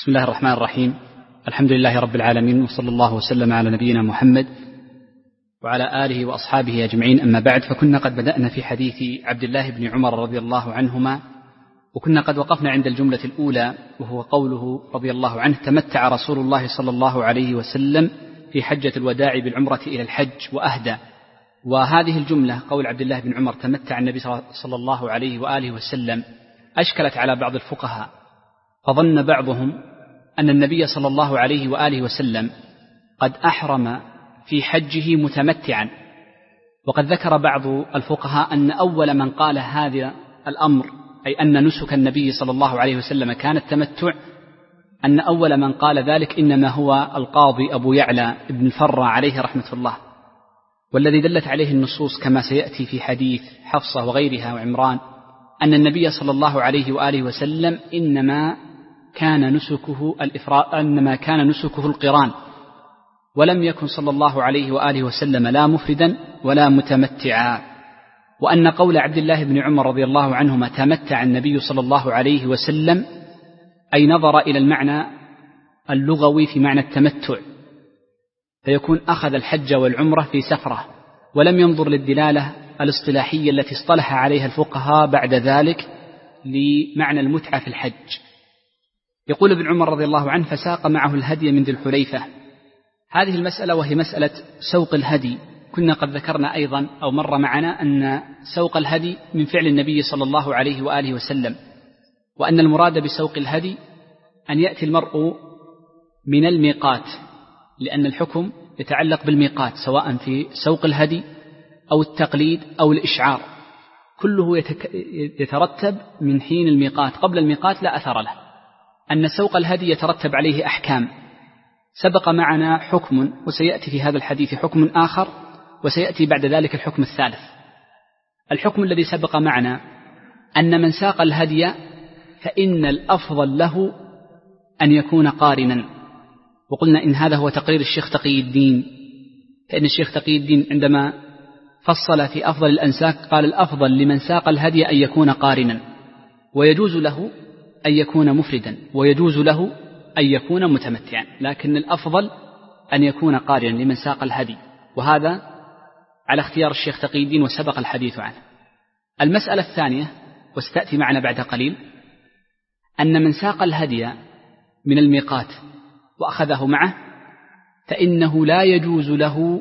بسم الله الرحمن الرحيم. الحمد لله رب العالمين، وصلى الله وسلم على نبينا محمد وعلى آله وأصحابه أجمعين. أما بعد، فكنا قد بدأنا في حديث عبد الله بن عمر رضي الله عنهما، وكنا قد وقفنا عند الجملة الأولى، وهو قوله رضي الله عنه: تمتع رسول الله صلى الله عليه وسلم في حجة الوداع بالعمرة إلى الحج وأهدى. وهذه الجملة قول عبد الله بن عمر تمتع النبي صلى الله عليه وآله وسلم أشكلت على بعض الفقهاء، فظن بعضهم أن النبي صلى الله عليه وآله وسلم قد أحرم في حجه متمتعا. وقد ذكر بعض الفقهاء أن أول من قال هذا الأمر، أي أن نسك النبي صلى الله عليه وسلم كان التمتع، أن أول من قال ذلك إنما هو القاضي أبو يعلى ابن الفر عليه رحمة الله، والذي دلت عليه النصوص كما سيأتي في حديث حفصة وغيرها وعمران أن النبي صلى الله عليه وآله وسلم إنما كان نسكه القران، ولم يكن صلى الله عليه وآله وسلم لا مفردا ولا متمتعا. وأن قول عبد الله بن عمر رضي الله عنهما تمتع النبي صلى الله عليه وسلم أي نظر إلى المعنى اللغوي في معنى التمتع، فيكون أخذ الحج والعمرة في سفرة، ولم ينظر للدلالة الاصطلاحية التي اصطلح عليها الفقهاء بعد ذلك لمعنى المتعة في الحج. يقول ابن عمر رضي الله عنه: فساق معه الهدي من ذي الحليفة. هذه المسألة وهي مسألة سوق الهدي، كنا قد ذكرنا أيضا أو مر معنا أن سوق الهدي من فعل النبي صلى الله عليه وآله وسلم، وأن المراد بسوق الهدي أن يأتي المرء من الميقات، لأن الحكم يتعلق بالميقات سواء في سوق الهدي أو التقليد أو الإشعار، كله يترتب من حين الميقات. قبل الميقات لا أثر له. أن سوق الهدي يترتب عليه أحكام، سبق معنا حكم وسيأتي في هذا الحديث حكم آخر، وسيأتي بعد ذلك الحكم الثالث. الحكم الذي سبق معنا أن من ساق الهدي فإن الأفضل له أن يكون قارنا، وقلنا إن هذا هو تقرير الشيخ تقي الدين، فإن الشيخ تقي الدين عندما فصل في أفضل الأنساك قال: الأفضل لمن ساق الهدي أن يكون قارنا، ويجوز له أن يكون مفردا، ويجوز له أن يكون متمتعا، لكن الأفضل أن يكون قارنا لمن ساق الهدي، وهذا على اختيار الشيخ تقي الدين وسبق الحديث عنه. المسألة الثانية وستأتي معنا بعد قليل، أن من ساق الهدي من الميقات وأخذه معه فإنه لا يجوز له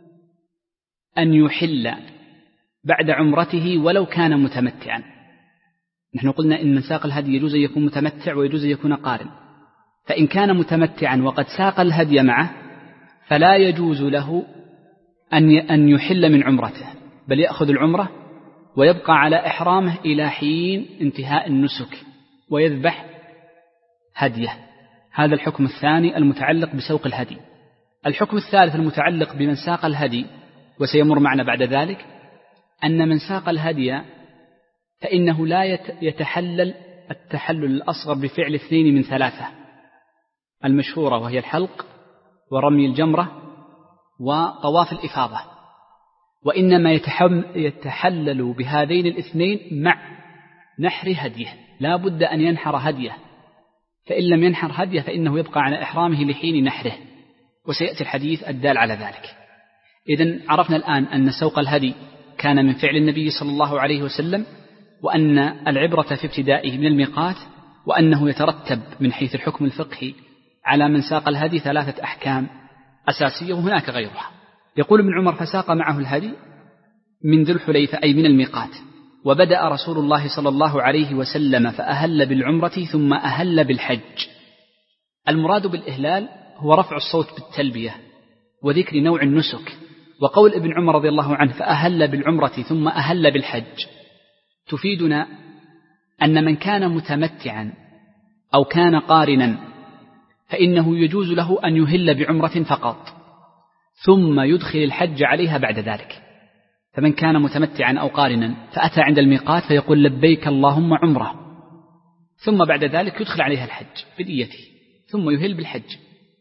أن يحل بعد عمرته ولو كان متمتعا. نحن قلنا إن من ساق الهدي يجوز أن يكون متمتع ويجوز أن يكون قارن، فإن كان متمتعا وقد ساق الهدي معه فلا يجوز له أن يحل من عمرته، بل يأخذ العمرة ويبقى على إحرامه إلى حين انتهاء النسك ويذبح هديه. هذا الحكم الثاني المتعلق بسوق الهدي. الحكم الثالث المتعلق بمن ساق الهدي وسيمر معنا بعد ذلك، أن من ساق الهدي فإنه لا يتحلل التحلل الأصغر بفعل اثنين من ثلاثة المشهورة، وهي الحلق ورمي الجمرة وطواف الإفاضة، وإنما يتحلل بهذين الاثنين مع نحر هديه. لا بد أن ينحر هديه، فإن لم ينحر هديه فإنه يبقى على إحرامه لحين نحره، وسيأتي الحديث الدال على ذلك. إذن عرفنا الآن أن سوق الهدي كان من فعل النبي صلى الله عليه وسلم، وأن العبرة في ابتدائه من الميقات، وأنه يترتب من حيث الحكم الفقهي على من ساق الهدي ثلاثة أحكام أساسية وهناك غيرها. يقول ابن عمر: فساق معه الهدي من ذي الحليفة أي من الميقات، وبدأ رسول الله صلى الله عليه وسلم فأهل بالعمرة ثم أهل بالحج. المراد بالإهلال هو رفع الصوت بالتلبية وذكر نوع النسك. وقول ابن عمر رضي الله عنه فأهل بالعمرة ثم أهل بالحج تفيدنا أن من كان متمتعا أو كان قارنا فإنه يجوز له أن يهل بعمرة فقط ثم يدخل الحج عليها بعد ذلك. فمن كان متمتعا أو قارنا فأتى عند الميقات فيقول: لبيك اللهم عمرة، ثم بعد ذلك يدخل عليها الحج بنيته ثم يهل بالحج.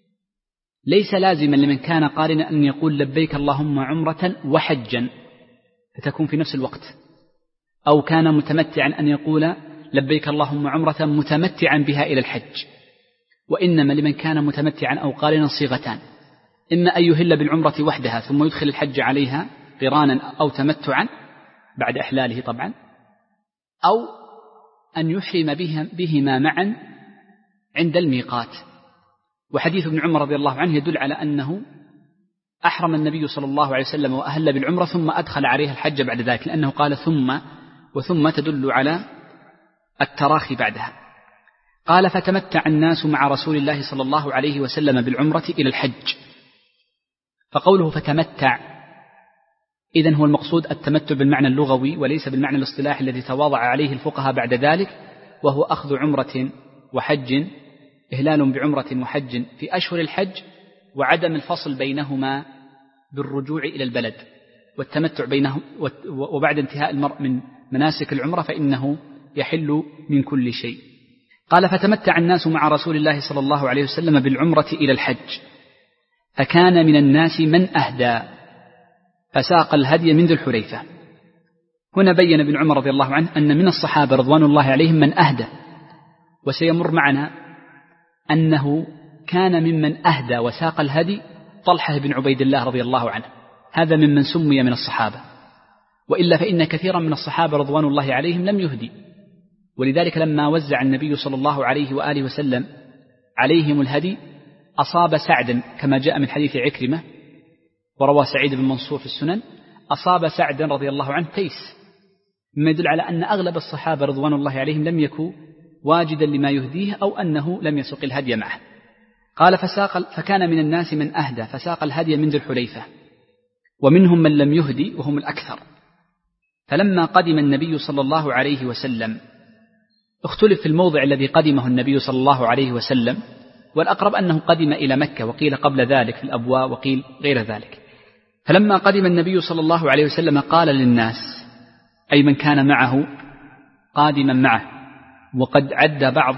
ليس لازما لمن كان قارنا أن يقول لبيك اللهم عمرة وحجا فتكون في نفس الوقت، أو كان متمتعا أن يقول لبيك اللهم عمرة متمتعا بها إلى الحج. وإنما لمن كان متمتعا أو قارنا صيغتان: إما أن يهل بالعمرة وحدها ثم يدخل الحج عليها قرانا أو تمتعا بعد إحلاله طبعا، أو أن يحرم بهما معا عند الميقات. وحديث ابن عمر رضي الله عنه يدل على أنه أحرم النبي صلى الله عليه وسلم وأهل بالعمرة ثم أدخل عليها الحج بعد ذلك، لأنه قال ثم، وثم تدل على التراخي بعدها. قال: فتمتع الناس مع رسول الله صلى الله عليه وسلم بالعمرة إلى الحج. فقوله فتمتع إذن هو المقصود التمتع بالمعنى اللغوي وليس بالمعنى الاصطلاحي الذي تواضع عليه الفقهاء بعد ذلك، وهو أخذ عمرة وحج، إهلال بعمرة وحج في أشهر الحج، وعدم الفصل بينهما بالرجوع إلى البلد والتمتع بينهم، وبعد انتهاء المرء من مناسك العمرة فإنه يحل من كل شيء. قال: فتمتع الناس مع رسول الله صلى الله عليه وسلم بالعمرة إلى الحج، فكان من الناس من أهدى فساق الهدي من ذي الحليفة. هنا بين ابن عمر رضي الله عنه أن من الصحابة رضوان الله عليهم من أهدى، وسيمر معنا أنه كان ممن أهدى وساق الهدي طلحة بن عبيد الله رضي الله عنه، هذا ممن سمي من الصحابة، وإلا فإن كثيرا من الصحابة رضوان الله عليهم لم يهدي. ولذلك لما وزع النبي صلى الله عليه وآله وسلم عليهم الهدي أصاب سعدا، كما جاء من حديث عكرمة وروى سعيد بن منصور في السنن، أصاب سعدا رضي الله عنه تيس، مما يدل على أن أغلب الصحابة رضوان الله عليهم لم يكن واجدا لما يهديه، أو أنه لم يسق الهدي معه. قال: فكان من الناس من أهدى فساق الهدي من ذي الحليفة، ومنهم من لم يهدي وهم الأكثر. فلما قدم النبي صلى الله عليه وسلم، اختلف في الموضع الذي قدمه النبي صلى الله عليه وسلم، والأقرب أنه قدم إلى مكة، وقيل قبل ذلك في الأبواء، وقيل غير ذلك. فلما قدم النبي صلى الله عليه وسلم قال للناس، أي من كان معه قادما معه، وقد عد بعض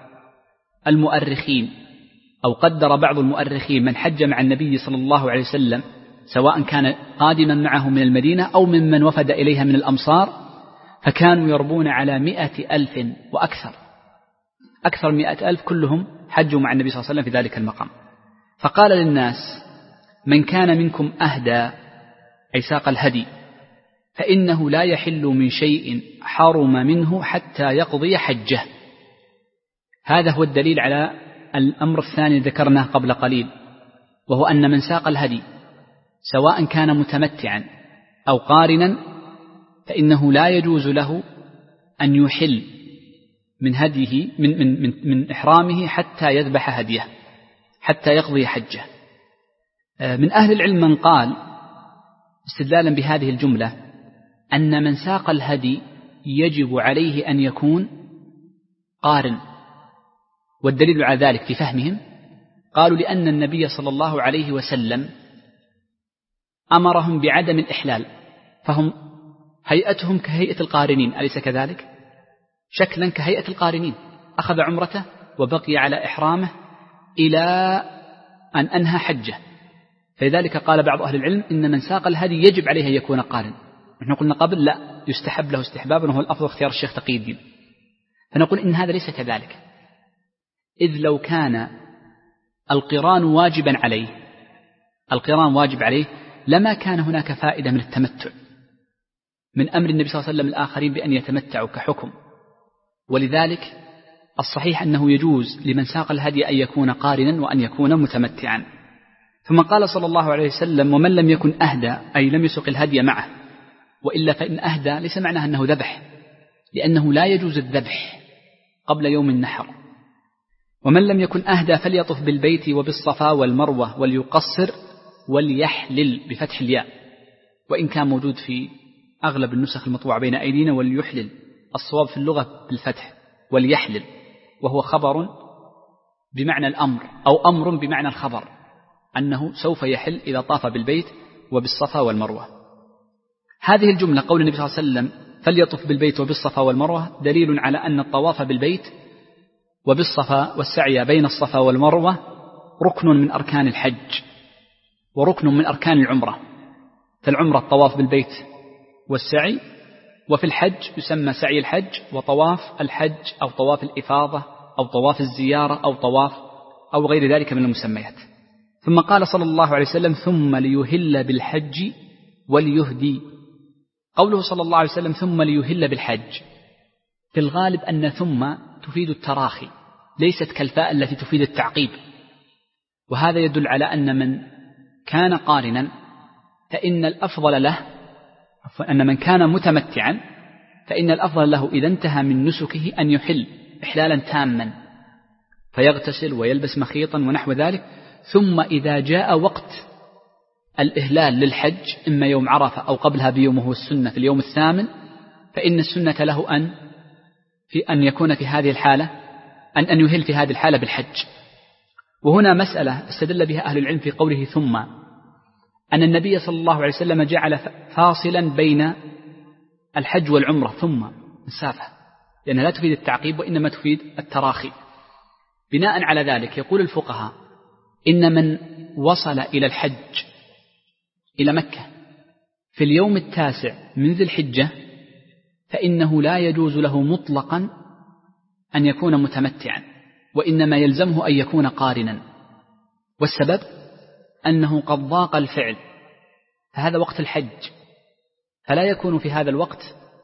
المؤرخين أو قدر بعض المؤرخين من حج مع النبي صلى الله عليه وسلم سواء كان قادما معه من المدينة أو ممن وفد إليها من الأمصار، فكانوا يربون على 100,000 وأكثر، أكثر 100,000 كلهم حجوا مع النبي صلى الله عليه وسلم في ذلك المقام. فقال للناس: من كان منكم أهدى أي ساق الهدي فإنه لا يحل من شيء حرم منه حتى يقضي حجه. هذا هو الدليل على الأمر الثاني ذكرناه قبل قليل، وهو أن من ساق الهدي سواء كان متمتعا أو قارنا فإنه لا يجوز له أن يحل من هديه من إحرامه حتى يذبح هديه، حتى يقضي حجه. من أهل العلم من قال استدلالا بهذه الجملة أن من ساق الهدي يجب عليه أن يكون قارن، والدليل على ذلك في فهمهم قالوا لأن النبي صلى الله عليه وسلم أمرهم بعدم الإحلال، فهم هيئتهم كهيئة القارنين، أليس كذلك؟ شكلا كهيئة القارنين، أخذ عمرته وبقي على إحرامه إلى أن أنهى حجه. فلذلك قال بعض أهل العلم إن من ساق الهدي يجب عليه أن يكون قارن. نحن قلنا قبل لا، يستحب له استحبابا، وهو الأفضل اختيار الشيخ تقي الدين. فنقول إن هذا ليس كذلك، إذ لو كان القران واجبا عليه، القران واجب عليه، لما كان هناك فائدة من التمتع، من أمر النبي صلى الله عليه وسلم الآخرين بأن يتمتعوا كحكم. ولذلك الصحيح أنه يجوز لمن ساق الهدي أن يكون قارنا وأن يكون متمتعا. ثم قال صلى الله عليه وسلم: ومن لم يكن أهدى أي لم يسق الهدي معه، وإلا فإن أهدى ليس معناه أنه ذبح، لأنه لا يجوز الذبح قبل يوم النحر. ومن لم يكن أهدى فليطف بالبيت وبالصفا والمروة وليقصر وليحلل بفتح الياء، وإن كان موجود في أغلب النسخ المطبوعة بين أيدينا وليحلل، الصواب في اللغة بالفتح وليحلل، وهو خبر بمعنى الأمر أو أمر بمعنى الخبر، أنه سوف يحل إذا طاف بالبيت وبالصفا والمروة. هذه الجملة قول النبي صلى الله عليه وسلم فليطف بالبيت وبالصفا والمروة دليل على أن الطواف بالبيت وبالصفا والسعي بين الصفا والمروة ركن من أركان الحج وركن من أركان العمرة. فالعمرة الطواف بالبيت والسعي، وفي الحج يسمى سعي الحج وطواف الحج أو طواف الإفاضة أو طواف الزيارة أو طواف أو غير ذلك من المسميات. ثم قال صلى الله عليه وسلم ثم ليهل بالحج وليهدي. قوله صلى الله عليه وسلم ثم ليهل بالحج، في الغالب أن ثم تفيد التراخي، ليست كالفاء التي تفيد التعقيب، وهذا يدل على أن من كان قارنا فإن الأفضل له، أن من كان متمتعا فإن الأفضل له إذا انتهى من نسكه أن يحل إحلالا تاما، فيغتسل ويلبس مخيطا ونحو ذلك، ثم إذا جاء وقت الإهلال للحج إما يوم عرفة أو قبلها بيوم وهو السنة في اليوم الثامن، فإن السنة له أن يكون في هذه الحالة أن يهل في هذه الحالة بالحج. وهنا مسألة استدل بها أهل العلم في قوله ثم، أن النبي صلى الله عليه وسلم جعل فاصلا بين الحج والعمرة ثم مسافة، لأنها لا تفيد التعقيب وإنما تفيد التراخي. بناء على ذلك يقول الفقهاء إن من وصل إلى الحج إلى مكة في اليوم 9 من ذي الحجة فإنه لا يجوز له مطلقا أن يكون متمتعا، وإنما يلزمه أن يكون قارنا. والسبب أنه قد ضاق الفعل، فهذا وقت الحج، فلا يكون في هذا الوقت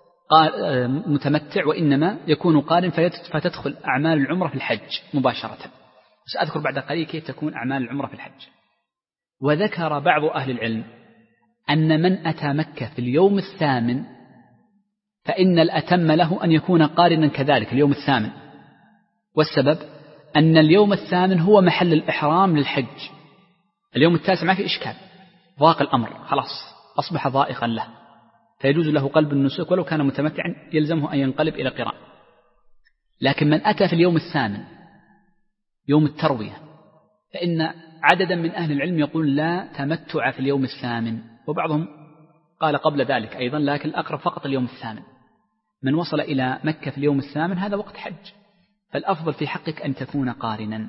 متمتع، وإنما يكون قارن فتدخل أعمال العمرة في الحج مباشرة. سأذكر بعد قليل كيف تكون أعمال العمرة في الحج. وذكر بعض أهل العلم أن من أتى مكة في اليوم 8 فإن الأتم له أن يكون قارنا كذلك اليوم 8، والسبب أن اليوم 8 هو محل الإحرام للحج. اليوم 9 ما في إشكال، ضاق الأمر خلاص أصبح ضائقا له، فيجوز له قلب النسك ولو كان متمتعا يلزمه أن ينقلب إلى قراء. لكن من أتى في اليوم 8 يوم التروية فإن عددا من أهل العلم يقول لا تمتع في اليوم 8، وبعضهم قال قبل ذلك أيضا، لكن الأقرب فقط اليوم 8. من وصل إلى مكة في اليوم 8 هذا وقت حج، فالأفضل في حقك أن تكون قارنا،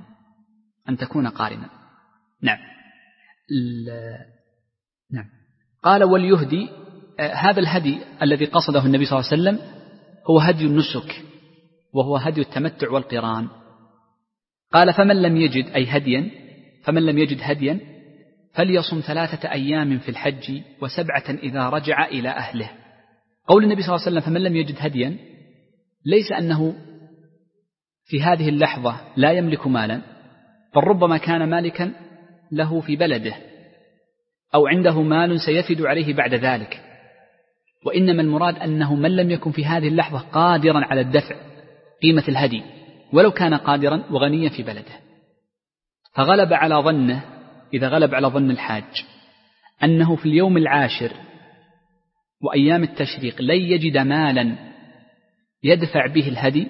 نعم. نعم. قال وليهدي، هذا الهدي الذي قصده النبي صلى الله عليه وسلم هو هدي النسك، وهو هدي التمتع والقران. قال فمن لم يجد هديا فليصم 3 أيام في الحج و7 إذا رجع إلى أهله. قول النبي صلى الله عليه وسلم فمن لم يجد هديا ليس أنه في هذه اللحظة لا يملك مالا، بل ربما كان مالكا له في بلده أو عنده مال سيفد عليه بعد ذلك، وإنما المراد أنه من لم يكن في هذه اللحظة قادرا على الدفع قيمة الهدي ولو كان قادرا وغنيا في بلده، فغلب على ظنه، إذا غلب على ظن الحاج أنه في اليوم 10 وأيام التشريق لن يجد مالا يدفع به الهدي،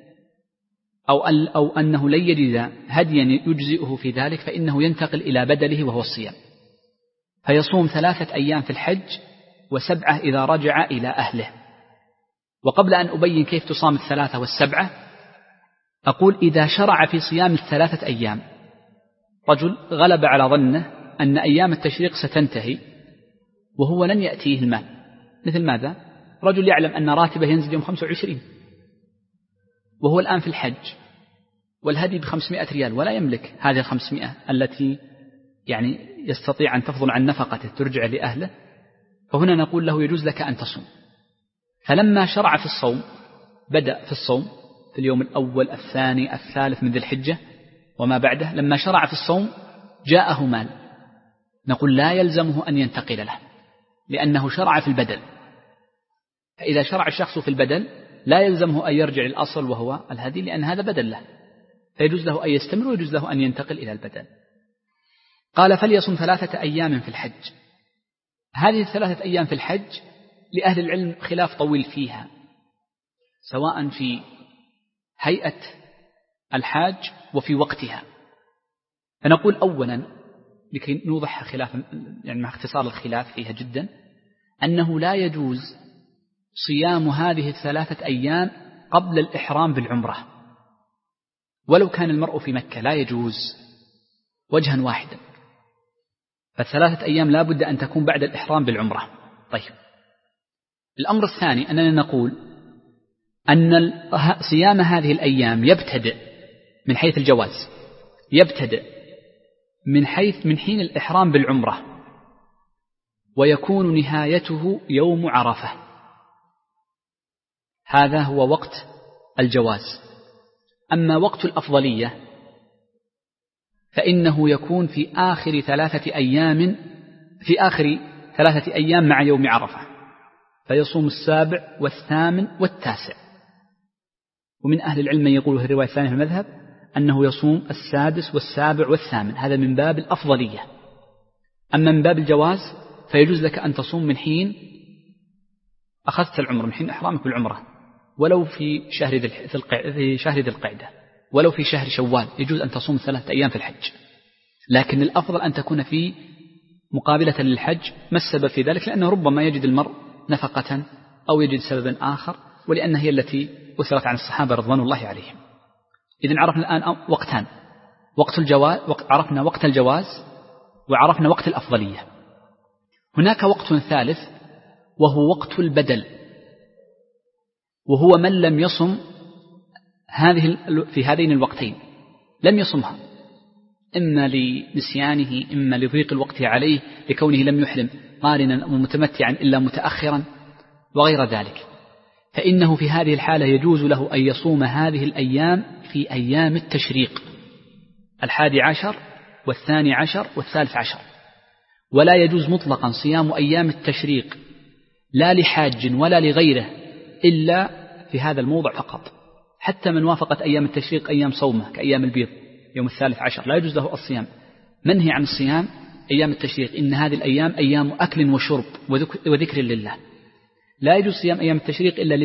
أو أنه لن يجد هديا يجزئه في ذلك، فإنه ينتقل إلى بدله وهو الصيام، فيصوم 3 أيام في الحج و7 إذا رجع إلى أهله. وقبل أن أبين كيف تصام 3 و7 أقول إذا شرع في صيام 3 أيام رجل غلب على ظنه أن أيام التشريق ستنتهي وهو لن يأتيه المال، مثل ماذا؟ رجل يعلم أن راتبه ينزل يوم 25 وهو الآن في الحج والهدي ب500 ريال ولا يملك هذه 500 التي يعني يستطيع أن تفضل عن نفقته ترجع لأهله، فهنا نقول له يجوز لك أن تصوم. فلما شرع في الصوم بدأ في الصوم في اليوم الأول 2 3 من ذي الحجة وما بعده، لما شرع في الصوم جاءه مال، نقول لا يلزمه أن ينتقل له لأنه شرع في البدل، فإذا شرع الشخص في البدل لا يلزمه أن يرجع للأصل وهو الهدي، لأن هذا بدل له، فيجوز له أن يستمر ويجوز له أن ينتقل إلى البدل. قال فليصم 3 أيام في الحج. هذه 3 أيام في الحج لأهل العلم خلاف طويل فيها، سواء في هيئة الحاج وفي وقتها. فنقول أولا لكي نوضح خلاف، يعني مع اختصار الخلاف فيها جدا، أنه لا يجوز صيام هذه 3 أيام قبل الإحرام بالعمرة، ولو كان المرء في مكة لا يجوز وجها واحدا، ف3 أيام لا بد أن تكون بعد الإحرام بالعمرة. طيب، الأمر الثاني أننا نقول أن صيام هذه الأيام يبتدئ من حيث الجواز يبتدئ من حين الإحرام بالعمرة، ويكون نهايته يوم عرفة. هذا هو وقت الجواز. أما وقت الأفضلية فإنه يكون في آخر 3 أيام مع يوم عرفة، فيصوم 7 و8 و9. ومن أهل العلم من يقول في الرواية الثانية في المذهب أنه يصوم 6 و7 و8. هذا من باب الأفضلية. أما من باب الجواز فيجوز لك أن تصوم من حين أخذت العمر، من حين إحرامك بالعمرة، ولو في شهر ذي القعدة، ولو في شهر شوال، يجوز أن تصوم 3 أيام في الحج. لكن الأفضل أن تكون في مقابلة للحج. ما السبب في ذلك؟ لأنه ربما يجد المرء نفقة أو يجد سببا آخر، ولأنها هي التي أثرت عن الصحابة رضوان الله عليهم. إذن عرفنا الآن وقتان: عرفنا وقت الجواز، وعرفنا وقت الأفضلية. هناك وقت ثالث وهو وقت البدل، وهو من لم يصم في هذين الوقتين، لم يصمها، إما لنسيانه، إما لضيق الوقت عليه، لكونه لم يحرم قارنا ومتمتعا إلا متأخرا وغير ذلك. فإنه في هذه الحالة يجوز له أن يصوم هذه الأيام في أيام التشريق 11 و12 و13، ولا يجوز مطلقا صيام أيام التشريق لا لحاج ولا لغيره إلا في هذا الموضع فقط. حتى من وافقت أيام التشريق أيام صومه كأيام البيض يوم 13 لا يجوز له الصيام، منهي عن الصيام أيام التشريق. إن هذه الأيام أيام أكل وشرب وذكر لله. لا يجوز صيام أيام التشريق إلا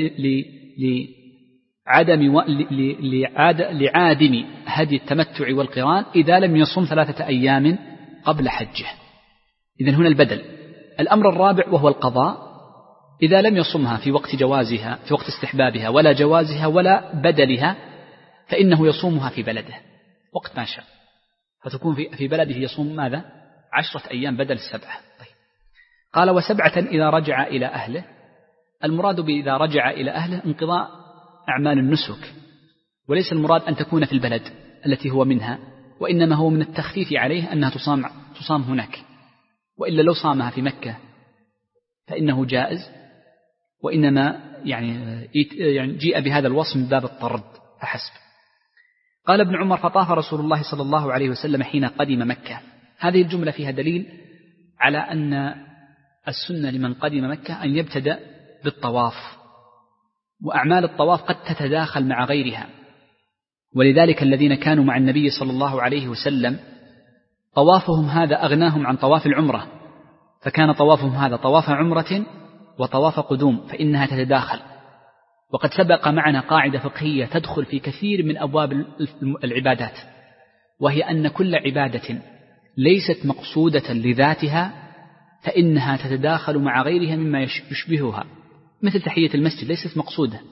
لعادم هدي التمتع والقران إذا لم يصم 3 أيام قبل حجه. إذن هنا البدل. الأمر الرابع وهو القضاء، إذا لم يصمها في وقت جوازها، في وقت استحبابها ولا جوازها ولا بدلها، فإنه يصومها في بلده وقت ما شاء، فتكون في بلده يصوم ماذا؟ 10 أيام بدل 7. طيب. قال: و7 إذا رجع إلى أهله. المراد بإذا رجع إلى أهله انقضاء أعمال النسك، وليس المراد أن تكون في البلد التي هو منها، وإنما هو من التخفيف عليه أنها تصام هناك، وإلا لو صامها في مكة فإنه جائز، وإنما يعني جيء بهذا الوصف من باب الطرد فحسب. قال ابن عمر: فطاف رسول الله صلى الله عليه وسلم حين قدم مكة. هذه الجملة فيها دليل على أن السنة لمن قدم مكة أن يبتدأ بالطواف، وأعمال الطواف قد تتداخل مع غيرها، ولذلك الذين كانوا مع النبي صلى الله عليه وسلم طوافهم هذا أغناهم عن طواف العمرة، فكان طوافهم هذا طواف عمرة وطواف قدوم، فإنها تتداخل. وقد سبق معنا قاعدة فقهية تدخل في كثير من أبواب العبادات، وهي أن كل عبادة ليست مقصودة لذاتها فإنها تتداخل مع غيرها مما يشبهها، مثل تحية المسجد ليست مقصودة،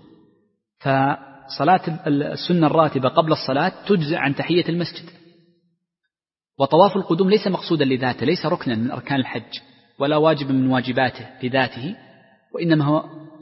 فصلاة السنة الراتبة قبل الصلاة تجزع عن تحية المسجد. وطواف القدوم ليس مقصودا لذاته، ليس ركنا من أركان الحج ولا واجب من واجباته بذاته، وإنما هو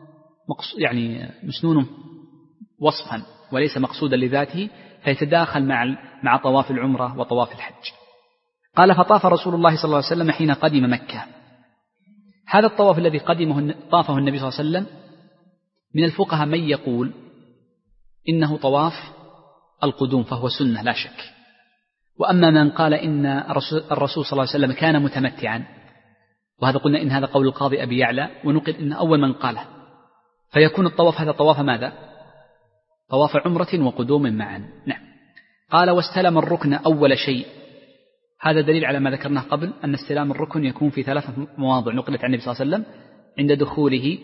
يعني مسنون وصفا وليس مقصودا لذاته، فيتداخل مع طواف العمرة وطواف الحج. قال: فطاف رسول الله صلى الله عليه وسلم حين قدم مكة. هذا الطواف الذي طافه النبي صلى الله عليه وسلم من الفقهاء من يقول إنه طواف القدوم فهو سنة لا شك، وأما من قال إن الرسول صلى الله عليه وسلم كان متمتعا، وهذا قلنا إن هذا قول القاضي أبي يعلى، ونقل إن أول من قاله، فيكون الطواف هذا طواف ماذا؟ طواف عمرة وقدوم معا. نعم. قال: واستلم الركن أول شيء. هذا دليل على ما ذكرناه قبل أن استلام الركن يكون في 3 مواضع نقلت عن النبي صلى الله عليه وسلم: عند دخوله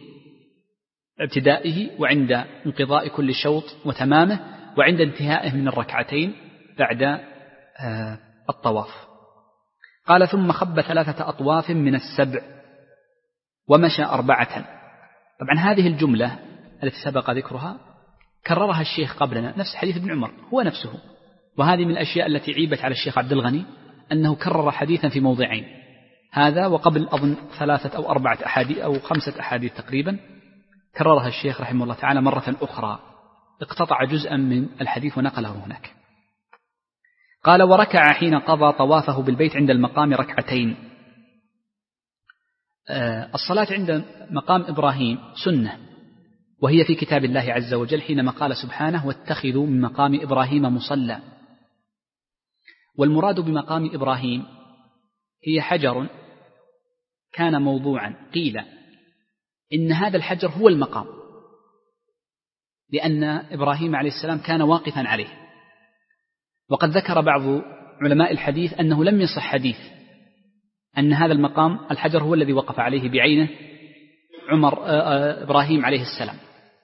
ابتدائه، وعند انقضاء كل شوط وتمامه، وعند انتهائه من الركعتين بعد الطواف. قال: ثم خب 3 أطواف من 7 ومشى 4. طبعا هذه الجملة التي سبق ذكرها كررها الشيخ قبلنا، نفس حديث ابن عمر هو نفسه، وهذه من الأشياء التي عيبت على الشيخ عبد الغني أنه كرر حديثا في موضعين، هذا وقبل أظن 3 أو 4 أحاديث أو 5 أحاديث تقريبا كررها الشيخ رحمه الله تعالى مرة أخرى، اقتطع جزءا من الحديث ونقله هناك. قال: وركع حين قضى طوافه بالبيت عند المقام ركعتين. الصلاة عند مقام إبراهيم سنة، وهي في كتاب الله عز وجل حينما قال سبحانه: واتخذوا من مقام إبراهيم مصلى. والمراد بمقام إبراهيم هي حجر كان موضوعا، قيل إن هذا الحجر هو المقام، لأن إبراهيم عليه السلام كان واقفا عليه. وقد ذكر بعض علماء الحديث أنه لم يصح حديث أن هذا المقام الحجر هو الذي وقف عليه بعينه إبراهيم عليه السلام.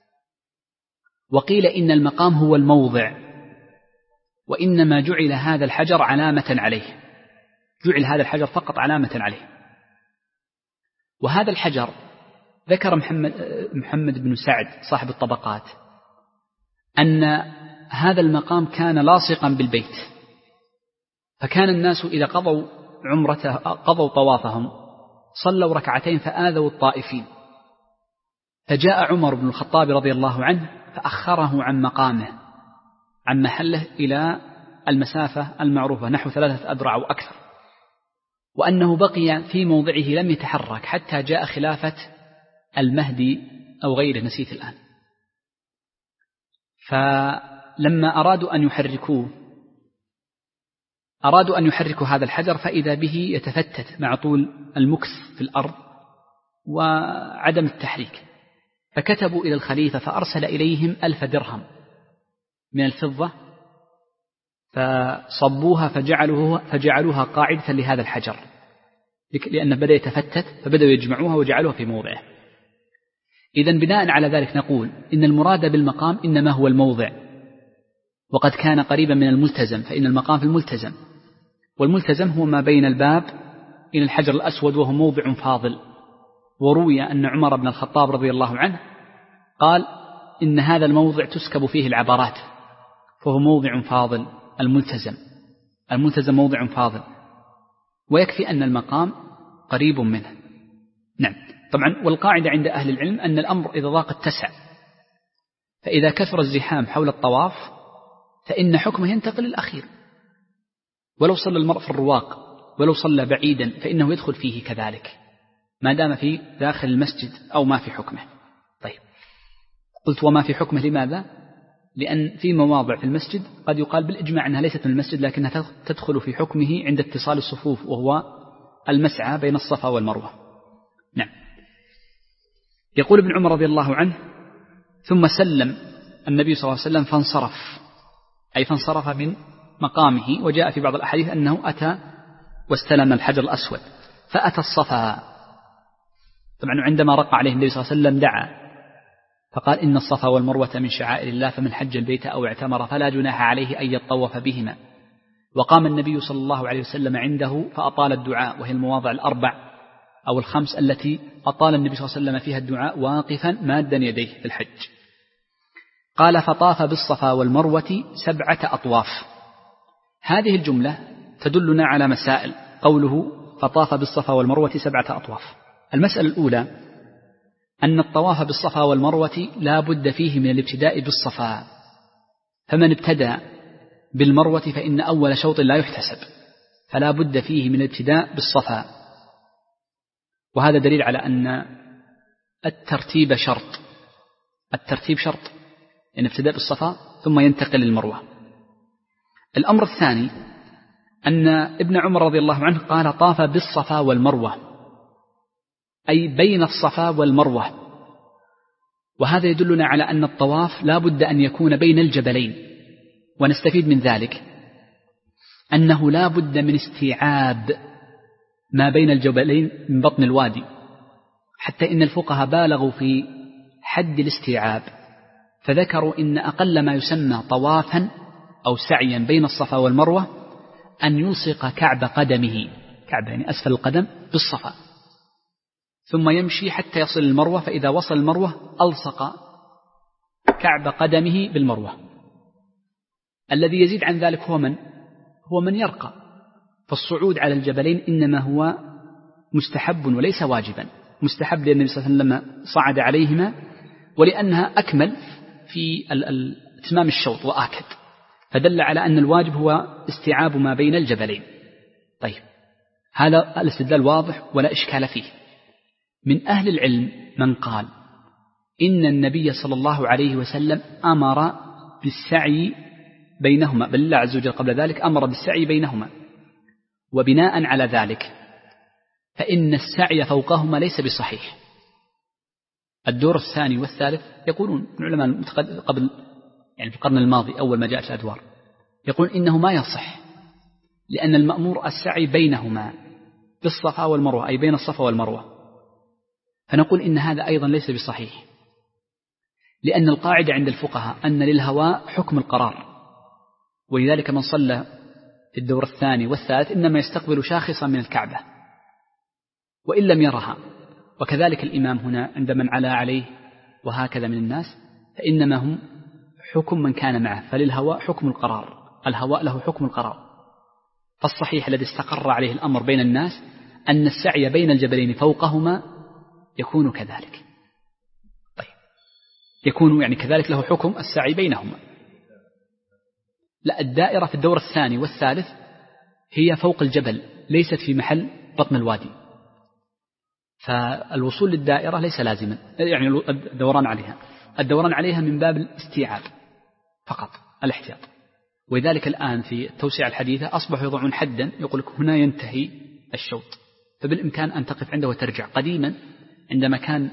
وقيل إن المقام هو الموضع، وإنما جعل هذا الحجر علامة عليه، جعل هذا الحجر فقط علامة عليه. وهذا الحجر ذكر محمد بن سعد صاحب الطبقات أن هذا المقام كان لاصقا بالبيت، فكان الناس إذا قضوا طوافهم صلوا ركعتين فآذوا الطائفين، فجاء عمر بن الخطاب رضي الله عنه فأخره عن مقامه عن محله إلى المسافة المعروفة نحو 3 أذرع أو أكثر، وأنه بقي في موضعه لم يتحرك حتى جاء خلافة المهدي أو غيره، نسيت الآن. فلما أرادوا أن يحركوا هذا الحجر فإذا به يتفتت مع طول المكث في الأرض وعدم التحريك، فكتبوا إلى الخليفة فأرسل إليهم 1000 درهم من الفضة فصبوها فجعلوها قاعدة لهذا الحجر، لأنه بدأ يتفتت فبدأوا يجمعوها وجعلوها في موضعه. إذن بناء على ذلك نقول إن المراد بالمقام إنما هو الموضع، وقد كان قريبا من الملتزم، فإن المقام في الملتزم، والملتزم هو ما بين الباب إلى الحجر الأسود، وهو موضع فاضل. وروي أن عمر بن الخطاب رضي الله عنه قال إن هذا الموضع تسكب فيه العبرات، فهو موضع فاضل. الملتزم موضع فاضل، ويكفي أن المقام قريب منه. نعم. طبعا والقاعدة عند أهل العلم أن الأمر إذا ضاق اتسع، فإذا كثر الزحام حول الطواف فإن حكمه ينتقل للأخير، ولو صلى المرء في الرواق ولو صلى بعيدا فإنه يدخل فيه كذلك ما دام في داخل المسجد أو ما في حكمه. طيب، قلت وما في حكمه لماذا؟ لأن في مواضع في المسجد قد يقال بالإجماع أنها ليست من المسجد، لكنها تدخل في حكمه عند اتصال الصفوف، وهو المسعى بين الصفا والمروة. نعم. يقول ابن عمر رضي الله عنه: ثم سلم النبي صلى الله عليه وسلم فانصرف من مقامه. وجاء في بعض الأحاديث أنه أتى واستلم الحجر الأسود فأتى الصفا. طبعا عندما رقى عليه النبي صلى الله عليه وسلم دعا فقال: إن الصفا والمروة من شعائر الله، فمن حج البيت أو اعتمر فلا جناح عليه أن يطوف بهما. وقام النبي صلى الله عليه وسلم عنده فأطال الدعاء، وهي المواضع 4 أو 5 التي أطال النبي صلى الله عليه وسلم فيها الدعاء واقفا مادا يديه في الحج. قال: فطاف بالصفا والمروة 7 أطواف. هذه الجملة تدلنا على مسائل. قوله فطاف بالصفا والمروة 7 أطواف. المسألة الأولى أن الطواف بالصفا والمروة لا بد فيه من الابتداء بالصفا، فمن ابتدى بالمروة فإن أول شوط لا يحتسب، فلا بد فيه من الابتداء بالصفا. وهذا دليل على أن الترتيب شرط، أن ابتداء بالصفا ثم ينتقل للمروة. الأمر الثاني أن ابن عمر رضي الله عنه قال: طاف بالصفا والمروة، أي بين الصفا والمروة. وهذا يدلنا على أن الطواف لا بد أن يكون بين الجبلين. ونستفيد من ذلك أنه لا بد من استيعاب ما بين الجبلين من بطن الوادي، حتى إن الفقهاء بالغوا في حد الاستيعاب، فذكروا إن أقل ما يسمى طوافا أو سعيا بين الصفا والمروة أن يلصق كعب قدمه، كعب يعني أسفل القدم، بالصفا، ثم يمشي حتى يصل المروة، فإذا وصل المروة ألصق كعب قدمه بالمروة. الذي يزيد عن ذلك هو من يرقى، فالصعود على الجبلين إنما هو مستحب وليس واجبا. مستحب لأن النبي صلى الله عليه وسلم صعد عليهما ولأنها أكمل في إتمام الشوط وآكد. فدل على أن الواجب هو استيعاب ما بين الجبلين. طيب، هذا الاستدلال واضح ولا إشكال فيه. من أهل العلم من قال إن النبي صلى الله عليه وسلم أمر بالسعي بينهما، بل الله عز وجل قبل ذلك أمر بالسعي بينهما، وبناء على ذلك فإن السعي فوقهما ليس بصحيح. الدور الثاني والثالث يقولون العلماء قبل يعني في القرن الماضي أول ما جاءت الأدوار يقول إنه ما يصح، لأن المأمور السعي بينهما بالصفا والمروة، أي بين الصفا والمروة. فنقول إن هذا أيضا ليس بصحيح، لأن القاعدة عند الفقهاء أن للهواء حكم القرار، ولذلك من صلى في الدور الثاني والثالث إنما يستقبل شاخصا من الكعبة وإن لم يرها. وكذلك الإمام هنا عند من علا عليه وهكذا من الناس فإنما هم حكم من كان معه، فللهواء حكم القرار، الهواء له حكم القرار. فالصحيح الذي استقر عليه الأمر بين الناس أن السعي بين الجبلين فوقهما يكون كذلك. طيب، يكون يعني كذلك له حكم السعي بينهما. لا، الدائرة في الدور الثاني والثالث هي فوق الجبل، ليست في محل بطن الوادي، فالوصول للدائرة ليس لازما، يعني الدوران عليها من باب الاستيعاب فقط، الاحتياط. ولذلك الآن في التوسعة الحديثة أصبحوا يضعون حدا يقول لك هنا ينتهي الشوط، فبالإمكان أن تقف عنده وترجع. قديما عندما كان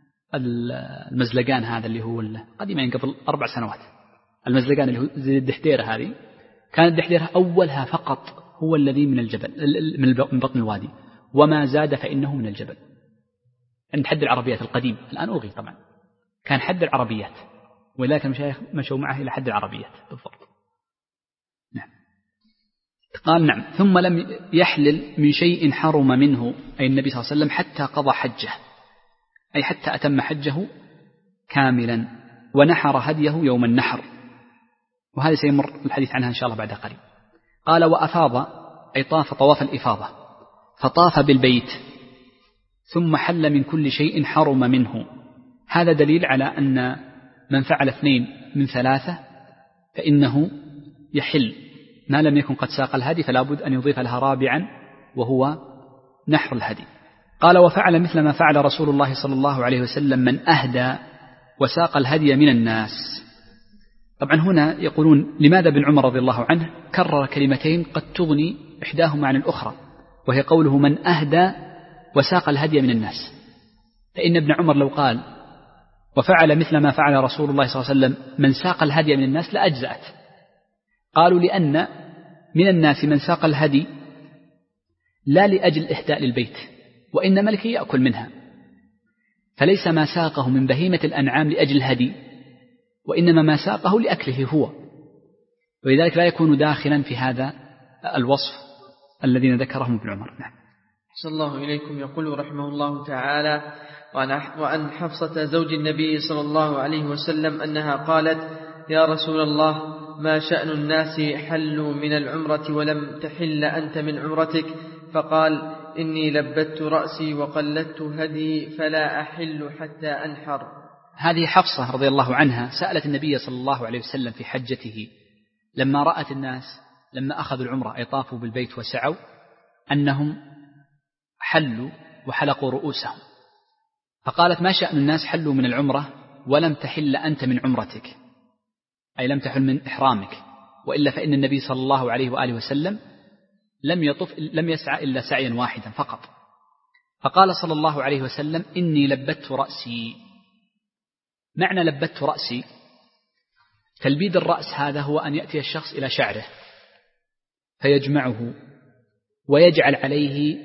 المزلقان هذا اللي هو قديما قبل 4 سنوات، المزلقان اللي هو زي الدحديرة هذه، كانت الدحديرة أولها فقط هو الذي من الجبل من بطن الوادي، وما زاد فإنه من الجبل. عند حد العربيات القديم، الآن ألغي طبعا، كان حد العربيات، ولذلك المشايخ مشوا معه إلى حد العربيات بالضبط. نعم. قال نعم. ثم لم يحلل من شيء حرم منه، أي النبي صلى الله عليه وسلم، حتى قضى حجه، أي حتى أتم حجه كاملا، ونحر هديه يوم النحر، وهذا سيمر الحديث عنها إن شاء الله بعد قليل. قال وأفاض، أي طاف طواف الإفاضة، فطاف بالبيت ثم حل من كل شيء حرم منه. هذا دليل على أن من فعل 2 من 3 فإنه يحل، ما لم يكن قد ساق الهدي فلا بد أن يضيف لها رابعا وهو نحر الهدي. قال وفعل مثل ما فعل رسول الله صلى الله عليه وسلم من أهدى وساق الهدي من الناس. طبعا هنا يقولون لماذا ابن عمر رضي الله عنه كرر كلمتين قد تغني إحداهما عن الأخرى، وهي قوله من أهدى وساق الهدي من الناس. فإن ابن عمر لو قال وفعل مثل ما فعل رسول الله صلى الله عليه وسلم من ساق الهدي من الناس لأجزأت. قالوا لأن من الناس من ساق الهدي لا لأجل إهداء للبيت، وإنما لكي يأكل منها، فليس ما ساقه من بهيمة الأنعام لأجل الهدي، وإنما ما ساقه لأكله هو، ولذلك لا يكون داخلا في هذا الوصف الذين ذكرهم ابن عمر. نعم. أحسن الله إليكم. يقول رحمه الله تعالى وعن حفصة زوج النبي صلى الله عليه وسلم أنها قالت يا رسول الله ما شأن الناس حلوا من العمرة ولم تحل أنت من عمرتك؟ فقال إني لبت رأسي وقلدت هدي فلا أحل حتى أنحر. هذه حفصة رضي الله عنها سألت النبي صلى الله عليه وسلم في حجته لما رأت الناس لما أخذوا العمرة أي طافوا بالبيت وسعوا أنهم حلوا وحلقوا رؤوسهم، فقالت ما شأن الناس حلوا من العمرة ولم تحل أنت من عمرتك، أي لم تحل من إحرامك، وإلا فإن النبي صلى الله عليه وآله وسلم لم يسعى إلا سعيا واحدا فقط. فقال صلى الله عليه وسلم إني لبت رأسي. معنى لبت رأسي تلبيد الرأس هذا هو أن يأتي الشخص إلى شعره فيجمعه ويجعل عليه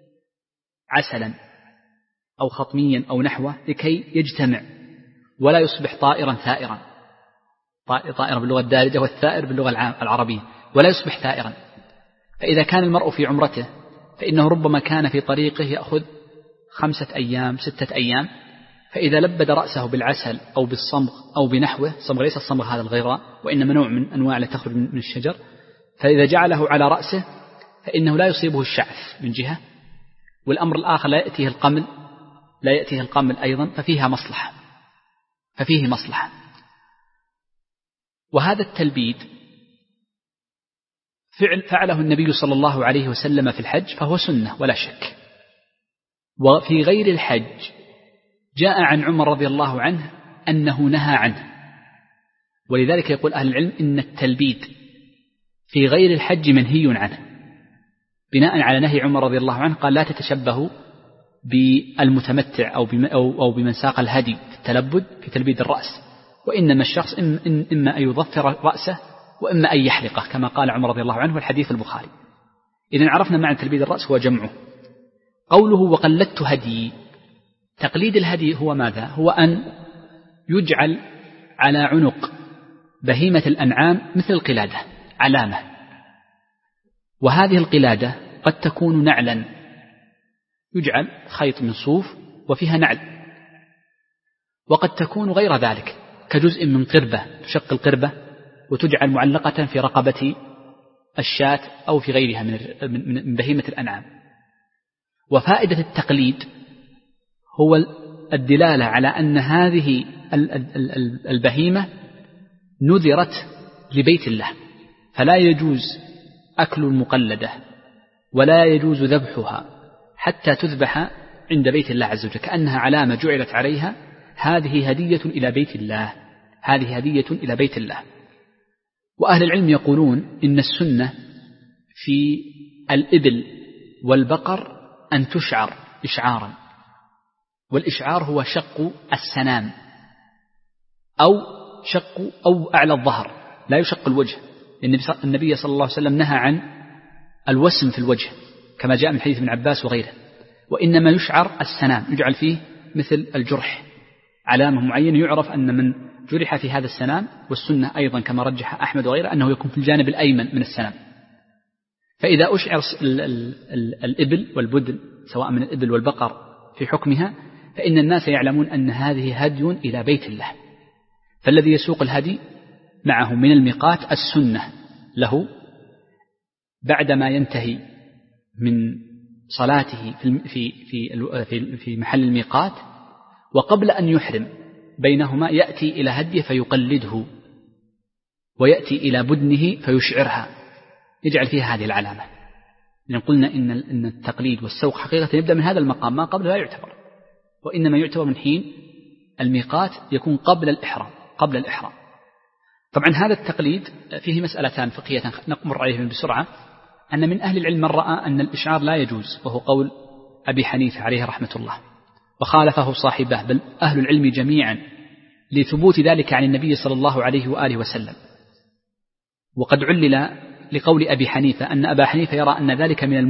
عسلا أو خطميا أو نحوه لكي يجتمع ولا يصبح طائرا ثائرا، طائرا باللغة الدارجة والثائر باللغة العربية، ولا يصبح ثائرا. فإذا كان المرء في عمرته فإنه ربما كان في طريقه يأخذ 5 أيام 6 أيام، فإذا لبد رأسه بالعسل أو بالصمغ أو بنحوه، صمغ ليس الصمغ هذا الغيراء وإنما نوع من أنواع التي تخرج من الشجر، فإذا جعله على رأسه فإنه لا يصيبه الشعث من جهة، والأمر الآخر لا يأتيه القمل أيضا، ففيه مصلحة. وهذا التلبيد فعله النبي صلى الله عليه وسلم في الحج فهو سنة ولا شك. وفي غير الحج جاء عن عمر رضي الله عنه أنه نهى عنه، ولذلك يقول أهل العلم إن التلبيد في غير الحج منهي عنه، بناء على نهي عمر رضي الله عنه قال لا تتشبهوا بالمتمتع أو بمن ساق الهدي في التلبد في تلبيد الرأس، وإنما الشخص إما أن يظفر رأسه وإما أن يحلقه كما قال عمر رضي الله عنه والحديث البخاري. إذن عرفنا معنى تلبيد الرأس هو جمعه. قوله وقلدت هدي، تقليد الهدي هو ماذا؟ هو أن يجعل على عنق بهيمة الأنعام مثل القلادة علامة، وهذه القلادة قد تكون نعلا، يجعل خيط من صوف وفيها نعل، وقد تكون غير ذلك كجزء من قربة، تشق القربة وتجعل معلقة في رقبة الشاة أو في غيرها من بهيمة الأنعام. وفائدة التقليد هو الدلالة على أن هذه البهيمة نذرت لبيت الله، فلا يجوز أكل المقلدة ولا يجوز ذبحها حتى تذبح عند بيت الله عز وجل، كأنها علامة جعلت عليها هذه هدية إلى بيت الله، هذه هدية إلى بيت الله. وأهل العلم يقولون إن السنة في الإبل والبقر أن تشعر إشعارا، والإشعار هو شق السنام أو أعلى الظهر، لا يشق الوجه. النبي صلى الله عليه وسلم نهى عن الوسم في الوجه كما جاء من حديث ابن عباس وغيره، وإنما يشعر السنام، يجعل فيه مثل الجرح علامة معينة يعرف أن من جرح في هذا السنام، والسنة أيضا كما رجح أحمد وغيره أنه يكون في الجانب الأيمن من السنام. فإذا أشعر الإبل والبدن سواء من الإبل والبقر في حكمها، فإن الناس يعلمون أن هذه هدي إلى بيت الله. فالذي يسوق الهدي معه من الميقات السنة له بعدما ينتهي من صلاته في محل الميقات وقبل أن يحرم، بينهما يأتي إلى هديه فيقلده، ويأتي إلى بدنه فيشعرها، يجعل فيها هذه العلامة. لأن قلنا إن التقليد والسوق حقيقة يبدأ من هذا المقام، ما قبل لا يعتبر، وإنما يعتبر من حين الميقات يكون قبل الإحرام. طبعا هذا التقليد فيه مسألتان فقهيتان نمر عليهم بسرعة. أن من أهل العلم من رأى أن الإشعار لا يجوز، وهو قول أبي حنيفة عليه رحمة الله، وخالفه صاحبه بل أهل العلم جميعا لثبوت ذلك عن النبي صلى الله عليه وآله وسلم. وقد علل لقول أبي حنيفة أن أبا حنيفة يرى أن ذلك من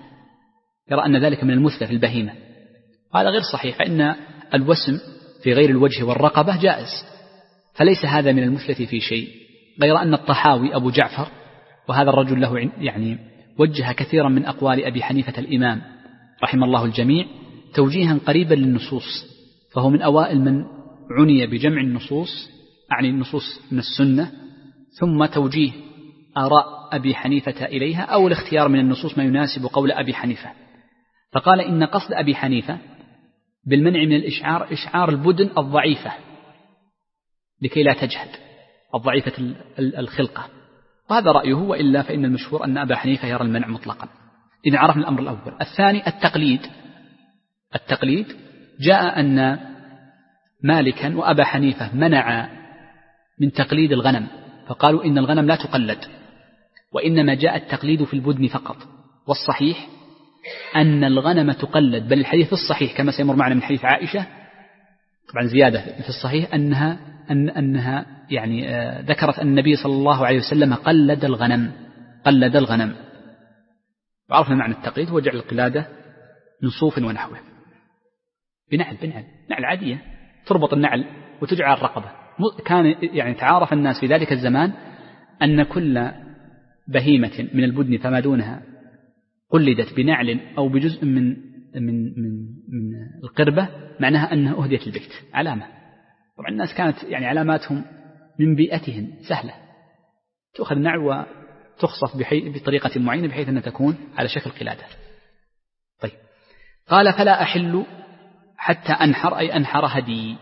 المثلة في البهيمة، هذا غير صحيح، فإن الوسم في غير الوجه والرقبة جائز، فليس هذا من المثلة في شيء، غير أن الطحاوي أبو جعفر، وهذا الرجل له وجه كثيرا من أقوال أبي حنيفة الإمام رحمه الله الجميع توجيها قريبا للنصوص، فهو من أوائل من عني بجمع النصوص، أعني النصوص من السنة ثم توجيه آراء أبي حنيفة إليها، أو الاختيار من النصوص ما يناسب قول أبي حنيفة. فقال إن قصد أبي حنيفة بالمنع من الإشعار إشعار البدن الضعيفة لكي لا تجهد، الضعيفة الخلقة، وهذا رأيه، وإلا فإن المشهور أن أبا حنيفة يرى المنع مطلقا. إذا عرفنا الأمر الأول. الثاني التقليد جاء أن مالكا وأبا حنيفة منع من تقليد الغنم، فقالوا إن الغنم لا تقلد، وإنما جاء التقليد في البدن فقط. والصحيح أن الغنم تقلد، بل الحديث الصحيح كما سيمر معنا من حديث عائشة، طبعا زيادة في الصحيح أنها ذكرت أن النبي صلى الله عليه وسلم قلد الغنم. وعرفنا معنى التقليد هو جعل القلادة من صوف ونحوه بنعل عادية تربط النعل وتجعل الرقبة. كان تعارف الناس في ذلك الزمان أن كل بهيمة من البدن فما دونها قلدت بنعل أو بجزء من القربة، معناها أنها أهديت البيت، علامة. طبعا الناس كانت علاماتهم من بيئتهم سهلة، تأخذ النعل وتخصف بطريقة معينة بحيث أنها تكون على شكل قلادة. طيب، قال فلا أحل حتى أنحر، أي أنحر هدي.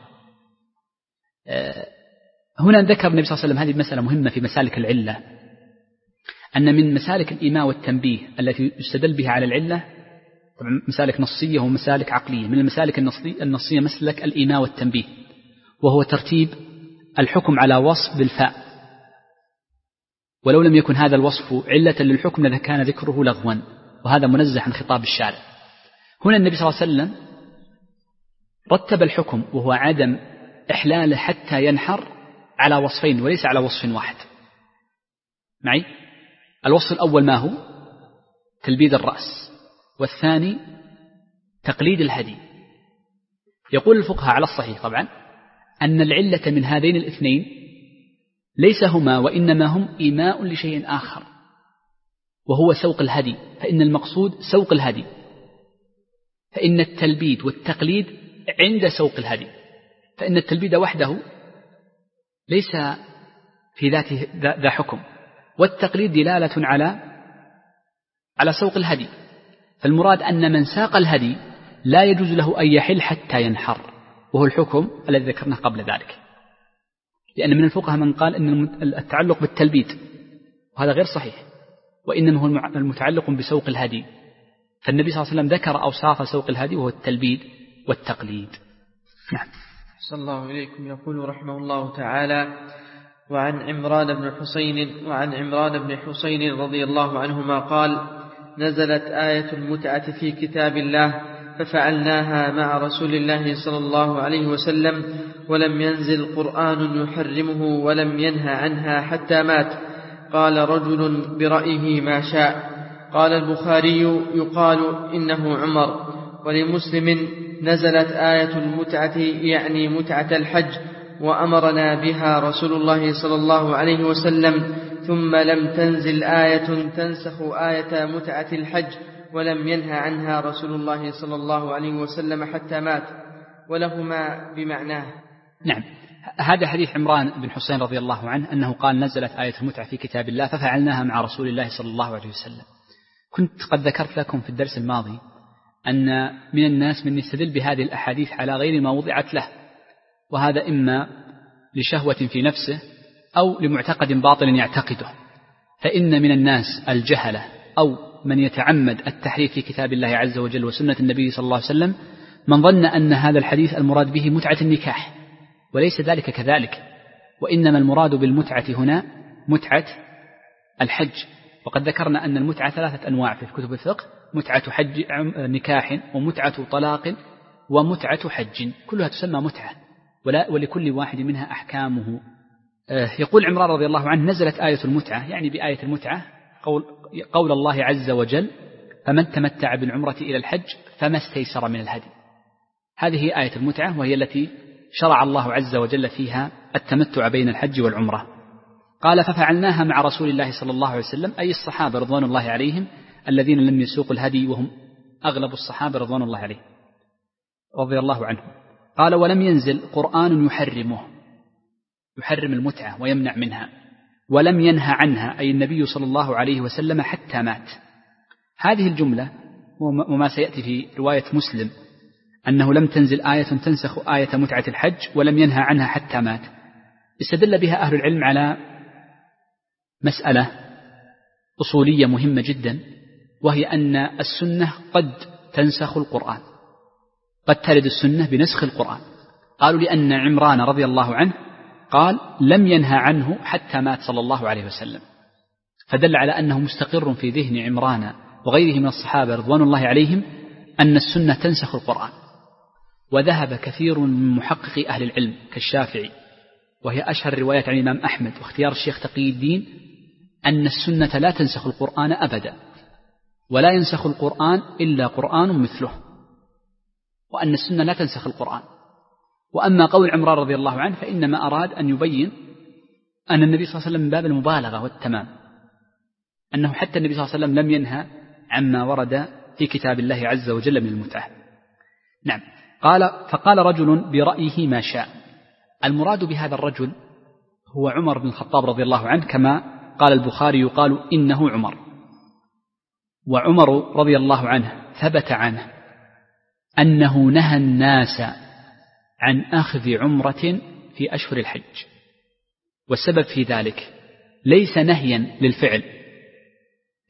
هنا ذكر النبي صلى الله عليه وسلم هذه المسألة مهمة في مسالك العلة، أن من مسالك الإيماء والتنبيه التي يستدل بها على العلة، طبعا مسالك نصية ومسالك عقلية، من المسالك النصية مسلك الإيماء والتنبيه، وهو ترتيب الحكم على وصف بالفاء، ولو لم يكن هذا الوصف علة للحكم لكان ذكره لغوا، وهذا منزه عن خطاب الشارع. هنا النبي صلى الله عليه وسلم رتب الحكم وهو عدم إحلاله حتى ينحر على وصفين وليس على وصف واحد معي. الوصف الأول ما هو؟ تلبيد الرأس، والثاني تقليد الهدي. يقول الفقهاء على الصحيح طبعا أن العلة من هذين الاثنين ليس هما وإنما هم إيماء لشيء آخر، وهو سوق الهدي، فإن المقصود سوق الهدي، فإن التلبيد والتقليد عند سوق الهدي، فإن التلبيد وحده ليس في ذاته ذا حكم، والتقليد دلالة على سوق الهدي. فالمراد أن من ساق الهدي لا يجوز له أن يحل حتى ينحر، وهو الحكم الذي ذكرناه قبل ذلك. لأن من الفقهاء من قال أن التعلق بالتلبيد، وهذا غير صحيح، وإنما هو المتعلق بسوق الهدي. فالنبي صلى الله عليه وسلم ذكر أوصاف سوق الهدي وهو التلبيد والتقليد. نعم. صلى الله إليكم. يقول رحمه الله تعالى: وعن عمران بن حسين رضي الله عنهما قال: نزلت آية المتعة في كتاب الله ففعلناها مع رسول الله صلى الله عليه وسلم، ولم ينزل قرآن يحرمه ولم ينهى عنها حتى مات. قال رجل برأيه ما شاء. قال البخاري: يقال إنه عمر. ولمسلم: نزلت آية المتعة يعني متعة الحج، وأمرنا بها رسول الله صلى الله عليه وسلم، ثم لم تنزل آية تنسخ آية متعة الحج، ولم ينهى عنها رسول الله صلى الله عليه وسلم حتى مات. ولهما بمعناه. نعم. هذا حديث عمران بن حسين رضي الله عنه أنه قال: نزلت آية المتعة في كتاب الله ففعلناها مع رسول الله صلى الله عليه وسلم. كنت قد ذكرت لكم في الدرس الماضي أن من الناس من يستدل بهذه الأحاديث على غير ما وضعت له، وهذا إما لشهوة في نفسه أو لمعتقد باطل يعتقده. فإن من الناس الجهلة أو من يتعمد التحريف في كتاب الله عز وجل وسنة النبي صلى الله عليه وسلم من ظن أن هذا الحديث المراد به متعة النكاح، وليس ذلك كذلك، وإنما المراد بالمتعة هنا متعة الحج. وقد ذكرنا أن المتعة 3 أنواع في كتب الفقه: متعة نكاح، ومتعة طلاق، ومتعة حج، كلها تسمى متعة، ولكل واحد منها أحكامه. يقول عمران رضي الله عنه: نزلت آية المتعة، يعني بآية المتعة قول الله عز وجل: فمن تمتع بالعمرة إلى الحج فما استيسر من الهدي. هذه آية المتعة، وهي التي شرع الله عز وجل فيها التمتع بين الحج والعمرة. قال: ففعلناها مع رسول الله صلى الله عليه وسلم، أي الصحابة رضوان الله عليهم الذين لم يسوقوا الهدي، وهم أغلب الصحابة رضوان الله عليهم رضي الله عنهم. قال: ولم ينزل قرآن يحرم المتعة ويمنع منها، ولم ينهى عنها، أي النبي صلى الله عليه وسلم حتى مات. هذه الجملة وما سيأتي في رواية مسلم أنه لم تنزل آية تنسخ آية متعة الحج ولم ينهى عنها حتى مات، استدل بها أهل العلم على مسألة أصولية مهمة جدا، وهي أن السنة قد تنسخ القرآن، قد ترد السنة بنسخ القرآن. قالوا لأن عمران رضي الله عنه قال: لم ينهى عنه حتى مات صلى الله عليه وسلم، فدل على أنه مستقر في ذهن عمران وغيره من الصحابة رضوان الله عليهم أن السنة تنسخ القرآن. وذهب كثير من محققي أهل العلم كالشافعي، وهي أشهر الروايات عن الإمام أحمد واختيار الشيخ تقي الدين، أن السنة لا تنسخ القرآن أبدا، ولا ينسخ القرآن إلا قرآن مثله، وأن السنة لا تنسخ القرآن. وأما قول عمران رضي الله عنه فإنما أراد أن يبين أن النبي صلى الله عليه وسلم من باب المبالغة والتمام، أنه حتى النبي صلى الله عليه وسلم لم ينهى عما ورد في كتاب الله عز وجل من المتعة. نعم. فقال رجل برأيه ما شاء. المراد بهذا الرجل هو عمر بن الخطاب رضي الله عنه، كما قال البخاري: يقال إنه عمر. وعمر رضي الله عنه ثبت عنه أنه نهى الناس عن أخذ عمرة في أشهر الحج، والسبب في ذلك ليس نهيا للفعل،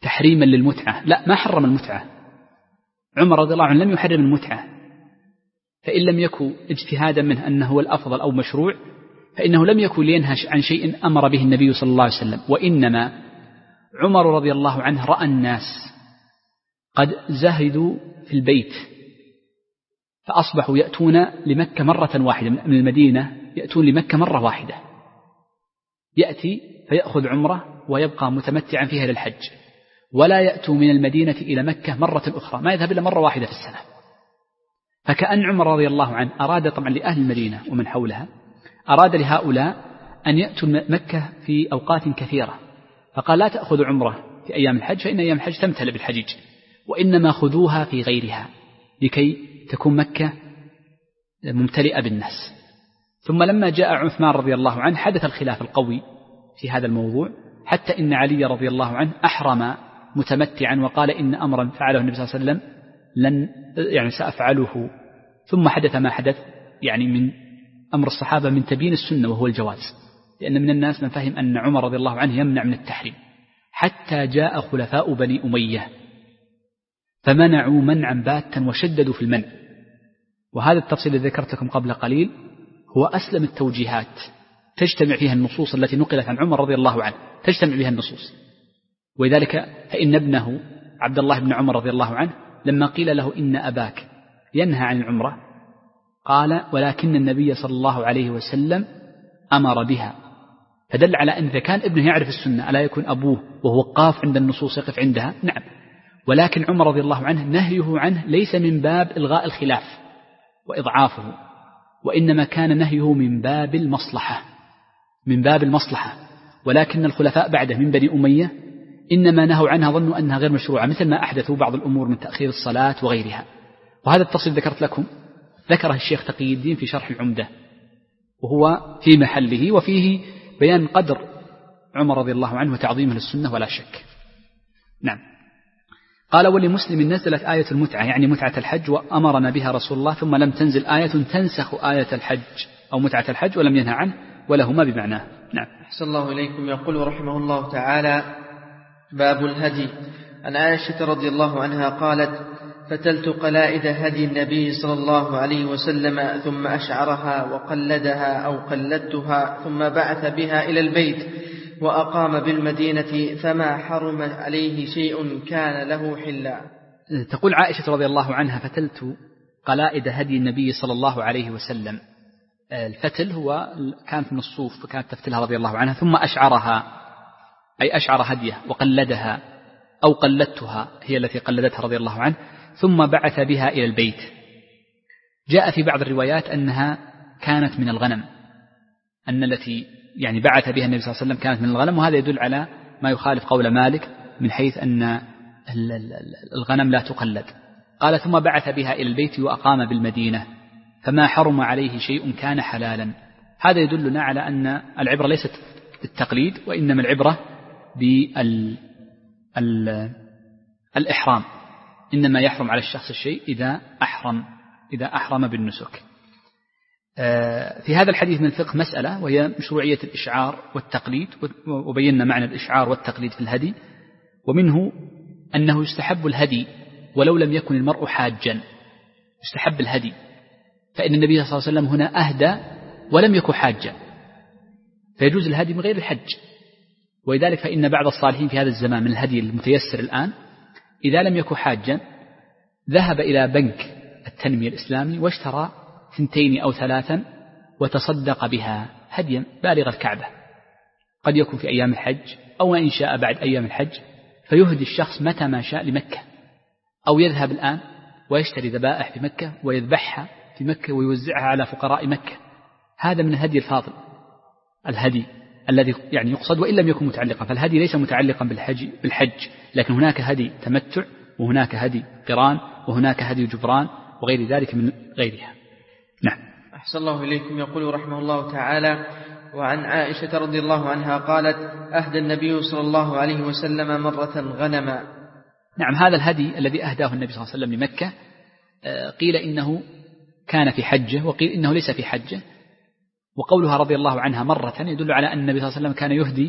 تحريما للمتعة، لا، ما حرم المتعة. عمر رضي الله عنه لم يحرم المتعة، فإن لم يكن اجتهادا منه أنه هو الأفضل أو مشروع فإنه لم يكن لينهى عن شيء أمر به النبي صلى الله عليه وسلم. وإنما عمر رضي الله عنه رأى الناس قد زهدوا في البيت فأصبحوا يأتون لمكة مرة واحدة، من المدينة يأتون لمكة مرة واحدة، يأتي فيأخذ عمره ويبقى متمتعا فيها للحج، ولا يأتوا من المدينة إلى مكة مرة أخرى، ما يذهب إلا مرة واحدة في السنة. فكأن عمر رضي الله عنه أراد طبعا لأهل المدينة ومن حولها، أراد لهؤلاء أن يأتوا مكة في أوقات كثيرة، فقال لا تأخذوا عمره في أيام الحج فإن أيام الحج تمتلئ بالحجيج، وإنما خذوها في غيرها لكي تكون مكة ممتلئة بالناس. ثم لما جاء عثمان رضي الله عنه حدث الخلاف القوي في هذا الموضوع، حتى إن علي رضي الله عنه أحرم متمتعا وقال إن أمرا فعله النبي صلى الله عليه وسلم سأفعله. ثم حدث ما حدث من أمر الصحابة من تبيين السنة وهو الجواز، لأن من الناس من فهم أن عمر رضي الله عنه يمنع من التحريم، حتى جاء خلفاء بني أمية فمنعوا منعا باتا وشددوا في المنع. وهذا التفصيل الذي ذكرتكم قبل قليل هو أسلم التوجيهات تجتمع فيها النصوص التي نقلت عن عمر رضي الله عنه، تجتمع بها النصوص. ولذلك فإن ابنه عبد الله بن عمر رضي الله عنه لما قيل له إن أباك ينهى عن العمرة قال ولكن النبي صلى الله عليه وسلم أمر بها، فدل على أن إذا كان ابنه يعرف السنة ألا يكون أبوه وهو قاف عند النصوص يقف عندها؟ نعم. ولكن عمر رضي الله عنه نهيه عنه ليس من باب إلغاء الخلاف وإضعافه، وإنما كان نهيه من باب المصلحة. ولكن الخلفاء بعده من بني أمية إنما نهوا عنها ظنوا أنها غير مشروعة، مثل ما أحدثوا بعض الأمور من تأخير الصلاة وغيرها. وهذا التفصيل ذكرت لكم ذكره الشيخ تقي الدين في شرح العمدة، وهو في محله، وفيه بيان قدر عمر رضي الله عنه وتعظيمه للسنة ولا شك. نعم. قال ولمسلم نزلت آية المتعة، متعة الحج، وأمرنا بها رسول الله، ثم لم تنزل آية تنسخ آية الحج أو متعة الحج ولم ينهى عنه، ولهما بمعناه. نعم. أحسن الله إليكم. يقول رحمه الله تعالى: باب الهدي. عن عائشة رضي الله عنها قالت: فتلت قلائد هدي النبي صلى الله عليه وسلم ثم أشعرها وقلدها أو قلدتها ثم بعث بها إلى البيت وأقام بالمدينة فما حرم عليه شيء كان له حلا. تقول عائشة رضي الله عنها: فتلت قلائد هدي النبي صلى الله عليه وسلم. الفتل هو كانت من الصوف فكانت تفتلها رضي الله عنها، ثم أشعرها أي أشعر هديه، وقلدها أو قلدتها هي التي قلدتها رضي الله عنه، ثم بعث بها إلى البيت. جاء في بعض الروايات أنها كانت من الغنم، أن التي بعث بها النبي صلى الله عليه وسلم كانت من الغنم، وهذا يدل على ما يخالف قول مالك من حيث أن الغنم لا تقلد. قال: ثم بعث بها إلى البيت وأقام بالمدينة فما حرم عليه شيء كان حلالا. هذا يدلنا على أن العبرة ليست بالتقليد، وإنما العبرة بالإحرام. إنما يحرم على الشخص الشيء إذا أحرم بالنسك. في هذا الحديث من الفقه مسألة، وهي مشروعية الإشعار والتقليد، وبينا معنى الإشعار والتقليد في الهدي. ومنه أنه يستحب الهدي ولو لم يكن المرء حاجا، يستحب الهدي، فإن النبي صلى الله عليه وسلم هنا أهدى ولم يكن حاجا، فيجوز الهدي من غير الحج. ولذلك فإن بعض الصالحين في هذا الزمان من الهدي المتيسر الآن إذا لم يكن حاجا ذهب إلى بنك التنمية الإسلامي واشترى 2 أو 3 وتصدق بها هديا بالغ الكعبة، قد يكون في أيام الحج أو إن شاء بعد أيام الحج، فيهدي الشخص متى ما شاء لمكة، أو يذهب الآن ويشتري ذبائح في مكة ويذبحها في مكة ويوزعها على فقراء مكة. هذا من الهدي الفاضل، الهدي الذي يقصد وإن لم يكن متعلقا. فالهدي ليس متعلقا بالحج، لكن هناك هدي تمتع، وهناك هدي قران، وهناك هدي جبران، وغير ذلك من غيرها. نعم. أحسن الله إليكم. يقول رحمه الله تعالى: وعن عائشة رضي الله عنها قالت: أهدى النبي صلى الله عليه وسلم مرة غنما. نعم. هذا الهدي الذي أهداه النبي صلى الله عليه وسلم لمكة قيل إنه كان في حجه، وقيل إنه ليس في حجه. وقولها رضي الله عنها مرة يدل على أن النبي صلى الله عليه وسلم كان يهدي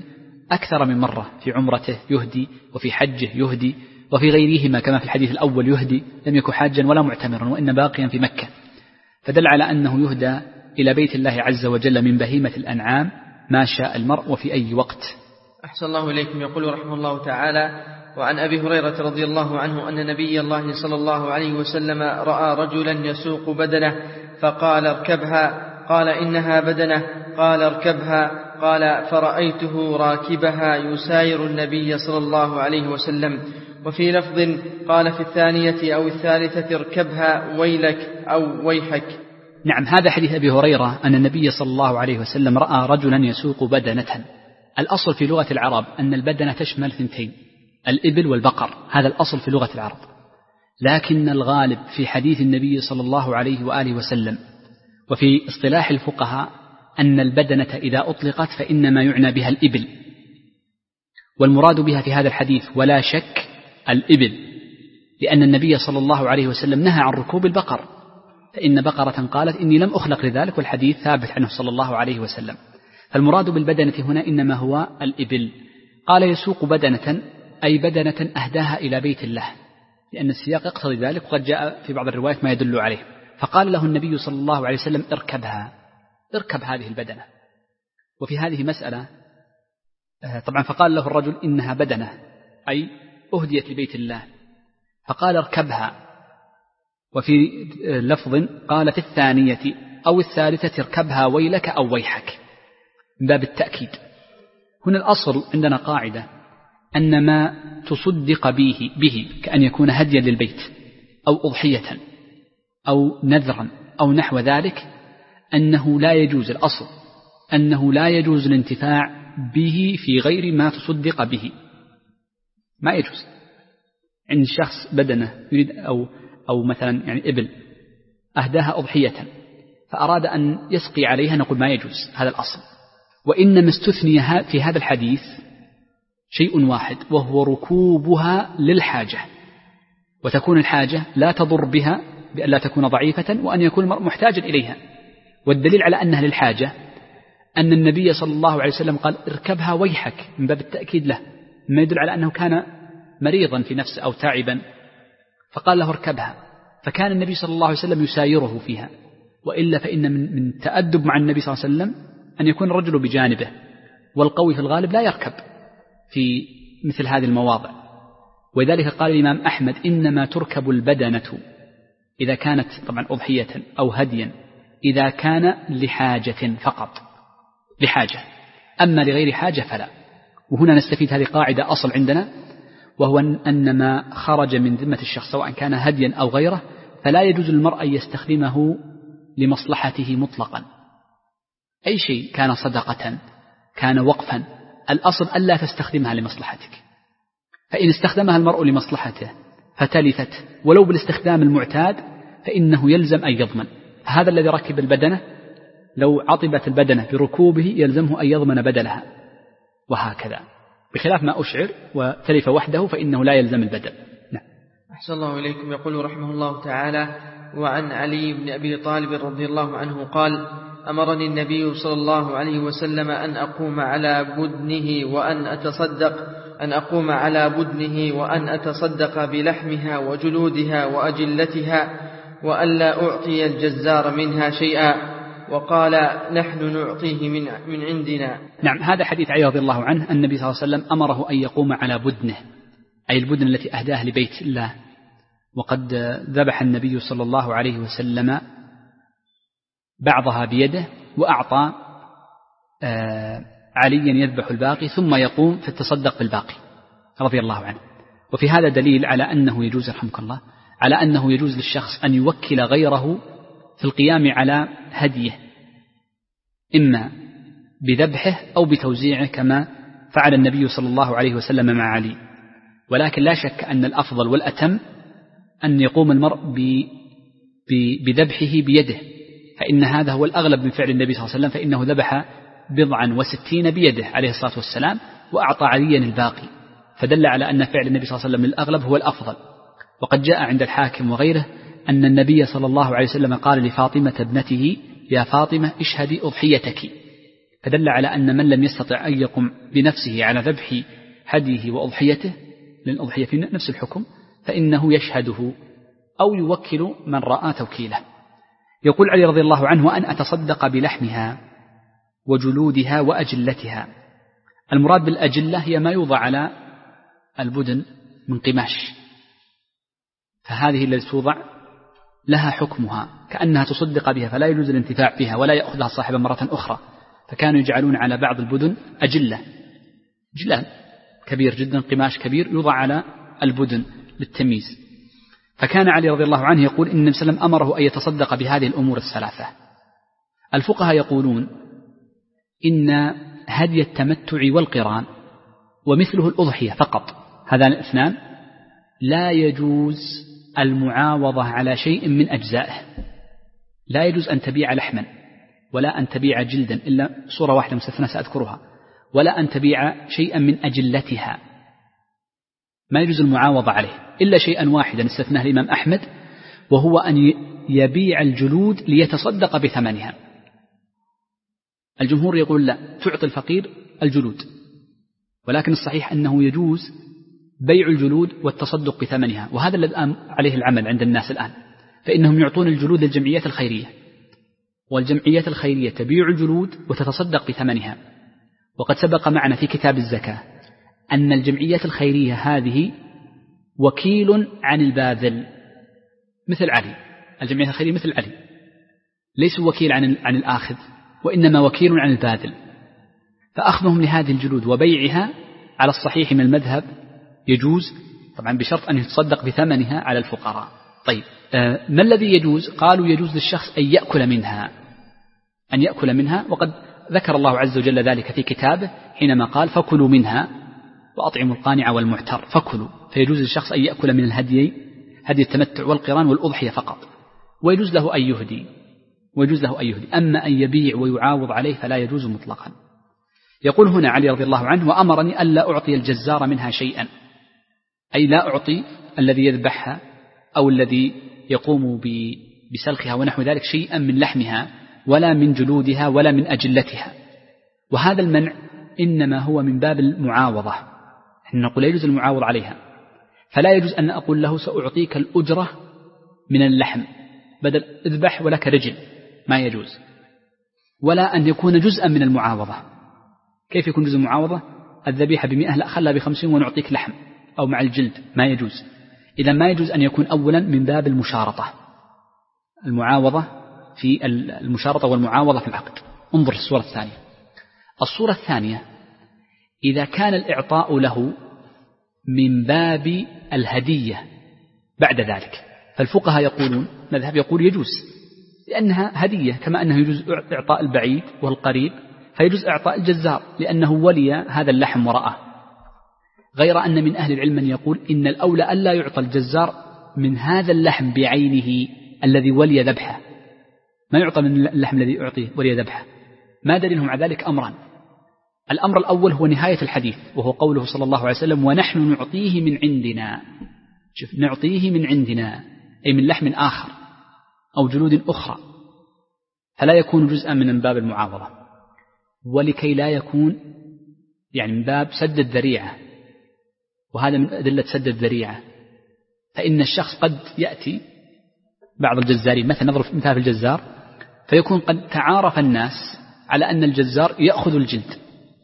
أكثر من مرة، في عمرته يهدي، وفي حجه يهدي، وفي غيرهما كما في الحديث الأول يهدي، لم يكن حاجا ولا معتمرا وإن باقيا في مكة، فدل على أنه يهدى إلى بيت الله عز وجل من بهيمة الأنعام ما شاء المرء وفي أي وقت. أحسن الله إليكم. يقول رحمه الله تعالى: وعن أبي هريرة رضي الله عنه أن نبي الله صلى الله عليه وسلم رأى رجلا يسوق بدنه فقال: اركبها. قال: إنها بدنه. قال: اركبها. قال: فرأيته راكبها يساير النبي صلى الله عليه وسلم. وفي لفظ قال في الثانية أو الثالثة: اركبها ويلك أو ويحك. نعم، هذا حديث أبي هريرة أن النبي صلى الله عليه وسلم رأى رجلا يسوق بدنة. الأصل في لغة العرب أن البدنة تشمل ثنتين، الإبل والبقر، هذا الأصل في لغة العرب، لكن الغالب في حديث النبي صلى الله عليه وآله وسلم وفي اصطلاح الفقهاء أن البدنة إذا أطلقت فإنما يعنى بها الإبل، والمراد بها في هذا الحديث ولا شك الإبل، لأن النبي صلى الله عليه وسلم نهى عن ركوب البقر، فإن بقرة قالت: إني لم أخلق لذلك، والحديث ثابت عنه صلى الله عليه وسلم. فالمراد بالبدنة هنا إنما هو الإبل. قال: يسوق بدنة أي بدنة أهداها إلى بيت الله، لأن السياق يقتضي ذلك، وقد جاء في بعض الروايات ما يدل عليه. فقال له النبي صلى الله عليه وسلم: اركبها، اركب هذه البدنة. وفي هذه مسألة طبعا، فقال له الرجل: إنها بدنة أي أهديت لبيت الله، فقال: اركبها. وفي لفظ قال في الثانية أو الثالثة: اركبها ويلك أو ويحك، من باب التأكيد. هنا الأصل عندنا قاعدة أن ما تصدق به كأن يكون هديا للبيت أو أضحية أو نذرا أو نحو ذلك، أنه لا يجوز، الأصل أنه لا يجوز الانتفاع به في غير ما تصدق به، ما يجوز. عند شخص بدنه يريد أو مثلا يعني إبل أهداها أضحية فأراد أن يسقي عليها، نقول ما يجوز، هذا الأصل. وإنما استثني في هذا الحديث شيء واحد، وهو ركوبها للحاجة، وتكون الحاجة لا تضر بها بأن لا تكون ضعيفة، وأن يكون المرء محتاجا إليها. والدليل على أنها للحاجة أن النبي صلى الله عليه وسلم قال: اركبها ويحك، من باب التأكيد له، ما يدل على أنه كان مريضا في نفسه أو تعبا، فقال له: اركبها. فكان النبي صلى الله عليه وسلم يسايره فيها، وإلا فإن من تأدب مع النبي صلى الله عليه وسلم أن يكون الرجل بجانبه، والقوي في الغالب لا يركب في مثل هذه المواضع. ولذلك قال الإمام أحمد: إنما تركب البدنة إذا كانت طبعا أضحية أو هديا إذا كان لحاجة فقط، لحاجة، أما لغير حاجة فلا. وهنا نستفيد هذه قاعدة أصل عندنا، وهو أن ما خرج من ذمة الشخص سواء كان هديا أو غيره فلا يجوز للمرء أن يستخدمه لمصلحته مطلقا. أي شيء كان صدقة كان وقفا، الأصل ألا تستخدمها لمصلحتك، فإن استخدمها المرء لمصلحته فتلفت ولو بالاستخدام المعتاد فإنه يلزم أن يضمن. هذا الذي ركب البدنة لو عطبت البدنة بركوبه يلزمه أن يضمن بدلها، وهكذا، بخلاف ما أشعر وتلف وحده فإنه لا يلزم البدل. نعم. أحسن الله إليكم. يقول رحمه الله تعالى: وعن علي بن أبي طالب رضي الله عنه قال: أمرني النبي صلى الله عليه وسلم أن أقوم على بدنه وأن أتصدق بلحمها وجلودها وأجلتها، وألا أعطي الجزار منها شيئا، وقال: نحن نعطيه من عندنا. نعم، هذا حديث علي رضي الله عنه. النبي صلى الله عليه وسلم أمره أن يقوم على بدنه، أي البدن التي أهداها لبيت الله. وقد ذبح النبي صلى الله عليه وسلم بعضها بيده، وأعطى عليا يذبح الباقي ثم يقوم فتصدق بالباقي رضي الله عنه. وفي هذا دليل على أنه يجوز، رحمك الله، على أنه يجوز للشخص أن يوكل غيره في القيام على هديه، إما بذبحه أو بتوزيعه كما فعل النبي صلى الله عليه وسلم مع علي. ولكن لا شك أن الأفضل والأتم أن يقوم المرء بذبحه بيده، فإن هذا هو الأغلب من فعل النبي صلى الله عليه وسلم، فإنه ذبح 60 بيده عليه الصلاة والسلام وأعطى عليا الباقي، فدل على أن فعل النبي صلى الله عليه وسلم للأغلب هو الأفضل. وقد جاء عند الحاكم وغيره أن النبي صلى الله عليه وسلم قال لفاطمة ابنته: يا فاطمة اشهدي أضحيتك، فدل على أن من لم يستطع أن يقوم بنفسه على ذبح هديه وأضحيته، لأن الأضحية في نفس الحكم، فإنه يشهده أو يوكل من رأى توكيله. يقول علي رضي الله عنه: وأن أتصدق بلحمها وجلودها وأجلتها. المراد بالأجلة هي ما يوضع على البدن من قماش، فهذه التي توضع لها حكمها كأنها تصدق بها، فلا يجوز الانتفاع بها ولا يأخذها صاحبا مرة أخرى. فكانوا يجعلون على بعض البدن أجلة، جلال كبير جدا، قماش كبير يوضع على البدن للتمييز. فكان علي رضي الله عنه يقول إن النبي صلى الله عليه وسلم أمره أن يتصدق بهذه الأمور الثلاثة. الفقهاء يقولون إن هدي التمتع والقران ومثله الأضحية فقط، هذان الاثنان لا يجوز المعاوضة على شيء من أجزائه. لا يجوز أن تبيع لحما ولا أن تبيع جلدا، إلا صورة واحدة مستثنى سأذكرها، ولا أن تبيع شيئا من أجلتها، ما يجوز المعاوضة عليه إلا شيئا واحدا استثناه الإمام أحمد، وهو أن يبيع الجلود ليتصدق بثمنها. الجمهور يقول لا، تعطي الفقير الجلود، ولكن الصحيح أنه يجوز بيع الجلود والتصدق بثمنها، وهذا الذي عليه العمل عند الناس الآن، فإنهم يعطون الجلود للجمعيات الخيرية، والجمعيات الخيرية تبيع الجلود وتتصدق بثمنها. وقد سبق معنا في كتاب الزكاة أن الجمعيات الخيرية هذه وكيل عن الباذل، مثل علي، الجمعية الخيرية مثل علي، ليس وكيل عن الآخذ، وإنما وكيل عن الباذل. فأخذهم لهذه الجلود وبيعها على الصحيح من المذهب يجوز، طبعا بشرط أن يتصدق بثمنها على الفقراء. طيب، ما الذي يجوز؟ قالوا يجوز للشخص أن يأكل منها، وقد ذكر الله عز وجل ذلك في كتابه حينما قال: فكلوا منها وأطعموا القانع والمعتر. فكلوا، فيجوز للشخص أن يأكل من الهدي، هدي التمتع والقران والأضحية فقط، ويجوز له أن يهدي، أما أن يبيع ويعاوض عليه فلا يجوز مطلقا. يقول هنا علي رضي الله عنه: وأمرني ألا أعطي الجزار منها شيئا، أي لا أعطي الذي يذبحها أو الذي يقوم بسلخها ونحو ذلك شيئا من لحمها ولا من جلودها ولا من أجلتها. وهذا المنع إنما هو من باب المعاوضة، نحن نقول لا يجوز المعاوض عليها، فلا يجوز أن أقول له سأعطيك الأجرة من اللحم بدل اذبح ولك رجل، ما يجوز. ولا أن يكون جزءا من المعاوضة. كيف يكون جزء المعاوضة؟ الذبيحة ب100، لا خلها ب50 ونعطيك لحم، أو مع الجلد، ما يجوز. إذا ما يجوز أن يكون أولا من باب المشارطة، المعاوضة في المشارطة والمعاوضة في العقد. انظر الصورة الثانية. الصورة الثانية إذا كان الإعطاء له من باب الهدية بعد ذلك، فالفقهاء يقولون، مذهب يقول يجوز، لأنها هدية، كما أنه يجوز إعطاء البعيد والقريب، فيجوز إعطاء الجزار لأنه ولي هذا اللحم ورأه. غير أن من أهل العلم من يقول إن الأولى ألا يعطى الجزار من هذا اللحم بعينه الذي ولي ذبحه، ما يعطى من اللحم الذي أعطيه ولي ذبحه. ما دليلهم على ذلك؟ أمران. الأمر الأول هو نهاية الحديث، وهو قوله صلى الله عليه وسلم: ونحن نعطيه من عندنا. شوف، نعطيه من عندنا، أي من لحم آخر أو جلود أخرى، فلا يكون جزءا من باب المعاوضة. ولكي لا يكون يعني من باب سد الذريعة، وهذا من أدلة سد الذريعة، فإن الشخص قد يأتي بعض الجزارين، مثلا نضرب مثال الجزار، فيكون قد تعارف الناس على أن الجزار يأخذ الجلد،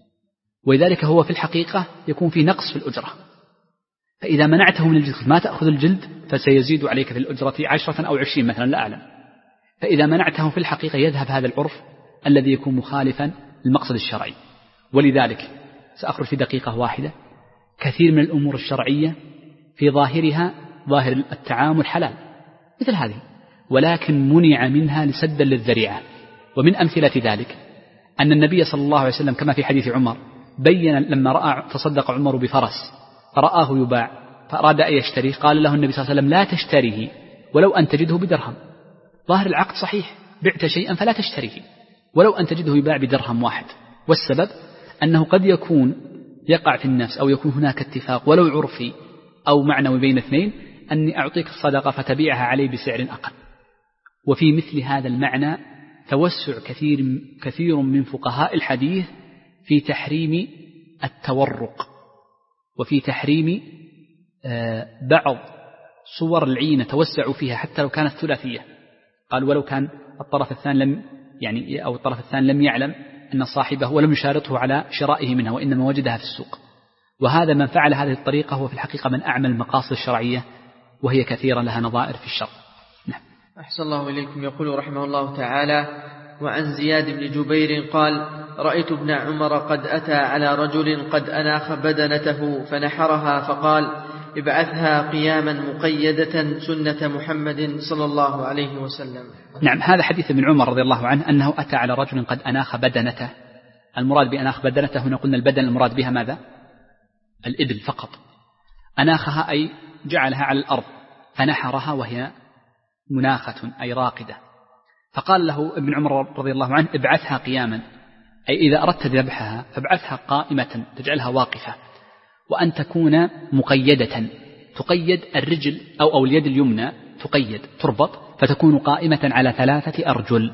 ولذلك هو في الحقيقة يكون في نقص في الأجرة. فإذا منعته من الجلد، ما تأخذ الجلد، فسيزيد عليك في الأجرة 10 أو 20 مثلا، لا أعلم. فإذا منعته في الحقيقة يذهب هذا العرف الذي يكون مخالفا للمقصد الشرعي. ولذلك سأخرج في دقيقة واحدة: كثير من الأمور الشرعية في ظاهرها ظاهر التعامل حلال مثل هذه، ولكن منع منها لسدا للذريعة. ومن أمثلة ذلك أن النبي صلى الله عليه وسلم كما في حديث عمر بين لما رأى تصدق عمر بفرس فرآه يباع فأراد أن يشتريه، قال له النبي صلى الله عليه وسلم: لا تشتريه ولو أن تجده بدرهم. ظاهر العقد صحيح، بعت شيئا فلا تشتريه ولو أن تجده يباع بدرهم واحد. والسبب أنه قد يكون يقع في النفس أو يكون هناك اتفاق ولو عرفي أو معنوي بين اثنين أني أعطيك الصدقة فتبيعها علي بسعر أقل. وفي مثل هذا المعنى توسع كثير من فقهاء الحديث في تحريم التورق وفي تحريم بعض صور العينة توسعوا فيها حتى لو كانت ثلاثية. قال ولو كان الطرف الثاني لم يعلم أن صاحبه ولم يشارطه على شرائه منها وإنما وجدها في السوق. وهذا من فعل هذه الطريقة هو في الحقيقة من أعمل المقاصد الشرعية وهي كثيرة لها نظائر في الشرع. نعم. أحسن الله إليكم. يقول رحمه الله تعالى: وعن زياد بن جبير قال: رأيت ابن عمر قد أتى على رجل قد أناخ بدنته فنحرها فقال: ابعثها قياما مقيدة سنة محمد صلى الله عليه وسلم. نعم، هذا حديث ابن عمر رضي الله عنه أنه أتى على رجل قد أناخ بدنته. المراد بأناخ بدنته هنا قلنا البدن المراد بها ماذا؟ الإبل فقط. أناخها أي جعلها على الأرض، فنحرها وهي مناخة أي راقدة. فقال له ابن عمر رضي الله عنه: ابعثها قياما، أي إذا أردت ذبحها فابعثها قائمة تجعلها واقفة، وأن تكون مقيدة، تقيد الرجل أو اليد اليمنى تقيد تربط فتكون قائمة على 3 أرجل،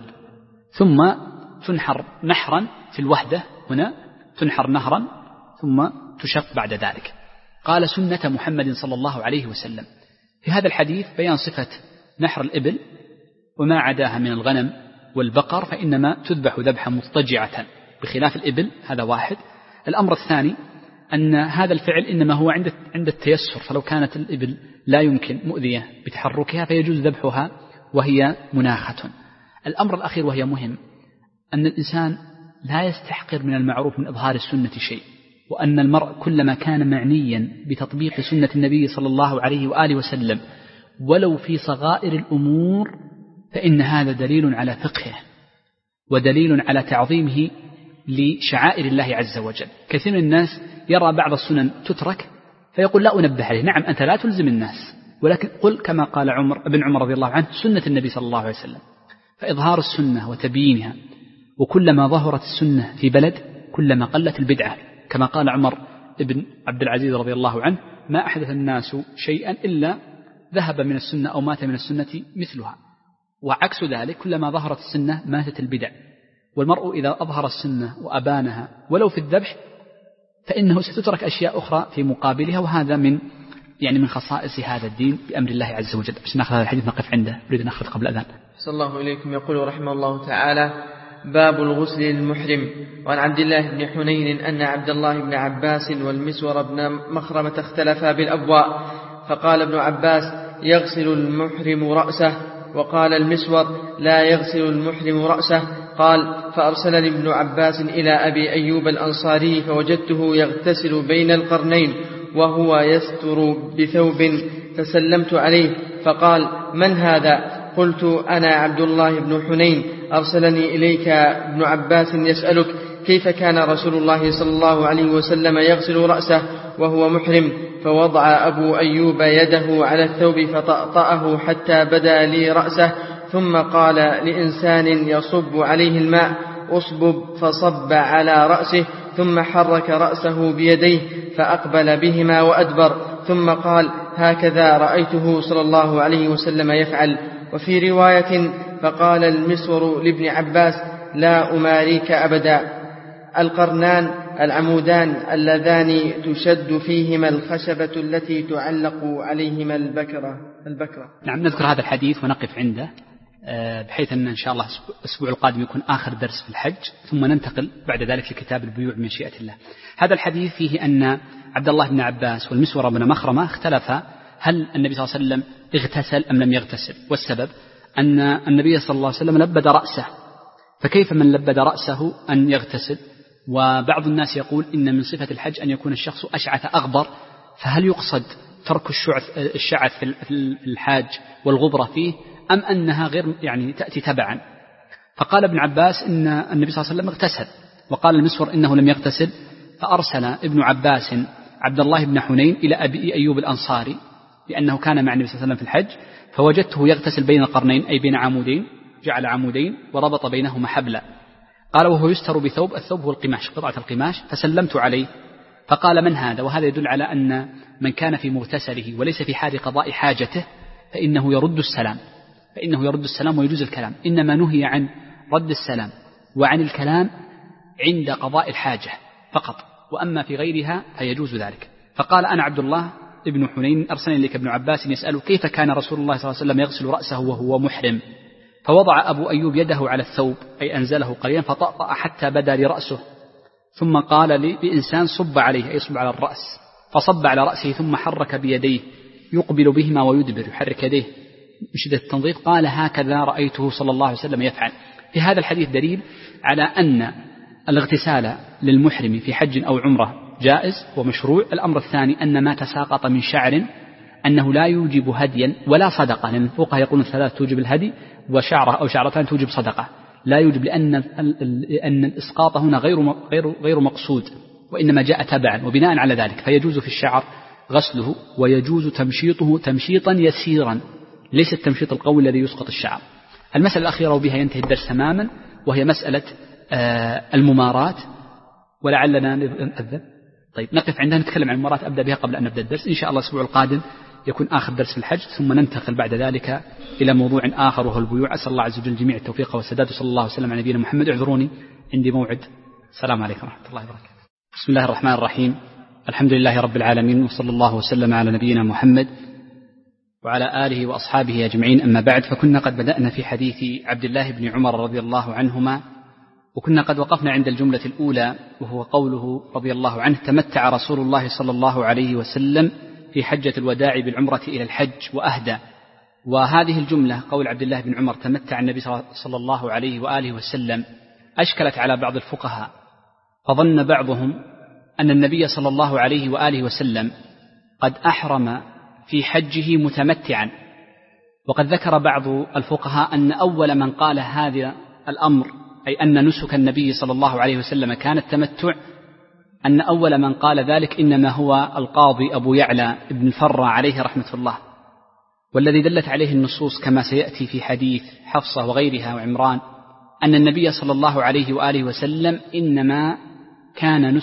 ثم تنحر نحرا في الوحدة، هنا تنحر نهرا ثم تشق بعد ذلك. قال: سنة محمد صلى الله عليه وسلم. في هذا الحديث بيان صفة نحر الإبل، وما عداها من الغنم والبقر فإنما تذبح ذبحا مضطجعة بخلاف الإبل. هذا واحد. الأمر الثاني أن هذا الفعل إنما هو عند التيسر، فلو كانت الإبل لا يمكن مؤذية بتحركها فيجوز ذبحها وهي مناخة. الأمر الأخير وهي مهم، أن الإنسان لا يستحقر من المعروف من إظهار السنة شيء، وأن المرء كلما كان معنيا بتطبيق سنة النبي صلى الله عليه وآله وسلم ولو في صغائر الأمور فإن هذا دليل على فقهه ودليل على تعظيمه لشعائر الله عز وجل. كثير من الناس يرى بعض السنن تترك فيقول لا أنبه عليه. نعم، أنت لا تلزم الناس، ولكن قل كما قال ابن عمر رضي الله عنه: سنة النبي صلى الله عليه وسلم. فإظهار السنة وتبيينها، وكلما ظهرت السنة في بلد كلما قلت البدعة، كما قال عمر ابن عبد العزيز رضي الله عنه: ما أحدث الناس شيئا إلا ذهب من السنة أو مات من السنة مثلها. وعكس ذلك كلما ظهرت السنة ماتت البدع. والمرء إذا أظهر السنة وأبانها ولو في الذبح فإنه ستترك أشياء أخرى في مقابلها، وهذا من خصائص هذا الدين بأمر الله عز وجل. بس نأخذ هذا الحديث نقف عنده، نريد أن نأخذ قبل الأذان. صلى الله إليكم. يقول رحمه الله تعالى: باب الغسل للمحرم. وعن عبد الله بن حنين أن عبد الله بن عباس والمسور بن مخرمة اختلفا بالأبواء، فقال ابن عباس: يغسل المحرم رأسه، وقال المسور: لا يغسل المحرم رأسه. قال: فأرسلني ابن عباس إلى أبي أيوب الأنصاري فوجدته يغتسل بين القرنين وهو يستر بثوب، فسلمت عليه فقال: من هذا؟ قلت: أنا عبد الله بن حنين، أرسلني إليك ابن عباس يسألك كيف كان رسول الله صلى الله عليه وسلم يغسل رأسه وهو محرم. فوضع أبو أيوب يده على الثوب فطأطأه حتى بدا لي رأسه، ثم قال لإنسان يصب عليه الماء: أصبب، فصب على رأسه، ثم حرك رأسه بيديه فأقبل بهما وأدبر، ثم قال: هكذا رأيته صلى الله عليه وسلم يفعل. وفي رواية: فقال المسور لابن عباس: لا أماريك أبدا. القرنان العمودان اللذان تشد فيهما الخشبة التي تعلق عليهما البكرة. نعم، نذكر هذا الحديث ونقف عنده، بحيث أن إن شاء الله الأسبوع القادم يكون آخر درس في الحج، ثم ننتقل بعد ذلك لكتاب البيوع بمشيئة الله. هذا الحديث فيه أن عبد الله بن عباس والمسور بن مخرمة اختلفا هل النبي صلى الله عليه وسلم اغتسل أم لم يغتسل، والسبب أن النبي صلى الله عليه وسلم لبد رأسه، فكيف من لبد رأسه أن يغتسل؟ وبعض الناس يقول إن من صفة الحج أن يكون الشخص أشعث أغبر، فهل يقصد ترك الشعث في الحاج والغبرة فيه، أم أنها غير تأتي تبعا؟ فقال ابن عباس إن النبي صلى الله عليه وسلم اغتسل، وقال المسور إنه لم يغتسل. فأرسل ابن عباس عبد الله بن حنين إلى أبي أيوب الأنصاري لأنه كان مع النبي صلى الله عليه وسلم في الحج، فوجدته يغتسل بين القرنين أي بين عمودين، جعل عمودين وربط بينهما حبلا. قال: وهو يستر بثوب، الثوب هو القماش، قطعة القماش. فسلمت عليه فقال: من هذا؟ وهذا يدل على أن من كان في مغتسله وليس في حال قضاء حاجته فإنه يرد السلام ويجوز الكلام. إنما نهي عن رد السلام وعن الكلام عند قضاء الحاجة فقط، وأما في غيرها فيجوز ذلك. فقال: أنا عبد الله ابن حنين أرسلني إليك ابن عباس يسأل كيف كان رسول الله صلى الله عليه وسلم يغسل رأسه وهو محرم؟ فوضع أبو أيوب يده على الثوب أي أنزله قليلا فطأطأ حتى بدا لرأسه، ثم قال لإنسان صب عليه أي صب على الرأس، فصب على رأسه ثم حرك بيديه يقبل بهما ويدبر، يحرك يديه من شدة التنظيف. قال: هكذا رأيته صلى الله عليه وسلم يفعل. في هذا الحديث دليل على أن الاغتسال للمحرم في حج أو عمرة جائز ومشروع. الأمر الثاني أن ما تساقط من شعر أنه لا يوجب هديا ولا صدقة، لأن الفقهاء يقولون الثلاث توجب الهدي وشعرة أو شعرتان توجب صدقة، لا يوجب لأن الإسقاط هنا غير مقصود، وإنما جاء تبعا وبناء على ذلك فيجوز في الشعر غسله ويجوز تمشيطه تمشيطا يسيرا، ليس التمشيط القوي الذي يسقط الشعر. المسألة الأخيرة وبها ينتهي الدرس تماما، وهي مسألة الممارات، ولعلنا نذهب. طيب نقف عندها نتكلم عن الممارات، أبدأ بها قبل أن نبدأ الدرس إن شاء الله. الأسبوع القادم يكون آخر درس في الحج، ثم ننتقل بعد ذلك إلى موضوع آخر وهو البيوع. أسأل الله عز وجل الجميع التوفيق والسداد، صلى الله وسلم على نبينا محمد. اعذروني عندي موعد. السلام عليكم ورحمة الله وبركاته. بسم الله الرحمن الرحيم، الحمد لله رب العالمين، وصلى الله وسلم على نبينا محمد وعلى آله وأصحابه أجمعين. أما بعد، فكنا قد بدأنا في حديث عبد الله بن عمر رضي الله عنهما، وكنا قد وقفنا عند الجملة الأولى وهو قوله رضي الله عنه: تمتع رسول الله صلى الله عليه وسلم في حجة الوداع بالعمرة إلى الحج وأهدى. وهذه الجملة قول عبد الله بن عمر تمتع النبي صلى الله عليه وآله وسلم أشكلت على بعض الفقهاء، فظن بعضهم أن النبي صلى الله عليه وآله وسلم قد أحرم في حجه متمتعا، وقد ذكر بعض الفقهاء أن أول من قال هذا الأمر أي أن نسك النبي صلى الله عليه وسلم كان التمتع، أن أول من قال ذلك إنما هو القاضي أبو يعلى ابن الفرة عليه رحمة الله، والذي دلت عليه النصوص كما سيأتي في حديث حفصة وغيرها وعمران أن النبي صلى الله عليه وآله وسلم إنما كان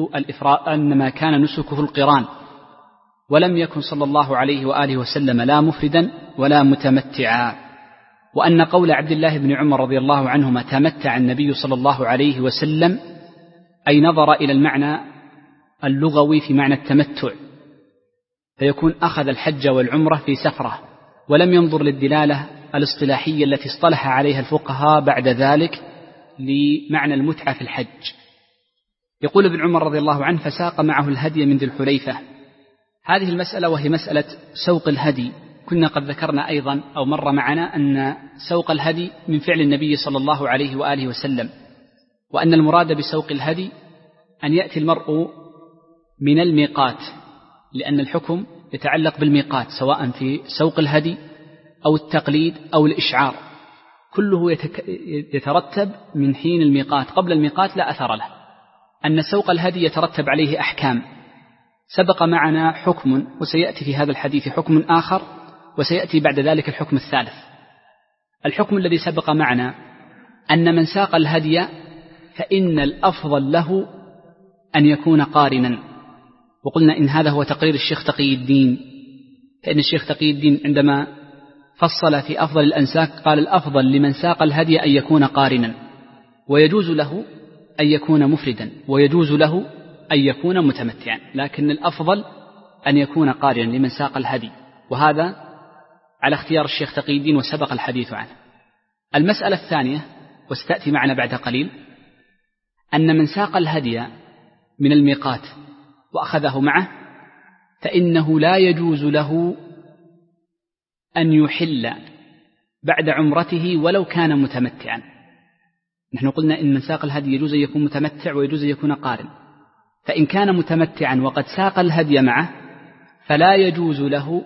نسكه القران، ولم يكن صلى الله عليه وآله وسلم لا مفردا ولا متمتعا. وأن قول عبد الله بن عمر رضي الله عنهما تمتع النبي صلى الله عليه وسلم أي نظر إلى المعنى اللغوي في معنى التمتع، فيكون أخذ الحج والعمرة في سفرة، ولم ينظر للدلالة الاصطلاحية التي اصطلح عليها الفقهاء بعد ذلك لمعنى المتعة في الحج. يقول ابن عمر رضي الله عنه: فساق معه الهدي من ذي الحليفة. هذه المسألة وهي مسألة سوق الهدي، كنا قد ذكرنا أيضا أو مر معنا أن سوق الهدي من فعل النبي صلى الله عليه وآله وسلم، وأن المراد بسوق الهدي أن يأتي المرء من الميقات، لأن الحكم يتعلق بالميقات سواء في سوق الهدي أو التقليد أو الإشعار، كله يترتب من حين الميقات، قبل الميقات لا أثر له. أن سوق الهدي يترتب عليه أحكام، سبق معنا حكم وسيأتي في هذا الحديث حكم آخر، وسيأتي بعد ذلك الحكم الثالث. الحكم الذي سبق معنا أن من ساق الهدي فإن الأفضل له أن يكون قارنا، وقلنا إن هذا هو تقرير الشيخ تقي الدين، فإن الشيخ تقي الدين عندما فصل في أفضل الأنساك قال: الأفضل لمن ساق الهدي أن يكون قارنا، ويجوز له أن يكون مفردا، ويجوز له أن يكون متمتعا، لكن الأفضل أن يكون قارنا لمن ساق الهدي، وهذا على اختيار الشيخ تقي الدين وسبق الحديث عنه. المسألة الثانية وستأتي معنا بعد قليل أن من ساق الهدي من الميقات وأخذه معه فإنه لا يجوز له أن يحل بعد عمرته ولو كان متمتعا. نحن قلنا إن من ساق الهدي يجوز أن يكون متمتع ويجوز أن يكون قارن، فإن كان متمتعا وقد ساق الهدي معه فلا يجوز له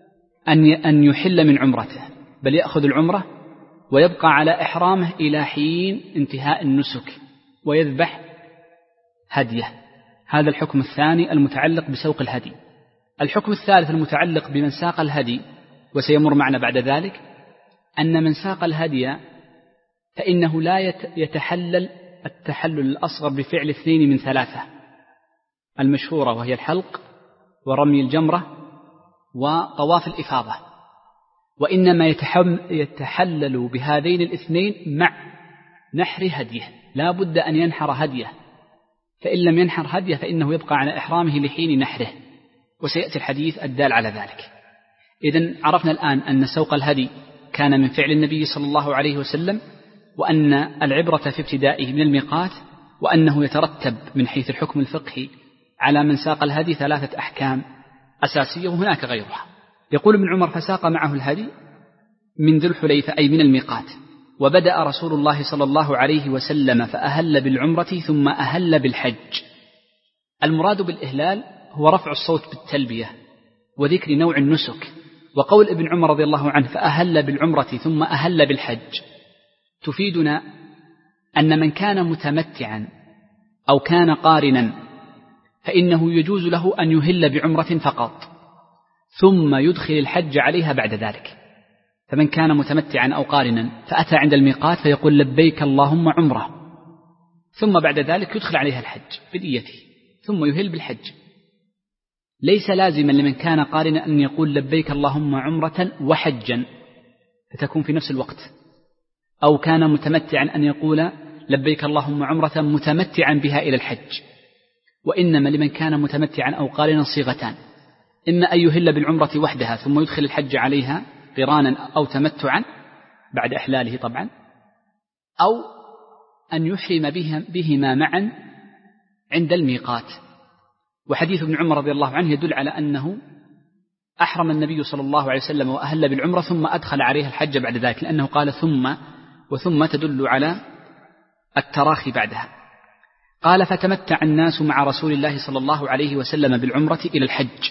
أن يحل من عمرته، بل يأخذ العمرة ويبقى على إحرامه إلى حين انتهاء النسك ويذبح هديه. هذا الحكم الثاني المتعلق بسوق الهدي. الحكم الثالث المتعلق بمن ساق الهدي وسيمر معنا بعد ذلك أن من ساق الهدي فإنه لا يتحلل التحلل الأصغر بفعل 2 من 3 المشهورة، وهي الحلق ورمي الجمرة وطواف الإفاضة، وإنما يتحلل بهذين 2 مع نحر هديه، لا بد أن ينحر هديه، فإن لم ينحر هديه فإنه يبقى على إحرامه لحين نحره، وسيأتي الحديث الدال على ذلك. إذن عرفنا الآن أن سوق الهدي كان من فعل النبي صلى الله عليه وسلم، وأن العبرة في ابتدائه من الميقات، وأنه يترتب من حيث الحكم الفقهي على من ساق الهدي 3 أحكام أساسية وهناك غيرها. يقول ابن عمر: فساق معه الهدي من ذي الحليفة أي من الميقات، وبدأ رسول الله صلى الله عليه وسلم فأهل بالعمرة ثم أهل بالحج. المراد بالإهلال هو رفع الصوت بالتلبية وذكر نوع النسك. وقول ابن عمر رضي الله عنه فأهل بالعمرة ثم أهل بالحج تفيدنا أن من كان متمتعا أو كان قارنا فإنه يجوز له أن يهل بعمرة فقط ثم يدخل الحج عليها بعد ذلك. فمن كان متمتعا أو قارنا فأتى عند الميقات فيقول لبيك اللهم عمرة، ثم بعد ذلك يدخل عليها الحج بنيته ثم يهل بالحج. ليس لازما لمن كان قارنا أن يقول لبيك اللهم عمرة وحجا فتكون في نفس الوقت، أو كان متمتعا أن يقول لبيك اللهم عمرة متمتعا بها إلى الحج. وإنما لمن كان متمتعا أو قارنا صيغتان: إما أن يهل بالعمرة وحدها ثم يدخل الحج عليها قرانا أو تمتعا بعد إحلاله طبعا، أو أن يحرم بهما معا عند الميقات. وحديث ابن عمر رضي الله عنه يدل على أنه أحرم النبي صلى الله عليه وسلم وأهل بالعمرة ثم أدخل عليها الحج بعد ذلك، لأنه قال ثم، وثم تدل على التراخي بعدها. قال: فتمتع الناس مع رسول الله صلى الله عليه وسلم بالعمرة إلى الحج.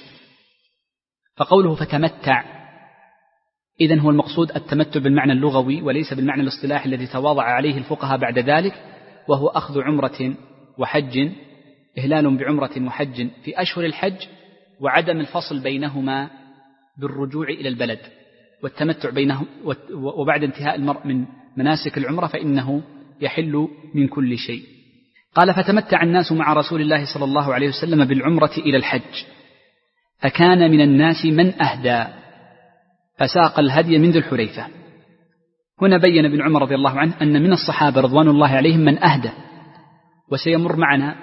فقوله فتمتع إذن هو المقصود التمتع بالمعنى اللغوي وليس بالمعنى الاصطلاحي الذي تواضع عليه الفقهاء بعد ذلك، وهو أخذ عمرة وحج، إهلال بعمرة وحج في أشهر الحج، وعدم الفصل بينهما بالرجوع إلى البلد، والتمتع بينهم. وبعد انتهاء المرء من مناسك العمرة فإنه يحل من كل شيء. قال: فتمتع الناس مع رسول الله صلى الله عليه وسلم بالعمرة إلى الحج، فكان من الناس من أهدى فساق الهدي من ذي الحليفة. هنا بين ابن عمر رضي الله عنه أن من الصحابة رضوان الله عليهم من أهدى، وسيمر معنا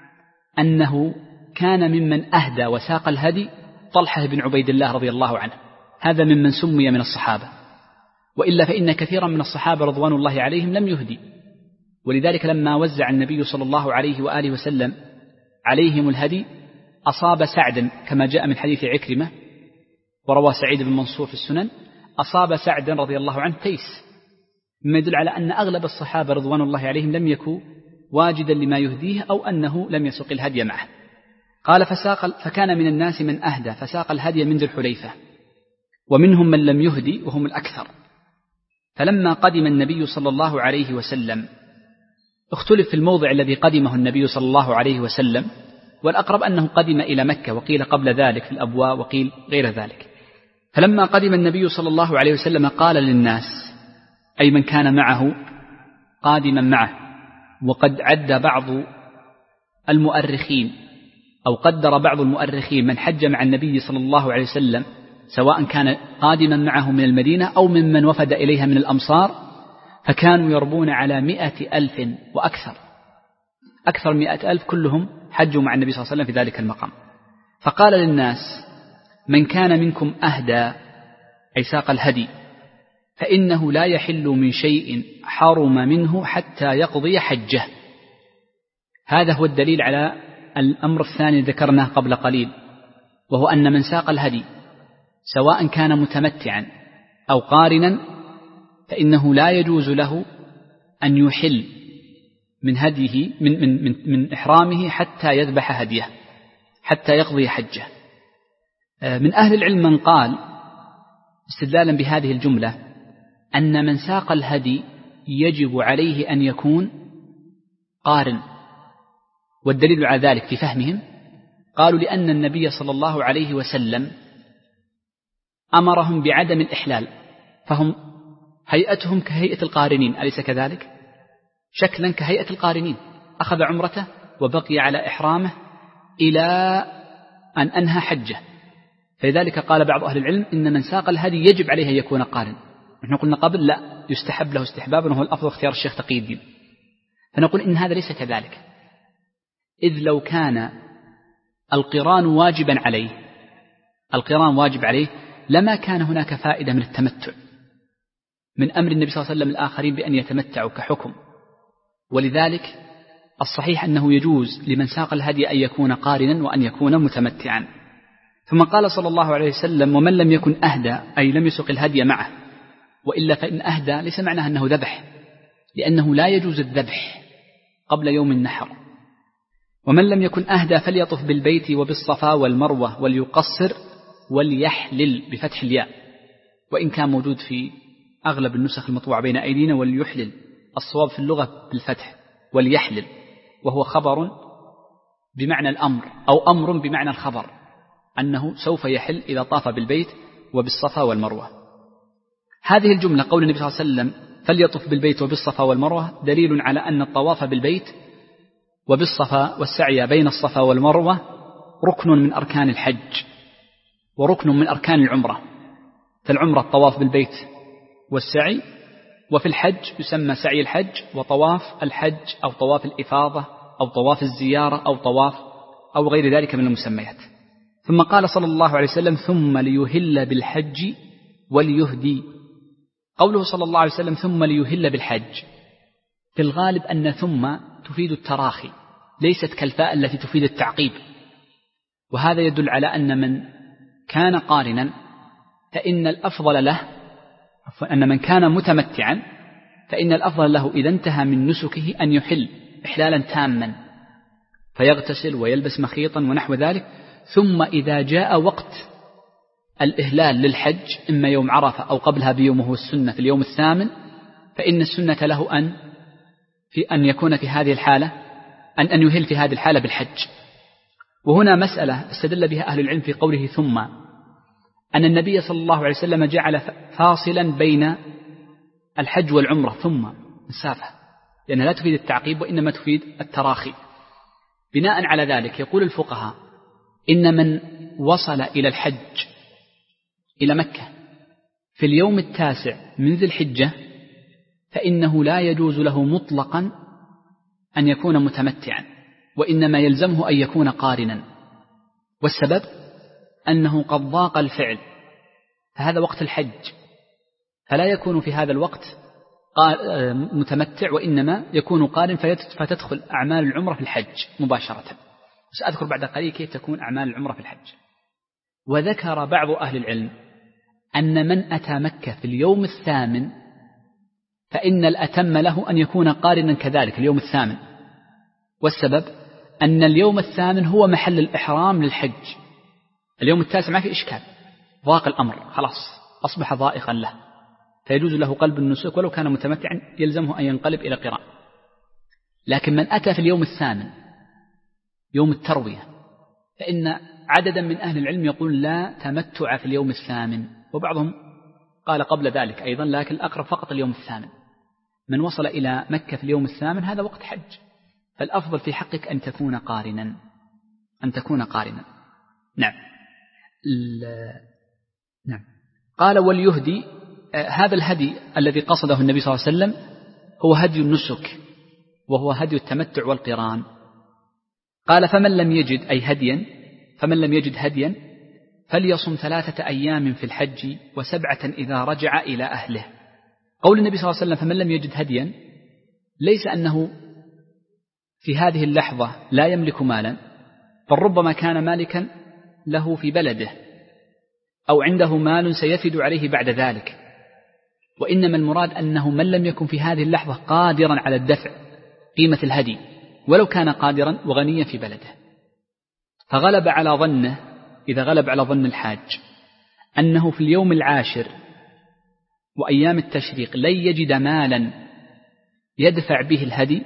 أنه كان ممن أهدى وساق الهدي طلحة بن عبيد الله رضي الله عنه، هذا ممن سمي من الصحابة، وإلا فإن كثيرا من الصحابة رضوان الله عليهم لم يهدي. ولذلك لما وزع النبي صلى الله عليه وآله وسلم عليهم الهدي أصاب سعدا كما جاء من حديث عكرمة وروى سعيد بن منصور في السنن، أصاب سعدا رضي الله عنه تيس، مما يدل على أن أغلب الصحابة رضوان الله عليهم لم يكن واجدا لما يهديه أو أنه لم يسق الهدي معه. قال: فكان من الناس من أهدى فساق الهدي من ذي الحليفة، ومنهم من لم يهدي وهم الأكثر. فلما قدم النبي صلى الله عليه وسلم، اختلف في الموضع الذي قدمه النبي صلى الله عليه وسلم، والأقرب أنه قدم إلى مكة، وقيل قبل ذلك في الأبواء وقيل غير ذلك. فلما قدم النبي صلى الله عليه وسلم قال للناس، أي من كان معه قادما معه، وقد عد بعض المؤرخين أو قدر بعض المؤرخين من حج مع النبي صلى الله عليه وسلم سواء كان قادما معه من المدينة أو ممن وفد إليها من الأمصار، فكانوا يربون على 100,000 وأكثر، أكثر 100,000 كلهم حجوا مع النبي صلى الله عليه وسلم في ذلك المقام. فقال للناس: من كان منكم أهدى أي ساق الهدي فإنه لا يحل من شيء حرم منه حتى يقضي حجه. هذا هو الدليل على الأمر الثاني ذكرناه قبل قليل، وهو أن من ساق الهدي سواء كان متمتعا أو قارنا فإنه لا يجوز له أن يحل من هديه من إحرامه حتى يذبح هديه، حتى يقضي حجه. من أهل العلم من قال استدلالا بهذه الجملة أن من ساق الهدي يجب عليه أن يكون قارن، والدليل على ذلك في فهمهم قالوا لأن النبي صلى الله عليه وسلم أمرهم بعدم الإحلال، فهم هيئتهم كهيئة القارنين، أليس كذلك؟ شكلا كهيئة القارنين، أخذ عمرته وبقي على إحرامه إلى أن أنهى حجه. فلذلك قال بعض أهل العلم إن من ساق الهدي يجب عليه أن يكون قارن. نحن قلنا قبل لا، يستحب له استحبابا، وهو الأفضل اختيار الشيخ تقي الدين، فنقول إن هذا ليس كذلك، إذ لو كان القران واجبا عليه لما كان هناك فائدة من التمتع، من أمر النبي صلى الله عليه وسلم الآخرين بأن يتمتعوا كحكم. ولذلك الصحيح أنه يجوز لمن ساق الهدي أن يكون قارنا وأن يكون متمتعا. ثم قال صلى الله عليه وسلم: ومن لم يكن أهدى، أي لم يسق الهدي معه، وإلا فإن أهدى ليس معناه أنه ذبح، لأنه لا يجوز الذبح قبل يوم النحر. ومن لم يكن أهدى فليطف بالبيت وبالصفا والمروة وليقصر وليحلل بفتح الياء، وإن كان موجود في أغلب النسخ المطبوعة بين أيدينا وليحلل، الصواب في اللغة بالفتح وليحلل، وهو خبر بمعنى الأمر أو أمر بمعنى الخبر، أنه سوف يحل إذا طاف بالبيت وبالصفا والمروة. هذه الجملة قول النبي صلى الله عليه وسلم فليطف بالبيت وبالصفا والمروة دليل على أن الطواف بالبيت وبالصفا والسعي بين الصفا والمروة ركن من أركان الحج وركن من أركان العمرة. فالعمرة الطواف بالبيت والسعي، وفي الحج يسمى سعي الحج وطواف الحج أو طواف الإفاضة أو طواف الزيارة أو طواف أو غير ذلك من المسميات. ثم قال صلى الله عليه وسلم: ثم ليهل بالحج وليهدي. قوله صلى الله عليه وسلم ثم ليهل بالحج، في الغالب أن ثم تفيد التراخي، ليست كالفاء التي تفيد التعقيب، وهذا يدل على أن من كان قارنا فإن الأفضل له، أن من كان متمتعا فإن الأفضل له إذا انتهى من نسكه أن يحل إحلالا تاما، فيغتسل ويلبس مخيطا ونحو ذلك. ثم إذا جاء وقت الإهلال للحج إما يوم عرفة أو قبلها بيوم وهو السنة في اليوم الثامن، فإن السنة له أن يكون في هذه الحالة أن يهل في هذه الحالة بالحج. وهنا مسألة استدل بها أهل العلم في قوله ثم، أن النبي صلى الله عليه وسلم جعل فاصلا بين الحج والعمرة ثم مسافة، لأنها لا تفيد التعقيب وإنما تفيد التراخي. بناء على ذلك يقول الفقهاء إن من وصل إلى الحج إلى مكة في اليوم 9 من ذي الحجة فإنه لا يجوز له مطلقا أن يكون متمتعا، وإنما يلزمه أن يكون قارنا. والسبب أنه قد ضاق الفعل، فهذا وقت الحج، فلا يكون في هذا الوقت متمتع، وإنما يكون قارن فتدخل أعمال العمرة في الحج مباشرة. سأذكر بعد قليل كيف تكون أعمال العمرة في الحج. وذكر بعض أهل العلم أن من أتى مكة في اليوم 8 فإن الأتم له أن يكون قارنا كذلك اليوم 8، والسبب أن اليوم 8 هو محل الإحرام للحج. اليوم 9 ما في إشكال، ضاق الأمر خلاص أصبح ضائقا له، فيجوز له قلب النسك ولو كان متمتعا يلزمه أن ينقلب إلى قران. لكن من أتى في اليوم 8 يوم التروية فإن عددا من أهل العلم يقول لا تمتع في اليوم 8، وبعضهم قال قبل ذلك أيضا، لكن الأقرب فقط اليوم 8. من وصل إلى مكة في اليوم 8 هذا وقت حج، فالأفضل في حقك أن تكون قارنا، نعم. قال وليهدي. هذا الهدي الذي قصده النبي صلى الله عليه وسلم هو هدي النسك، وهو هدي التمتع والقران. قال فمن لم يجد هديا فليصم 3 أيام في الحج و7 إذا رجع إلى أهله. قول النبي صلى الله عليه وسلم فمن لم يجد هديا ليس أنه في هذه اللحظة لا يملك مالا، بل ربما كان مالكا له في بلده أو عنده مال سيفد عليه بعد ذلك، وإنما المراد أنه من لم يكن في هذه اللحظة قادرا على الدفع قيمة الهدي ولو كان قادرا وغنيا في بلده، فغلب على ظنه، إذا غلب على ظن الحاج أنه في اليوم 10 وأيام التشريق لن يجد مالا يدفع به الهدي،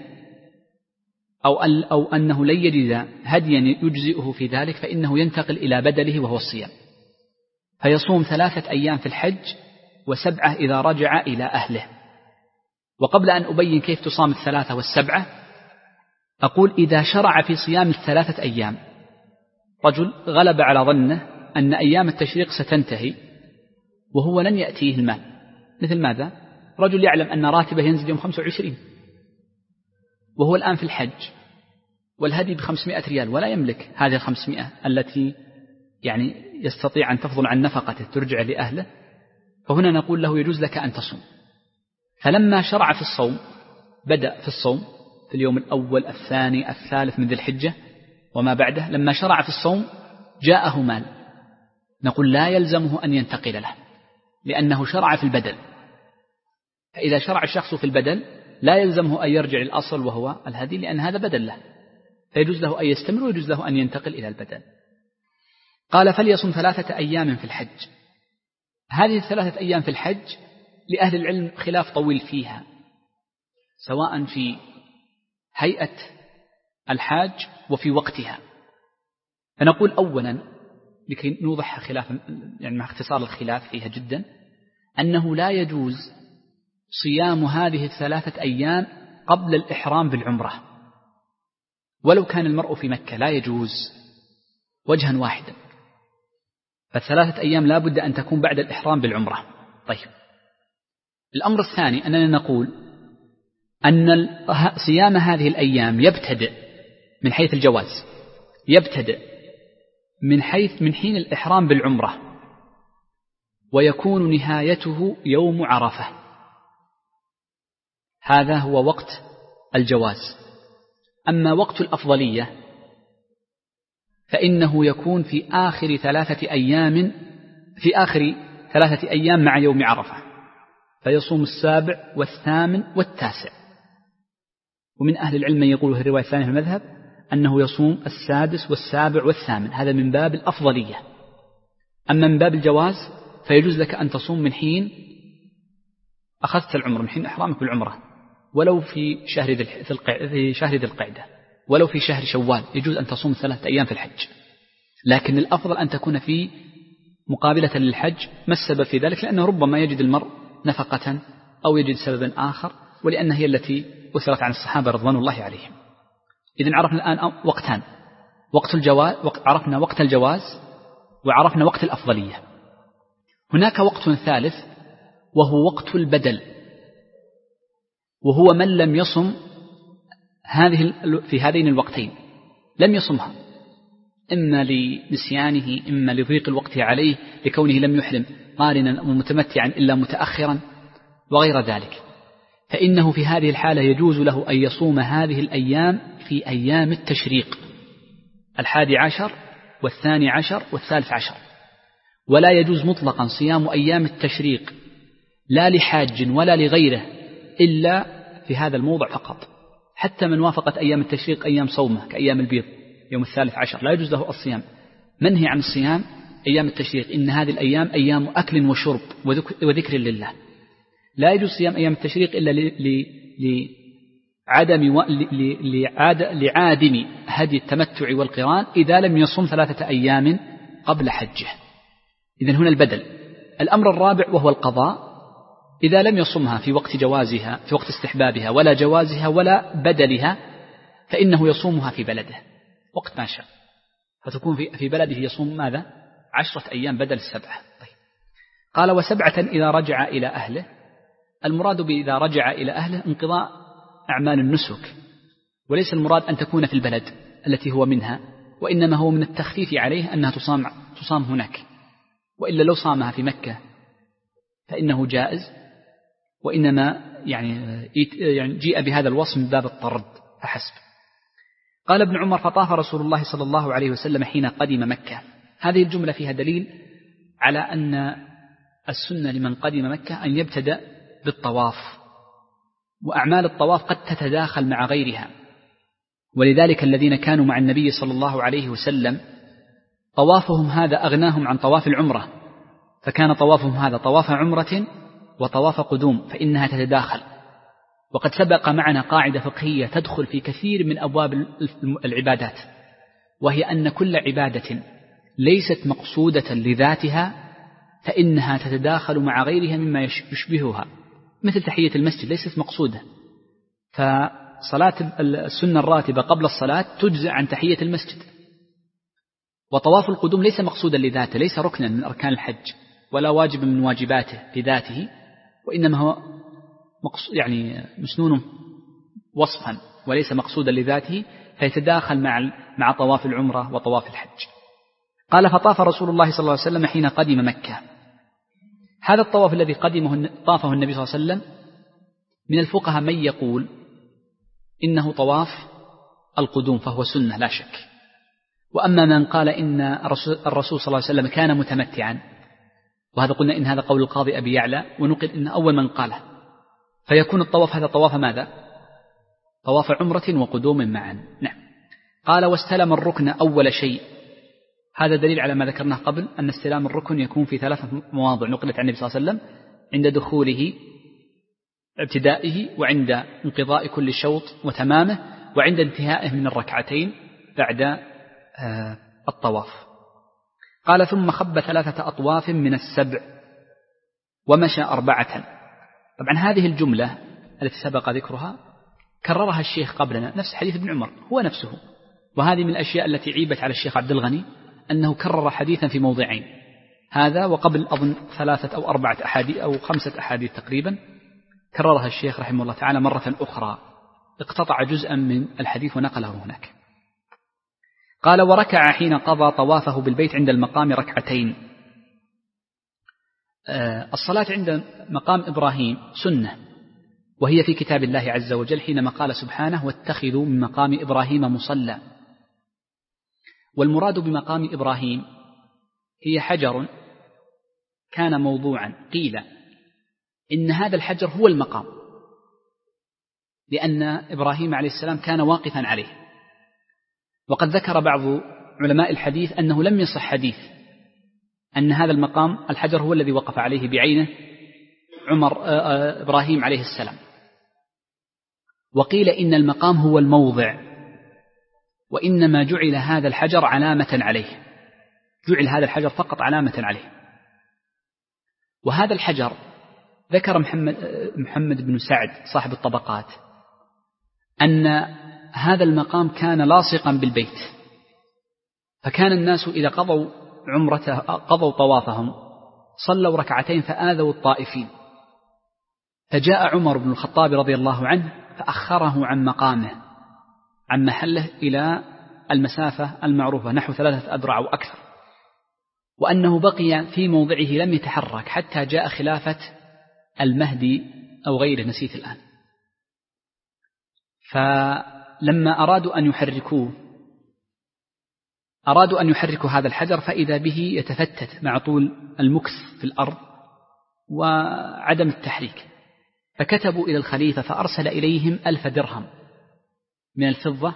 أو أنه لن يجد هديا يجزئه في ذلك، فإنه ينتقل إلى بدله وهو الصيام، فيصوم 3 أيام في الحج و7 إذا رجع إلى أهله. وقبل أن أبين كيف تصام 3 و7 أقول إذا شرع في صيام 3 أيام رجل غلب على ظنه أن أيام التشريق ستنتهي وهو لن يأتيه المال، مثل ماذا؟ رجل يعلم أن راتبه ينزل يوم 25 وهو الآن في الحج والهدي ب500 ريال ولا يملك هذه 500 التي يعني يستطيع أن تفضل عن نفقته ترجع لأهله، فهنا نقول له يجوز لك أن تصوم. فلما شرع في الصوم بدأ في الصوم في اليوم الأول الثاني الثالث من ذي الحجة وما بعده، لما شرع في الصوم جاءه مال، نقول لا يلزمه أن ينتقل له لأنه شرع في البدل. فإذا شرع الشخص في البدل لا يلزمه أن يرجع للأصل وهو الهدي، لأن هذا بدل له، فيجوز له أن يستمر ويجوز له أن ينتقل إلى البدل. قال فليصم 3 أيام في الحج. هذه 3 أيام في الحج لأهل العلم خلاف طويل فيها، سواء في هيئة الحاج وفي وقتها. فنقول أولا لكي نوضح خلاف يعني مع اختصار الخلاف فيها جدا، أنه لا يجوز صيام هذه 3 أيام قبل الإحرام بالعمرة، ولو كان المرء في مكة لا يجوز وجها واحدا، ف3 أيام لا بد أن تكون بعد الإحرام بالعمرة. طيب، الأمر الثاني أننا نقول أن صيام هذه الأيام يبتدئ من حيث الجواز، يبتدئ من حين الإحرام بالعمرة، ويكون نهايته يوم عرفة. هذا هو وقت الجواز. أما وقت الأفضلية فإنه يكون في آخر 3 أيام، في آخر 3 أيام مع يوم عرفة، فيصوم 7 والثامن والتاسع. ومن أهل العلم من يقول في الرواية الثانية في المذهب أنه يصوم 6 والسابع والثامن، هذا من باب الأفضلية. أما من باب الجواز فيجوز لك أن تصوم من حين أخذت العمر، من حين إحرامك بالعمرة، ولو في شهر ذي القعدة، ولو في شهر شوال يجوز أن تصوم 3 أيام في الحج. لكن الأفضل أن تكون في مقابلة للحج. ما السبب في ذلك؟ لأنه ربما يجد المرء نفقة أو يجد سببا آخر، ولأنها هي التي أثرت عن الصحابة رضوان الله عليهم. إذن عرفنا الآن وقتان، وقت الجواز، عرفنا وقت الجواز وعرفنا وقت الأفضلية. هناك وقت ثالث وهو وقت البدل، وهو من لم يصم في هذين الوقتين، لم يصمها إما لنسيانه إما لضيق الوقت عليه لكونه لم يحرم قارنا ومتمتعا إلا متأخرا وغير ذلك، فإنه في هذه الحالة يجوز له أن يصوم هذه الأيام في أيام التشريق 11 و12 و13، ولا يجوز مطلقا صيام أيام التشريق لا لحاج ولا لغيره إلا في هذا الموضع فقط. حتى من وافقت أيام التشريق أيام صومه كأيام البيض يوم 13 لا يجوز له الصيام، منهي عن الصيام أيام التشريق، إن هذه الأيام أيام أكل وشرب وذكر لله. لا يجوز صيام أيام التشريق إلا لعادم هدي التمتع والقران إذا لم يصم 3 أيام قبل حجه. إذن هنا البدل. الأمر الرابع وهو القضاء، إذا لم يصمها في وقت جوازها في وقت استحبابها ولا جوازها ولا بدلها فإنه يصومها في بلده وقت ما شاء، فتكون في بلده يصوم ماذا؟ 10 أيام بدل 7. طيب. قال 7 إذا رجع إلى أهله. المراد بإذا رجع إلى أهله انقضاء أعمال النسك، وليس المراد أن تكون في البلد التي هو منها، وإنما هو من التخفيف عليه أنها تصام هناك، وإلا لو صامها في مكة فإنه جائز، وإنما يعني جيء بهذا الوصف من باب الطرد فحسب. قال ابن عمر فطاف رسول الله صلى الله عليه وسلم حين قدم مكة. هذه الجملة فيها دليل على أن السنة لمن قدم مكة أن يبتدأ بالطواف، وأعمال الطواف قد تتداخل مع غيرها، ولذلك الذين كانوا مع النبي صلى الله عليه وسلم طوافهم هذا أغناهم عن طواف العمرة، فكان طوافهم هذا طواف عمرة وطواف قدوم، فإنها تتداخل. وقد سبق معنا قاعدة فقهية تدخل في كثير من أبواب العبادات، وهي أن كل عبادة ليست مقصودة لذاتها فإنها تتداخل مع غيرها مما يشبهها، مثل تحية المسجد ليست مقصودة، فصلاة السنة الراتبة قبل الصلاة تجزع عن تحية المسجد. وطواف القدوم ليس مقصودا لذاته، ليس ركنا من أركان الحج ولا واجب من واجباته بذاته، وإنما هو يعني مسنون وصفا وليس مقصودا لذاته، فيتداخل مع طواف العمرة وطواف الحج. قال فطاف رسول الله صلى الله عليه وسلم حين قدم مكة. هذا الطواف الذي طافه النبي صلى الله عليه وسلم من الفقهاء من يقول إنه طواف القدوم فهو سنة لا شك، وأما من قال إن الرسول صلى الله عليه وسلم كان متمتعا، وهذا قلنا إن هذا قول القاضي أبي يعلى ونقل إن أول من قاله، فيكون الطواف هذا طواف ماذا؟ طواف عمرة وقدوم معا. نعم. قال واستلم الركن أول شيء. هذا دليل على ما ذكرناه قبل أن استلام الركن يكون في 3 مواضع نقلت عن النبي صلى الله عليه وسلم: عند دخوله ابتدائه، وعند انقضاء كل شوط وتمامه، وعند انتهائه من الركعتين بعد الطواف. قال ثم خب 3 أطواف من 7 ومشى 4. طبعا هذه الجملة التي سبق ذكرها كررها الشيخ قبلنا، نفس حديث ابن عمر هو نفسه، وهذه من الأشياء التي عيبت على الشيخ عبد الغني أنه كرر حديثا في موضعين، هذا وقبل أظن 3 أو 4 أحاديث أو 5 أحاديث تقريبا كررها الشيخ رحمه الله تعالى مرة أخرى، اقتطع جزءا من الحديث ونقله هناك. قال وركع حين قضى طوافه بالبيت عند المقام 2. الصلاة عند مقام إبراهيم سنة، وهي في كتاب الله عز وجل حينما قال سبحانه واتخذوا من مقام إبراهيم مصلى. والمراد بمقام إبراهيم هي حجر كان موضوعا، قيل إن هذا الحجر هو المقام، لأن إبراهيم عليه السلام كان واقفا عليه. وقد ذكر بعض علماء الحديث أنه لم يصح حديث أن هذا المقام الحجر هو الذي وقف عليه بعينه إبراهيم عليه السلام، وقيل إن المقام هو الموضع، وإنما جعل هذا الحجر علامة عليه، جعل هذا الحجر فقط علامة عليه. وهذا الحجر ذكر محمد بن سعد صاحب الطبقات أن هذا المقام كان لاصقا بالبيت، فكان الناس إذا قضوا طوافهم صلوا 2 فآذوا الطائفين، فجاء عمر بن الخطاب رضي الله عنه فأخره عن مقامه عن محله إلى المسافة المعروفة نحو 3 أذرع أو أكثر، وأنه بقي في موضعه لم يتحرك حتى جاء خلافة المهدي أو غيره نسيت الآن. فلما أرادوا أن يحركوا هذا الحجر فإذا به يتفتت مع طول المكث في الأرض وعدم التحريك، فكتبوا إلى الخليفة فأرسل إليهم 1000 درهم من الفضة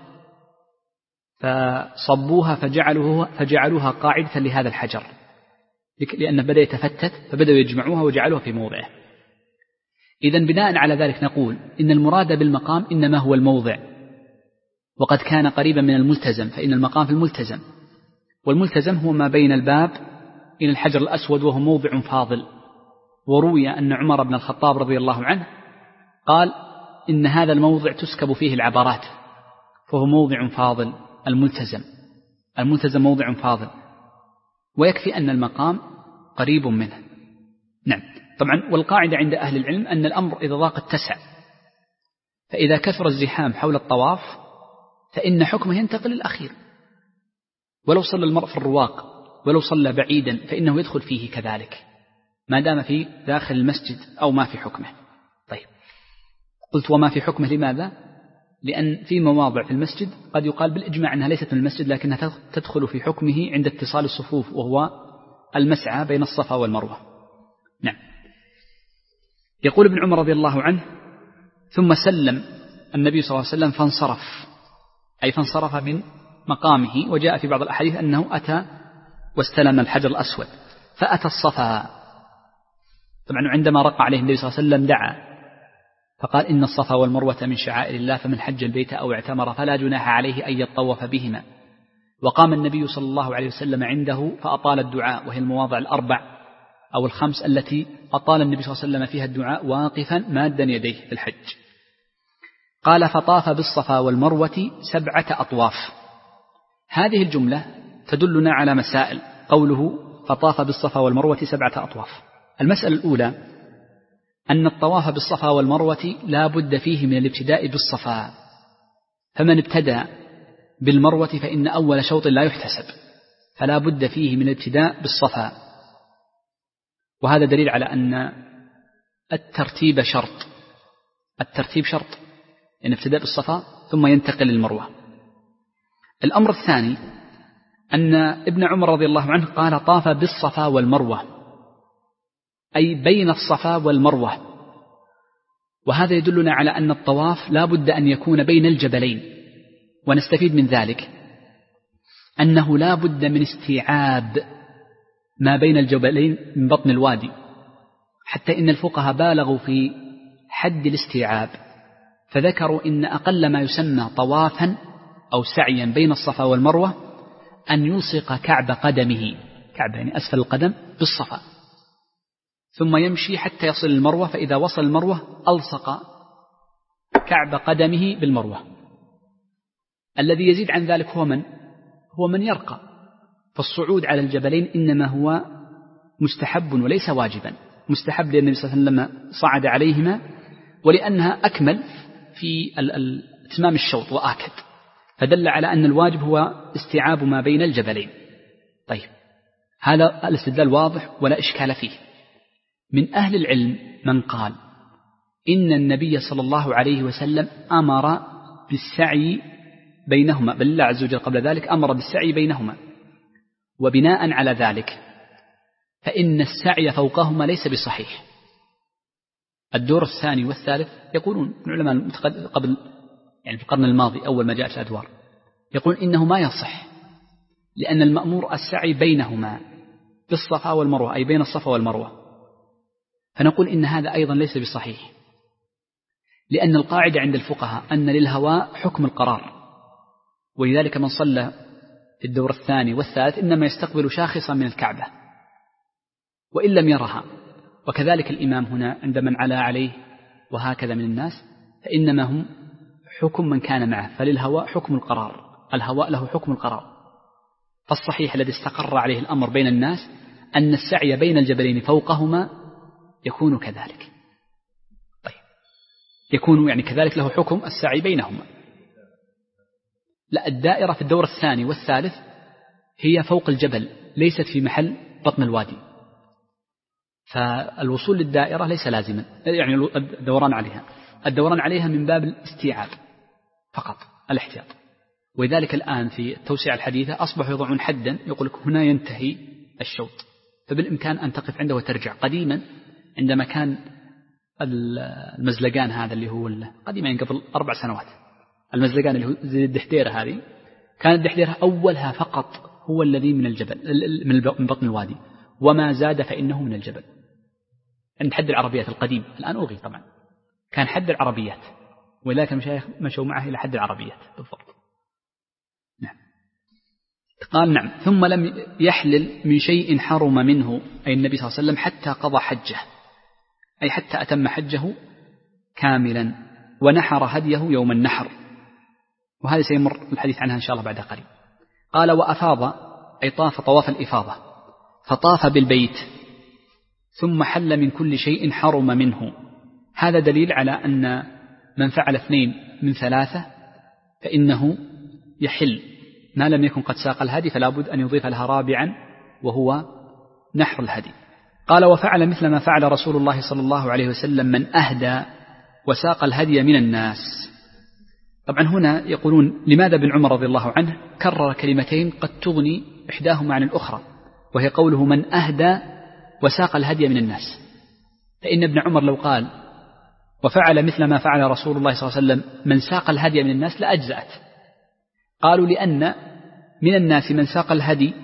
فصبوها فجعلوها قاعدة لهذا الحجر، لأنه بدأ يتفتت فبدأوا يجمعوها وجعلوها في موضعه. إذن بناء على ذلك نقول إن المراد بالمقام إنما هو الموضع، وقد كان قريبا من الملتزم، فإن المقام في الملتزم، والملتزم هو ما بين الباب إلى الحجر الأسود وهو موضع فاضل. وروي أن عمر بن الخطاب رضي الله عنه قال إن هذا الموضع تسكب فيه العبرات، فهو موضع فاضل. الملتزم موضع فاضل، ويكفي أن المقام قريب منه. نعم. طبعا والقاعدة عند أهل العلم أن الأمر إذا ضاق اتسع، فإذا كثر الزحام حول الطواف فإن حكمه ينتقل للأخير، ولو صلى المرء في الرواق ولو صلى بعيدا فإنه يدخل فيه كذلك ما دام في داخل المسجد أو ما في حكمه. طيب، قلت وما في حكمه لماذا؟ لأن في مواضع في المسجد قد يقال بالإجماع أنها ليست من المسجد لكنها تدخل في حكمه عند اتصال الصفوف، وهو المسعى بين الصفا والمروة. نعم. يقول ابن عمر رضي الله عنه ثم سلم النبي صلى الله عليه وسلم فانصرف من مقامه. وجاء في بعض الأحاديث أنه أتى واستلم الحجر الأسود فأتى الصفا. طبعا عندما رقى عليه النبي صلى الله عليه وسلم دعا فقال إن الصفا والمروة من شعائر الله فمن حج البيت أو اعتمر فلا جناح عليه أن يطوف بهما. وقام النبي صلى الله عليه وسلم عنده فأطال الدعاء، وهي المواضع 4 أو 5 التي أطال النبي صلى الله عليه وسلم فيها الدعاء واقفا مادا يديه في الحج. قال فطاف بالصفا والمروة 7 أطواف. هذه الجملة تدلنا على مسائل. قوله فطاف بالصفا والمروة 7 أطواف. المسألة الأولى أن الطواف بالصفا والمروة لا بد فيه من الابتداء بالصفا، فمن ابتدأ بالمروة فإن أول شوط لا يحتسب، فلا بد فيه من الابتداء بالصفا. وهذا دليل على أن الترتيب شرط، الترتيب شرط، يعني ابتداء بالصفا ثم ينتقل للمروة. الأمر الثاني أن ابن عمر رضي الله عنه قال طاف بالصفا والمروة، أي بين الصفا والمروة، وهذا يدلنا على أن الطواف لا بد أن يكون بين الجبلين. ونستفيد من ذلك أنه لا بد من استيعاب ما بين الجبلين من بطن الوادي، حتى إن الفقهاء بالغوا في حد الاستيعاب، فذكروا إن أقل ما يسمى طوافا أو سعيا بين الصفا والمروة أن يلصق كعب قدمه، كعب يعني أسفل القدم، بالصفا، ثم يمشي حتى يصل المروة، فإذا وصل المروة ألصق كعب قدمه بالمروة. الذي يزيد عن ذلك هو من يرقى، فالصعود على الجبلين إنما هو مستحب وليس واجبا. مستحب لأن النبي صلى الله عليه وسلم صعد عليهما، ولأنها أكمل في إتمام الشوط وآكد، فدل على أن الواجب هو استيعاب ما بين الجبلين. طيب، هذا الاستدلال واضح ولا إشكال فيه. من أهل العلم من قال إن النبي صلى الله عليه وسلم أمر بالسعي بينهما، بل الله عز وجل قبل ذلك أمر بالسعي بينهما، وبناء على ذلك فإن السعي فوقهما ليس بصحيح. الدور الثاني والثالث يقولون العلماء قبل يعني في القرن الماضي أول ما جاءت الأدوار يقول إنه ما يصح، لأن المأمور السعي بينهما بالصفا والمروة، أي بين الصفا والمروة، فنقول إن هذا أيضا ليس بصحيح، لأن القاعدة عند الفقهاء أن للهواء حكم القرار، ولذلك من صلى في الدور الثاني والثالث إنما يستقبل شاخصا من الكعبة وإن لم يرها، وكذلك الإمام هنا عند من علا عليه وهكذا من الناس، فإنما هم حكم من كان معه، فللهواء حكم القرار، الهواء له حكم القرار. فالصحيح الذي استقر عليه الأمر بين الناس أن السعي بين الجبلين فوقهما يكون كذلك. طيب، يكون يعني كذلك له حكم السعي بينهما. لا، الدائرة في الدور الثاني والثالث هي فوق الجبل، ليست في محل بطن الوادي، فالوصول للدائرة ليس لازما، يعني الدوران عليها من باب الاستيعاب فقط، الاحتياط. ولذلك الآن في التوسعة الحديثة أصبحوا يضعون حدا، يقول لك هنا ينتهي الشوط، فبالإمكان أن تقف عنده وترجع. قديما عندما كان المزلقان هذا اللي هو قديما قبل 4 سنوات، المزلقان اللي هو زي الدحديرة هذه، كانت الدحديرة أولها فقط هو الذي من الجبل من بطن الوادي، وما زاد فإنه من الجبل. عند حد العربيات القديم، الآن ألغي طبعا، كان حد العربيات، ولكن المشايخ مشوا معه إلى حد العربيات بالضبط. نعم. قال نعم. ثم لم يحلل من شيء حرم منه، أي النبي صلى الله عليه وسلم، حتى قضى حجه، أي حتى أتم حجه كاملا، ونحر هديه يوم النحر، وهذا سيمر الحديث عنها إن شاء الله بعد قليل. قال وأفاض، أي طاف طواف الإفاضة، فطاف بالبيت ثم حل من كل شيء حرم منه. هذا دليل على أن من فعل 2 من 3 فإنه يحل، ما لم يكن قد ساق الهدي فلا بد أن يضيف لها رابعا وهو نحر الهدي. قال وفعل مثل ما فعل رسول الله صلى الله عليه وسلم من أهدى وساق الهدي من الناس. طبعا هنا يقولون لماذا ابن عمر رضي الله عنه كرر كلمتين قد تغني إحداهما عن الأخرى، وهي قوله من أهدى وساق الهدي من الناس. فإن ابن عمر لو قال وفعل مثل ما فعل رسول الله صلى الله عليه وسلم من ساق الهدي من الناس لأجزأت. قالوا لأن من الناس من ساق الهدي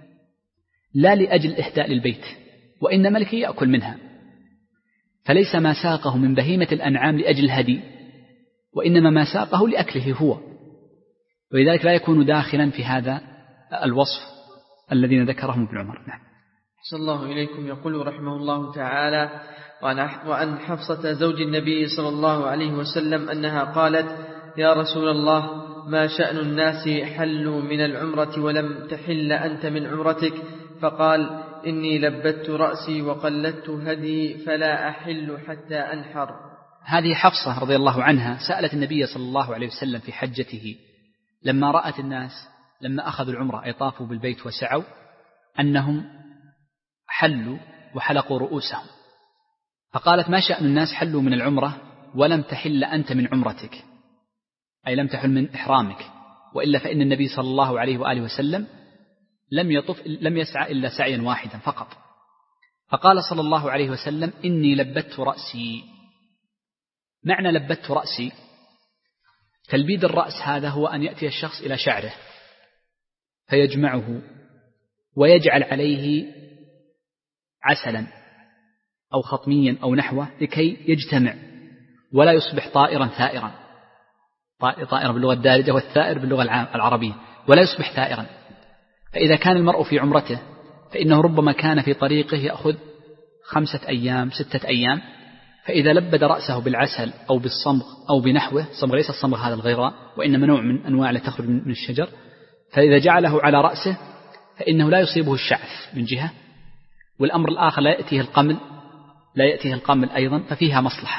لا لأجل إهداء للبيت، وإنما لكي يأكل منها، فليس ما ساقه من بهيمة الأنعام لأجل الهدي، وإنما ما ساقه لأكله هو، ولذلك لا يكون داخلا في هذا الوصف الذين ذكرهم ابن عمر. نعم. أحسن الله إليكم. يقول رحمه الله تعالى وأن حفصة زوج النبي صلى الله عليه وسلم أنها قالت يا رسول الله ما شأن الناس حلوا من العمرة ولم تحل أنت من عمرتك؟ فقال إني لبت رأسي وقلدت هدي فلا أحل حتى أنحر. هذه حفصة رضي الله عنها سألت النبي صلى الله عليه وسلم في حجته لما رأت الناس لما أخذوا العمرة أي طافوا بالبيت وسعوا أنهم حلوا وحلقوا رؤوسهم، فقالت: ما شأن الناس حلوا من العمرة ولم تحل أنت من عمرتك، أي لم تحل من إحرامك، وإلا فإن النبي صلى الله عليه وآله وسلم لم يسعى إلا سعيا واحدا فقط. فقال صلى الله عليه وسلم: إني لبت رأسي. معنى لبت رأسي تلبيد الرأس هذا هو أن يأتي الشخص إلى شعره فيجمعه ويجعل عليه عسلا أو خطميا أو نحوه لكي يجتمع ولا يصبح طائرا ثائرا، طائرا باللغة الدارجة والثائر باللغة العربية، ولا يصبح ثائرا. فإذا كان المرء في عمرته فإنه ربما كان في طريقه يأخذ 5 أيام 6 أيام، فإذا لبد رأسه بالعسل أو بالصمغ أو بنحوه، صمغ ليس الصمغ هذا الغيراء وإنما نوع من أنواع التي تخرج من الشجر، فإذا جعله على رأسه فإنه لا يصيبه الشعث من جهة، والأمر الآخر لا يأتيه القمل أيضا، ففيه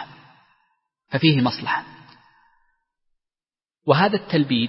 مصلحة. وهذا التلبيد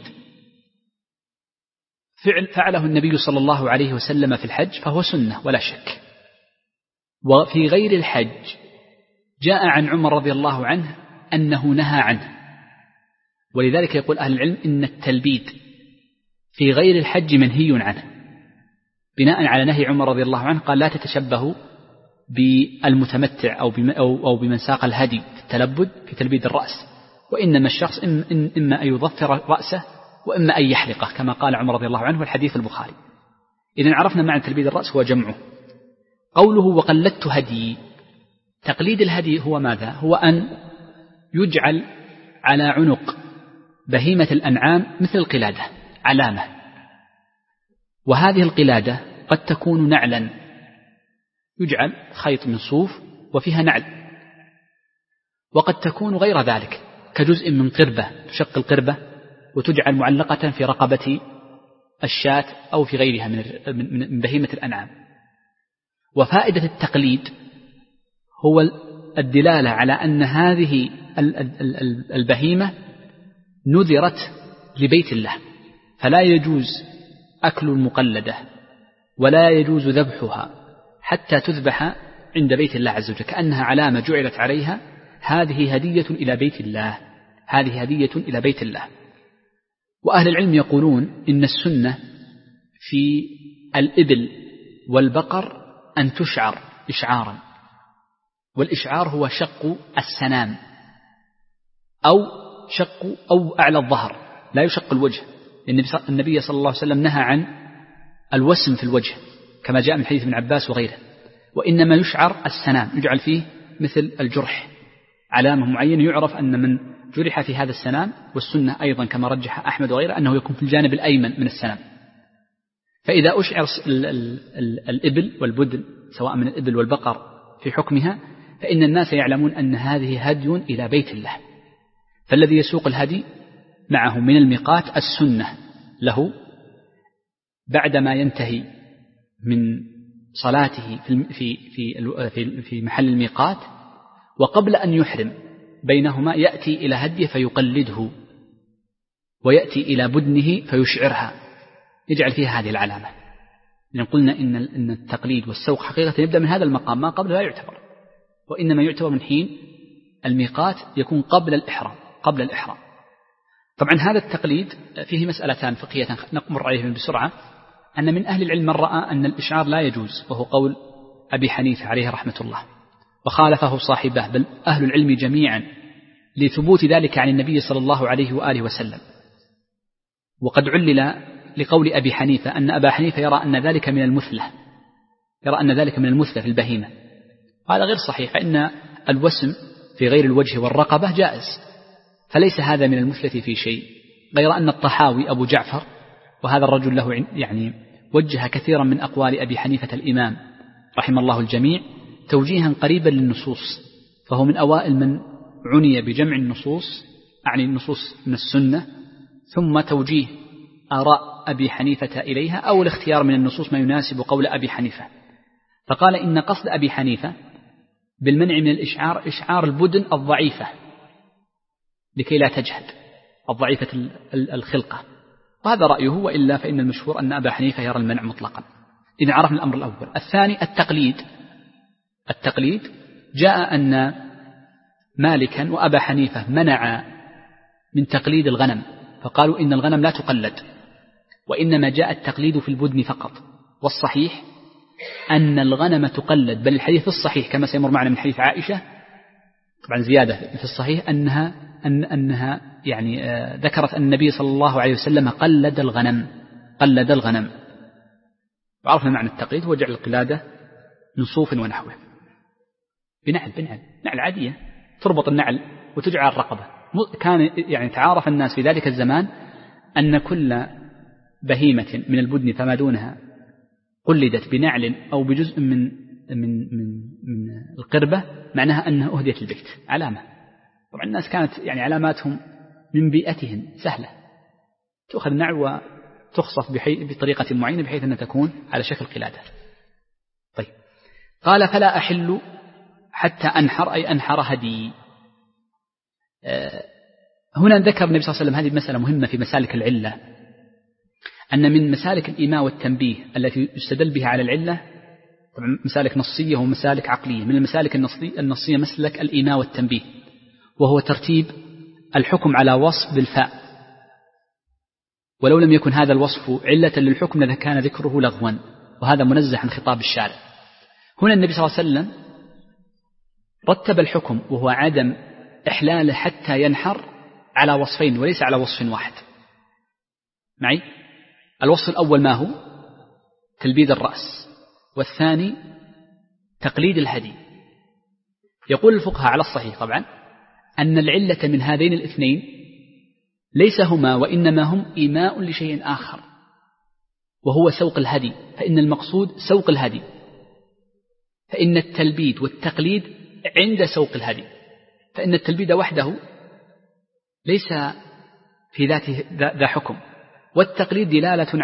فعله النبي صلى الله عليه وسلم في الحج فهو سنة ولا شك. وفي غير الحج جاء عن عمر رضي الله عنه أنه نهى عنه، ولذلك يقول أهل العلم إن التلبيد في غير الحج منهي عنه، بناء على نهي عمر رضي الله عنه قال: لا تتشبهوا بالمتمتع أو بمن ساق الهدي في التلبد في تلبيد الرأس، وإنما الشخص إما أن يظفر رأسه وإما أن يحلقه كما قال عمر رضي الله عنه والحديث البخاري. إذن عرفنا معنى تلبيد الرأس هو جمعه. قوله وقلدت هدي، تقليد الهدي هو ماذا؟ هو أن يجعل على عنق بهيمة الأنعام مثل القلادة علامة، وهذه القلادة قد تكون نعلا، يجعل خيط من صوف وفيها نعل، وقد تكون غير ذلك كجزء من قربة، تشق القربة وتجعل معلقة في رقبة الشاة أو في غيرها من بهيمة الأنعام. وفائدة التقليد هو الدلالة على أن هذه البهيمة نذرت لبيت الله، فلا يجوز أكل المقلدة ولا يجوز ذبحها حتى تذبح عند بيت الله عز وجل، كأنها علامة جعلت عليها هذه هدية إلى بيت الله، هذه هدية إلى بيت الله. وأهل العلم يقولون إن السنة في الإبل والبقر أن تشعر إشعارا، والإشعار هو شق السنام أو أعلى الظهر، لا يشق الوجه. النبي صلى الله عليه وسلم نهى عن الوسم في الوجه كما جاء من حديث ابن عباس وغيره، وإنما يشعر السنام، يجعل فيه مثل الجرح علامة معينة يعرف أن من جرح في هذا السنام، والسنة أيضا كما رجح أحمد وغيره أنه يكون في الجانب الأيمن من السنام. فإذا أشعر الإبل والبدن سواء من الإبل والبقر في حكمها، فإن الناس يعلمون أن هذه هدي إلى بيت الله. فالذي يسوق الهدي معه من الميقات السنة له بعدما ينتهي من صلاته في محل الميقات وقبل أن يحرم، بينهما يأتي إلى هديه فيقلده، ويأتي إلى بدنه فيشعرها، يجعل فيها هذه العلامة. لأن قلنا إن التقليد والسوق حقيقة يبدأ من هذا المقام، ما قبل لا يعتبر، وإنما يعتبر من حين الميقات يكون قبل الإحرام. طبعا هذا التقليد فيه مسألتان فقهية نمر عليهم بسرعة. أن من أهل العلم من رأى أن الإشعار لا يجوز، وهو قول أبي حنيفة عليه رحمة الله، وخالفه صاحبه بل أهل العلم جميعا لثبوت ذلك عن النبي صلى الله عليه وآله وسلم. وقد علل لقول أبي حنيفة أن أبا حنيفة يرى أن ذلك من المثلة في البهيمة، هذا غير صحيح، فإن الوسم في غير الوجه والرقبة جائز، فليس هذا من المثلة في شيء، غير أن الطحاوي أبو جعفر، وهذا الرجل له وجه كثيرا من أقوال أبي حنيفة الإمام رحم الله الجميع توجيها قريبا للنصوص، فهو من أوائل من عني بجمع النصوص، أعني النصوص من السنة ثم توجيه آراء أبي حنيفة إليها، أو الاختيار من النصوص ما يناسب قول أبي حنيفة. فقال إن قصد أبي حنيفة بالمنع من الإشعار إشعار البدن الضعيفة لكي لا تجهد، الضعيفة الخلقة، وهذا رأيه، وإلا فإن المشهور أن أبا حنيفة يرى المنع مطلقا. إذا عرفنا الأمر الأول. الثاني التقليد جاء أن مالكا وأبا حنيفة منع من تقليد الغنم، فقالوا إن الغنم لا تقلد، وإنما جاء التقليد في البدن فقط. والصحيح أن الغنم تقلد، بل الحديث في الصحيح كما سيمر معنا من حديث عائشة، طبعا زيادة في الصحيح أنها يعني ذكرت أن النبي صلى الله عليه وسلم قلد الغنم. وعرفنا معنى التقليد هو جعل القلادة من صوف ونحوه بنعل عادية تربط النعل وتجعل الرقبة. كان يعني تعارف الناس في ذلك الزمان أن كل بهيمة من البدن فما دونها قلدت بنعل أو بجزء من القربة، معناها أنها أهديت البيت، علامة. طبعا الناس كانت يعني علاماتهم من بيئتهم سهلة، تأخذ النعل وتخصف بطريقة معينة بحيث أنها تكون على شكل قلادة. طيب، قال فلا أحل حتى أنحر، أي أنحر هدي. هنا ذكر النبي صلى الله عليه وسلم هذه مسألة مهمة في مسالك العلة، أن من مسالك الإيماء والتنبيه التي يستدل بها على العلة، طبعا مسالك نصية ومسالك عقلية. من المسالك النصية مسلك الإيماء والتنبيه، وهو ترتيب الحكم على وصف بالفاء، ولو لم يكن هذا الوصف علة للحكم لكان ذكره لغوا، وهذا منزه عن خطاب الشارع. هنا النبي صلى الله عليه وسلم رتب الحكم وهو عدم إحلاله حتى ينحر على وصفين وليس على وصف واحد. معي؟ الوصف الأول ما هو؟ تلبيد الرأس، والثاني تقليد الهدي. يقول الفقهاء على الصحيح طبعا أن العلة من هذين الاثنين ليس هما، وإنما هم إيماء لشيء آخر، وهو سوق الهدي، فإن المقصود سوق الهدي، فإن التلبيد والتقليد عند سوق الهدي، فإن التلبيد وحده ليس في ذاته ذا حكم، والتقليد دلالة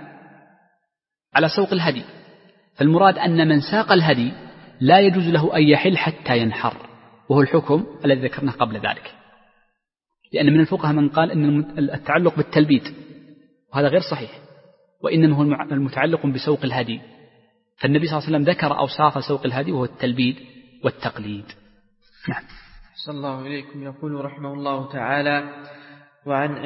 على سوق الهدي. فالمراد أن من ساق الهدي لا يجوز له أن يحل حتى ينحر، وهو الحكم الذي ذكرناه قبل ذلك. لأن من الفقهاء من قال أن التعلق بالتلبيد، وهذا غير صحيح، وإنما هو المتعلق بسوق الهدي. فالنبي صلى الله عليه وسلم ذكر أوصاف سوق الهدي وهو التلبيد والتقليد. نعم. صلى الله إليكم. يقول رحمه الله تعالى: وعن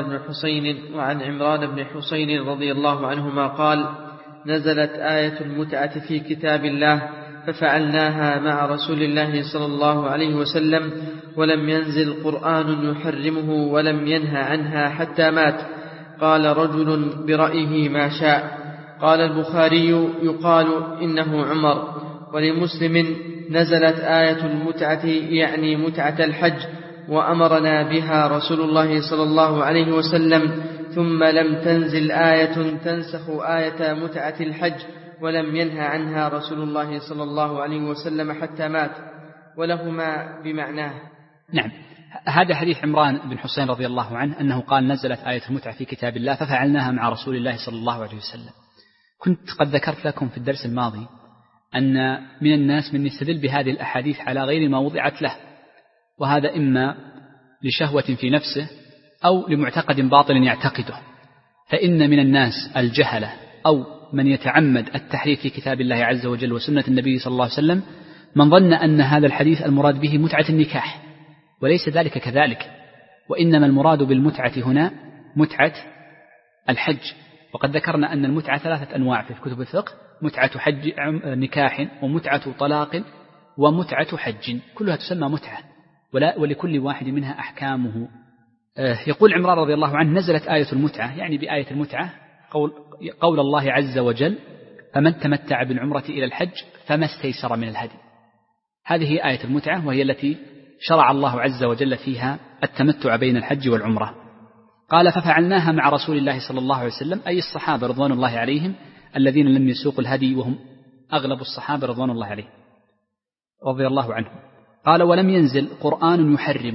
عمران بن حسين رضي الله عنهما قال: نزلت آية المتعة في كتاب الله ففعلناها مع رسول الله صلى الله عليه وسلم، ولم ينزل قرآن يحرمه ولم ينهى عنها حتى مات. قال رجل برأيه ما شاء. قال البخاري: يقال إنه عمر. ولمسلم: نزلت آية المتعة يعني متعة الحج، وأمرنا بها رسول الله صلى الله عليه وسلم، ثم لم تنزل آية تنسخ آية متعة الحج، ولم ينهى عنها رسول الله صلى الله عليه وسلم حتى مات، ولهما بمعناه. نعم. هذا حديث عمران بن حسين رضي الله عنه أنه قال: نزلت آية المتعة في كتاب الله ففعلناها مع رسول الله صلى الله عليه وسلم. كنت قد ذكرت لكم في الدرس الماضي أن من الناس من يستدل بهذه الأحاديث على غير ما وضعت له، وهذا إما لشهوة في نفسه أو لمعتقد باطل يعتقده. فإن من الناس الجهلة أو من يتعمد التحريف في كتاب الله عز وجل وسنة النبي صلى الله عليه وسلم من ظن أن هذا الحديث المراد به متعة النكاح، وليس ذلك كذلك، وإنما المراد بالمتعة هنا متعة الحج. وقد ذكرنا أن المتعة 3 أنواع في كتب الفقه: متعة حج نكاح، ومتعة طلاق، ومتعة حج، كلها تسمى متعة، ولكل واحد منها أحكامه. يقول عمران رضي الله عنه: نزلت آية المتعة، يعني بآية المتعة قول الله عز وجل: فمن تمتع بالعمرة إلى الحج فما استيسر من الهدي. هذه آية المتعة، وهي التي شرع الله عز وجل فيها التمتع بين الحج والعمرة. قال: ففعلناها مع رسول الله صلى الله عليه وسلم، أي الصحابة رضوان الله عليهم الذين لم يسوقوا الهدي، وهم أغلب الصحابة رضوان الله عليهم رضي الله عنهم. قال: ولم ينزل قرآن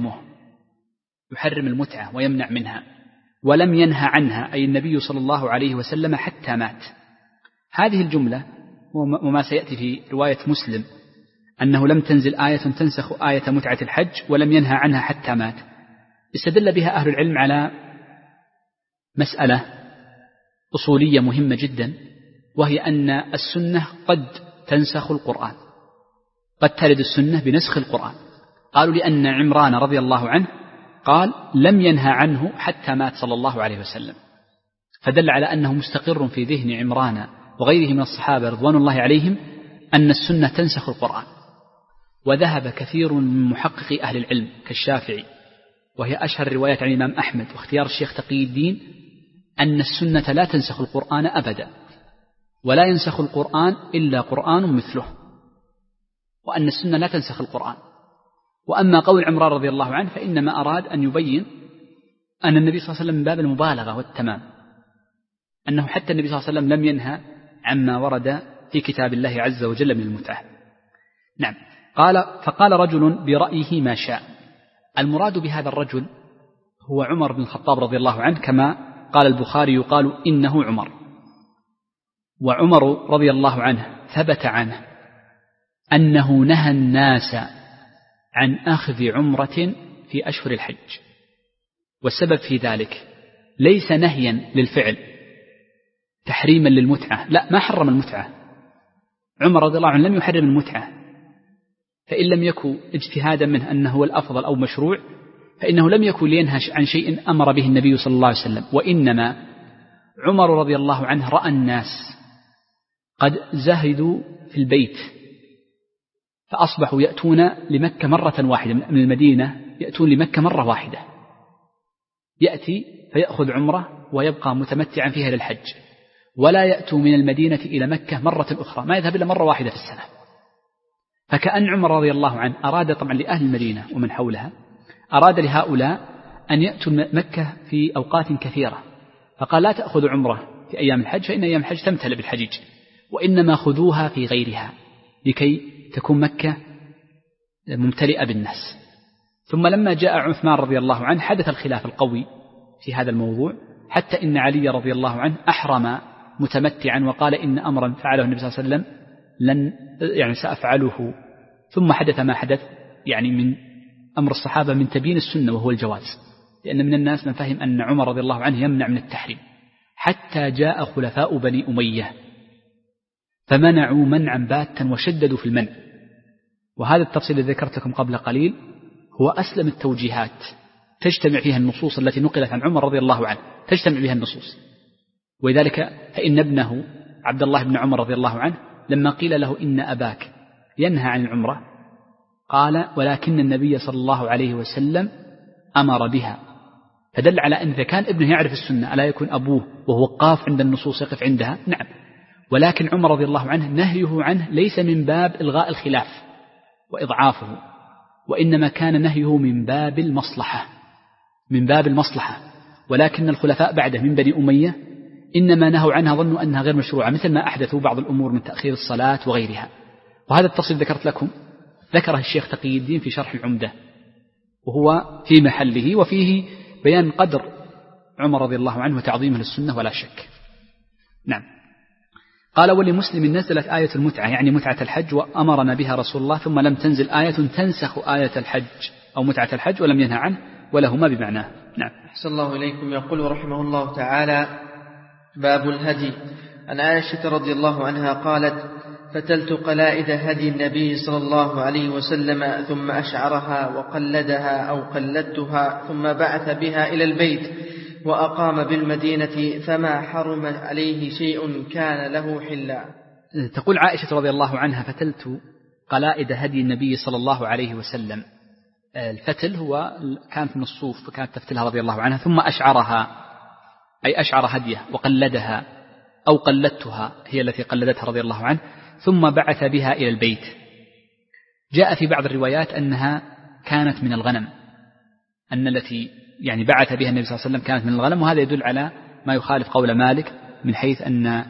يحرم المتعة ويمنع منها، ولم ينهى عنها، أي النبي صلى الله عليه وسلم، حتى مات. هذه الجملة وما سيأتي في رواية مسلم أنه لم تنزل آية تنسخ آية متعة الحج ولم ينهى عنها حتى مات. استدل بها أهل العلم على مسألة أصولية مهمة جدا، وهي أن السنة قد تنسخ القرآن، قد ترد السنة بنسخ القرآن. قالوا لأن عمران رضي الله عنه قال لم ينهى عنه حتى مات صلى الله عليه وسلم، فدل على أنه مستقر في ذهن عمران وغيره من الصحابة رضوان الله عليهم أن السنة تنسخ القرآن. وذهب كثير من محققي أهل العلم كالشافعي، وهي أشهر الروايات عن الإمام أحمد واختيار الشيخ تقي الدين، أن السنة لا تنسخ القرآن أبدا، ولا ينسخ القرآن إلا قرآن مثله، وأن السنة لا تنسخ القرآن. وأما قول عمران رضي الله عنه فإنما أراد أن يبين أن النبي صلى الله عليه وسلم من باب المبالغة والتمام، أنه حتى النبي صلى الله عليه وسلم لم ينهى عما ورد في كتاب الله عز وجل من المتعة. نعم. فقال رجل برأيه ما شاء. المراد بهذا الرجل هو عمر بن الخطاب رضي الله عنه، كما قال البخاري يقال إنه عمر. وعمر رضي الله عنه ثبت عنه أنه نهى الناس عن أخذ عمرة في أشهر الحج، والسبب في ذلك ليس نهيا للفعل تحريما للمتعة، لا، ما حرم المتعة. عمر رضي الله عنه لم يحرم المتعة، فإن لم يكن اجتهادا منه أنه هو الأفضل أو مشروع، فإنه لم يكن لينهى عن شيء أمر به النبي صلى الله عليه وسلم. وإنما عمر رضي الله عنه رأى الناس قد زهدوا في البيت، فأصبحوا يأتون لمكة مرة واحدة، من المدينة يأتون لمكة مرة واحدة، يأتي فيأخذ عمره ويبقى متمتعا فيها للحج، ولا يأتوا من المدينة إلى مكة مرة أخرى، ما يذهب إلا مرة واحدة في السنة. فكأن عمر رضي الله عنه أراد طبعا لأهل المدينة ومن حولها، أراد لهؤلاء أن يأتوا مكة في أوقات كثيرة، فقال لا تأخذوا عمره في أيام الحج فإن أيام الحج تمتلئ بالحجيج، وإنما خذوها في غيرها لكي تكون مكة ممتلئة بالناس. ثم لما جاء عثمان رضي الله عنه حدث الخلاف القوي في هذا الموضوع، حتى إن علي رضي الله عنه أحرم متمتعا وقال إن أمرا فعله النبي صلى الله عليه وسلم سأفعله. ثم حدث ما حدث من أمر الصحابة من تبيين السنة وهو الجواز، لأن من الناس من فهم أن عمر رضي الله عنه يمنع من التحريم، حتى جاء خلفاء بني أمية فمنعوا منعا باتا وشددوا في المنع. وهذا التفصيل الذي ذكرت لكم قبل قليل هو أسلم التوجيهات، تجتمع فيها النصوص التي نقلت عن عمر رضي الله عنه، تجتمع بها النصوص. ولذلك فإن ابنه عبد الله بن عمر رضي الله عنه لما قيل له إن أباك ينهى عن العمرة قال ولكن النبي صلى الله عليه وسلم أمر بها، فدل على أن إذا كان ابنه يعرف السنة ألا يكون أبوه وهو قاف عند النصوص يقف عندها؟ نعم. ولكن عمر رضي الله عنه نهيه عنه ليس من باب إلغاء الخلاف وإضعافه، وإنما كان نهيه من باب المصلحة. ولكن الخلفاء بعده من بني أمية إنما نهوا عنها ظنوا أنها غير مشروعة، مثل ما أحدثوا بعض الأمور من تأخير الصلاة وغيرها. وهذا التفصيل ذكرت لكم ذكره الشيخ تقي الدين في شرح العمدة، وهو في محله، وفيه بيان قدر عمر رضي الله عنه وتعظيمه للسنة ولا شك. نعم. قال ولمسلم نزلت آية المتعة، يعني متعة الحج، وأمرنا بها رسول الله، ثم لم تنزل آية تنسخ آية الحج أو متعة الحج ولم ينهى عنه، ولهما بمعناه. نعم. أحسن الله إليكم. يقول رحمه الله تعالى: باب الهدي. عن عائشة رضي الله عنها قالت: فتلت قلائد هدي النبي صلى الله عليه وسلم ثم أشعرها وقلدها أو قلدتها ثم بعث بها إلى البيت وأقام بالمدينة فما حرم عليه شيء كان له حلا. تقول عائشة رضي الله عنها: فتلت قلائد هدي النبي صلى الله عليه وسلم. الفتل هو كانت من الصوف فكانت تفتلها رضي الله عنها، ثم أشعرها أي أشعر هديه وقلدها أو قلدتها هي التي قلدتها رضي الله عنه، ثم بعث بها إلى البيت. جاء في بعض الروايات أنها كانت من الغنم، أن التي بعث بها النبي صلى الله عليه وسلم كانت من الغنم، وهذا يدل على ما يخالف قول مالك من حيث أن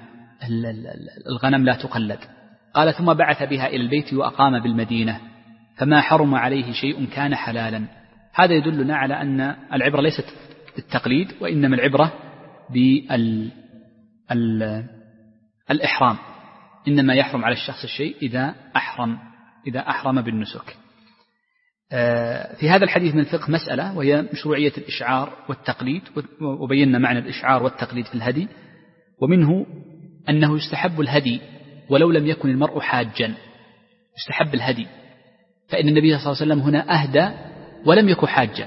الغنم لا تقلد. قال: ثم بعث بها إلى البيت وأقام بالمدينة فما حرم عليه شيء كان حلالا. هذا يدلنا على أن العبرة ليست بالتقليد، وإنما العبرة بالإحرام، إنما يحرم على الشخص الشيء إذا أحرم بالنسك. في هذا الحديث من الفقه مسألة، وهي مشروعية الإشعار والتقليد، وبينا معنى الإشعار والتقليد في الهدي. ومنه أنه يستحب الهدي ولو لم يكن المرء حاجا، يستحب الهدي، فإن النبي صلى الله عليه وسلم هنا أهدى ولم يكن حاجا،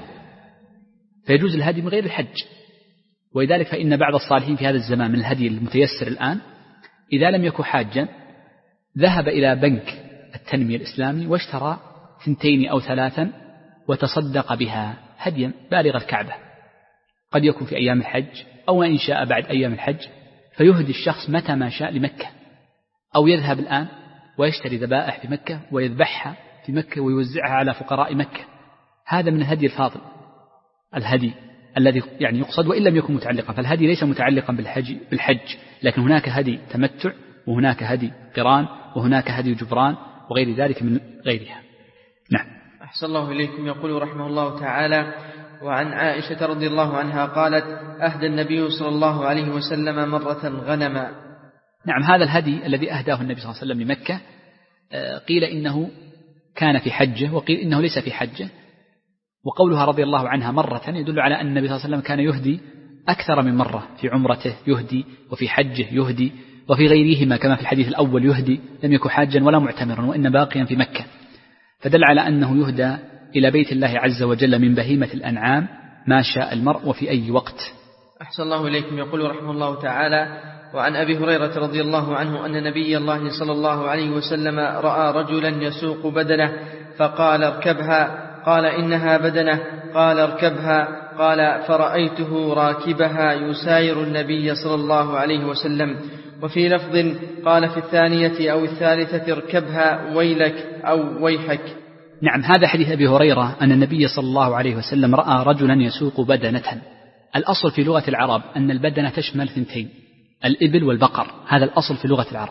فيجوز الهدي من غير الحج. ولذلك فإن بعض الصالحين في هذا الزمان من الهدي المتيسر الآن إذا لم يكن حاجا ذهب إلى بنك التنمية الإسلامي واشترى 2 أو 3 وتصدق بها هديا بالغ الكعبة، قد يكون في أيام الحج أو إن شاء بعد أيام الحج، فيهدي الشخص متى ما شاء لمكة، أو يذهب الآن ويشتري ذبائح في مكة ويذبحها في مكة ويوزعها على فقراء مكة. هذا من الهدي الفاضل، الهدي الذي يعني يقصد وإن لم يكن متعلقا. فالهدي ليس متعلقا بالحج، لكن هناك هدي تمتع، وهناك هدي قران، وهناك هدي جبران، وغير ذلك من غيرها. نعم. أحسن الله إليكم. يقول رحمه الله تعالى: وعن عائشة رضي الله عنها قالت: أهدى النبي صلى الله عليه وسلم مرة غنما. نعم، هذا الهدي الذي أهداه النبي صلى الله عليه وسلم لمكة قيل إنه كان في حجه، وقيل إنه ليس في حجه. وقولها رضي الله عنها مرة يدل على أن النبي صلى الله عليه وسلم كان يهدي أكثر من مرة، في عمرته يهدي، وفي حجه يهدي، وفي غيرهما كما في الحديث الأول يهدي، لم يكن حاجا ولا معتمرا وإن باقيا في مكة، فدل على أنه يهدى إلى بيت الله عز وجل من بهيمة الأنعام ما شاء المرء وفي أي وقت. أحسن الله إليكم. يقول رحمه الله تعالى: وعن أبي هريرة رضي الله عنه أن نبي الله صلى الله عليه وسلم رأى رجلا يسوق بدنه فقال: اركبها. قال: إنها بدنه. قال: اركبها. قال: فرأيته راكبها يساير النبي صلى الله عليه وسلم. وفي لفظ قال في 2 أو 3: اركبها ويلك أو ويحك. نعم، هذا حديث أبي هريرة أن النبي صلى الله عليه وسلم رأى رجلا يسوق بدنة. الأصل في لغة العرب أن البدنة تشمل 2، الإبل والبقر، هذا الأصل في لغة العرب.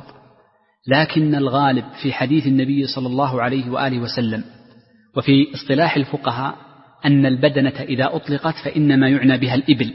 لكن الغالب في حديث النبي صلى الله عليه وآله وسلم وفي اصطلاح الفقهاء أن البدنة إذا أطلقت فإنما يعنى بها الإبل،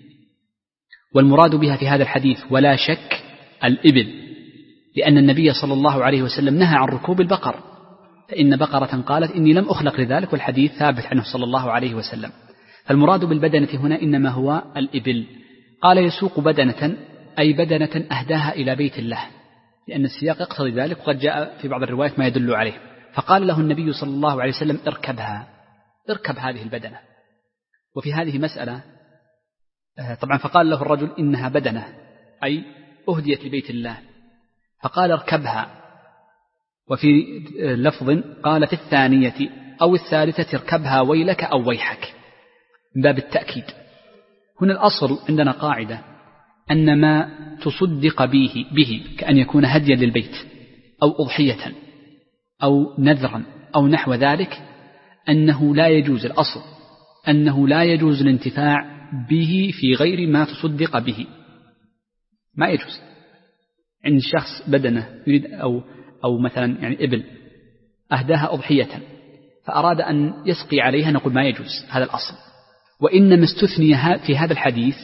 والمراد بها في هذا الحديث ولا شك الإبل، لأن النبي صلى الله عليه وسلم نهى عن ركوب البقر، فإن بقرة قالت: إني لم أخلق لذلك، والحديث ثابت عنه صلى الله عليه وسلم. فالمراد بالبدنة هنا إنما هو الإبل. قال: يسوق بدنة أي بدنة أهداها إلى بيت الله، لأن السياق يقتضي ذلك، وقد جاء في بعض الروايات ما يدل عليه. فقال له النبي صلى الله عليه وسلم: اركبها، اركب هذه البدنة. وفي هذه مسألة طبعا، فقال له الرجل: إنها بدنة أي أهديت لبيت الله، فقال: اركبها. وفي لفظ قال في 2 أو 3: اركبها ويلك أو ويحك، من باب التأكيد. هنا الأصل عندنا قاعدة أن ما تصدق به كأن يكون هديا للبيت أو أضحية أو نذرا أو نحو ذلك، أنه لا يجوز، الأصل أنه لا يجوز الانتفاع به في غير ما تصدق به، ما يجوز. عند شخص بدنه يريد أو مثلا يعني إبل أهداها أضحية فأراد أن يسقي عليها، نقول ما يجوز، هذا الأصل. وإنما استثني في هذا الحديث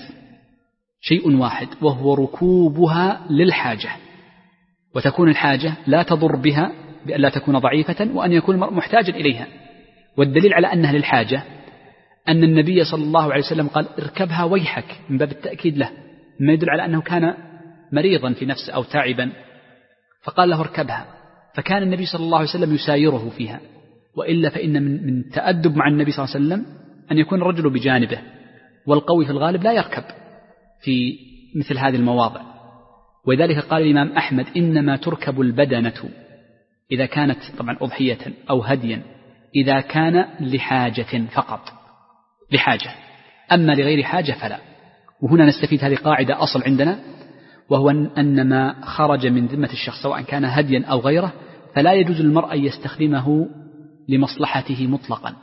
شيء واحد، وهو ركوبها للحاجة، وتكون الحاجة لا تضر بها بأن لا تكون ضعيفة، وأن يكون المرء محتاجا إليها. والدليل على أنها للحاجة أن النبي صلى الله عليه وسلم قال: اركبها ويحك، من باب التأكيد له، ما يدل على أنه كان مريضا في نفسه أو تعبا، فقال له: اركبها. فكان النبي صلى الله عليه وسلم يسايره فيها، وإلا فإن من تأدب مع النبي صلى الله عليه وسلم أن يكون الرجل بجانبه، والقوي في الغالب لا يركب في مثل هذه المواضع. ولذلك قال الإمام أحمد: إنما تركب البدنة إذا كانت طبعا أضحية أو هديا إذا كان لحاجة فقط، لحاجة، أما لغير حاجة فلا. وهنا نستفيد هذه قاعدة أصل عندنا، وهو أن ما خرج من ذمة الشخص سواء كان هديا أو غيره فلا يجوز للمرء أن يستخدمه لمصلحته مطلقا.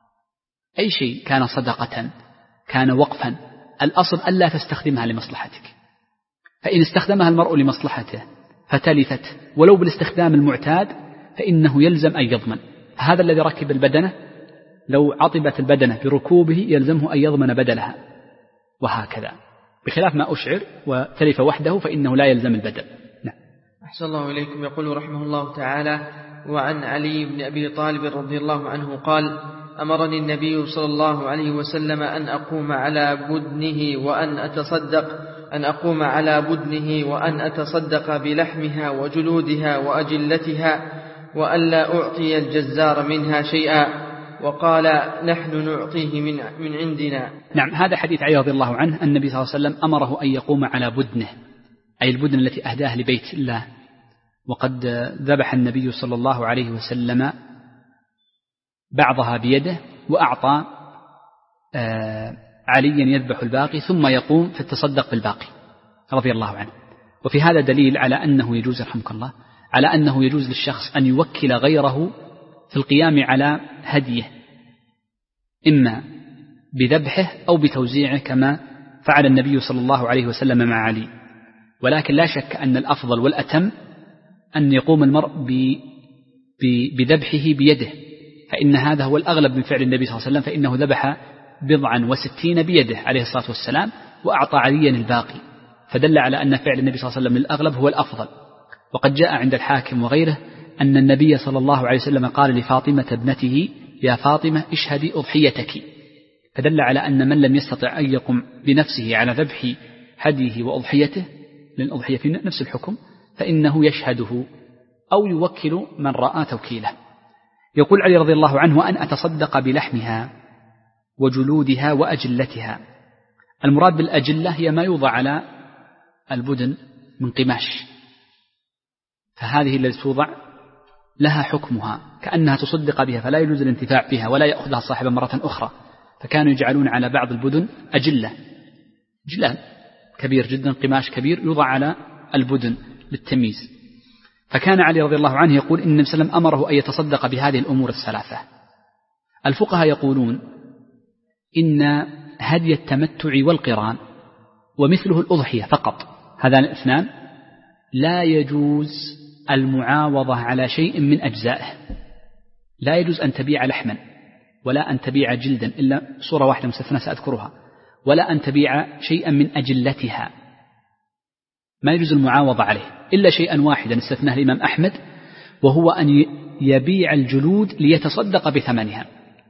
أي شيء كان صدقة كان وقفا، الأصل ألا تستخدمها لمصلحتك. فإن استخدمها المرء لمصلحته فتلفت ولو بالاستخدام المعتاد فإنه يلزم أن يضمن. هذا الذي ركب البدنة لو عطبت البدنة بركوبه يلزمه أن يضمن بدلها، وهكذا، بخلاف ما أشعر وتلف وحده فإنه لا يلزم البدل. نعم. أحسن الله إليكم. يقول رحمه الله تعالى: وعن علي بن أبي طالب رضي الله عنه قال: أمرني النبي صلى الله عليه وسلم أن أقوم على بدنه وأن أتصدق بلحمها وجلودها وأجلتها، وألا أعطي الجزار منها شيئا، وقال: نحن نعطيه من عندنا. نعم، هذا حديث علي رضي الله عنه. النبي صلى الله عليه وسلم أمره أن يقوم على بدنه، أي البدن التي أهداها لبيت الله. وقد ذبح النبي صلى الله عليه وسلم بعضها بيده، وأعطى عليا يذبح الباقي ثم يقوم فتصدق بالباقي رضي الله عنه. وفي هذا دليل على أنه يجوز، رحمك الله، على أنه يجوز للشخص أن يوكل غيره في القيام على هديه، إما بذبحه أو بتوزيعه كما فعل النبي صلى الله عليه وسلم مع علي. ولكن لا شك أن الأفضل والأتم أن يقوم المرء بذبحه بيده، فإن هذا هو الأغلب من فعل النبي صلى الله عليه وسلم، فإنه ذبح 60 بيده عليه الصلاة والسلام وأعطى عليا الباقي، فدل على أن فعل النبي صلى الله عليه وسلم للأغلب هو الأفضل. وقد جاء عند الحاكم وغيره أن النبي صلى الله عليه وسلم قال لفاطمة ابنته: يا فاطمة اشهدي أضحيتك، فدل على أن من لم يستطع أن يقوم بنفسه على ذبح هديه وأضحيته، لأن الأضحية في نفس الحكم، فإنه يشهده أو يوكل من رأى توكيله. يقول علي رضي الله عنه: وأن أتصدق بلحمها وجلودها وأجلتها. المراد بالأجلة هي ما يوضع على البدن من قماش، فهذه التي توضع لها حكمها كأنها تصدق بها، فلا يجوز الانتفاع بها ولا يأخذها صاحبا مرة أخرى. فكانوا يجعلون على بعض البدن أجلة، جلال كبير جدا، قماش كبير يوضع على البدن للتمييز. فكان علي رضي الله عنه يقول إن النبي صلى الله عليه وسلم أمره أن يتصدق بهذه الأمور الثلاثة. الفقهاء يقولون إن هدي التمتع والقران ومثله الأضحية فقط، هذان الاثنان لا يجوز المعاوضة على شيء من أجزائه. لا يجوز أن تبيع لحما، ولا أن تبيع جلدا، إلا صورة واحدة مستثنى سأذكرها، ولا أن تبيع شيئا من أجلتها، ما يجوز المعاوضة عليه إلا شيئا واحدا استثناه الإمام أحمد، وهو أن يبيع الجلود ليتصدق بثمنها.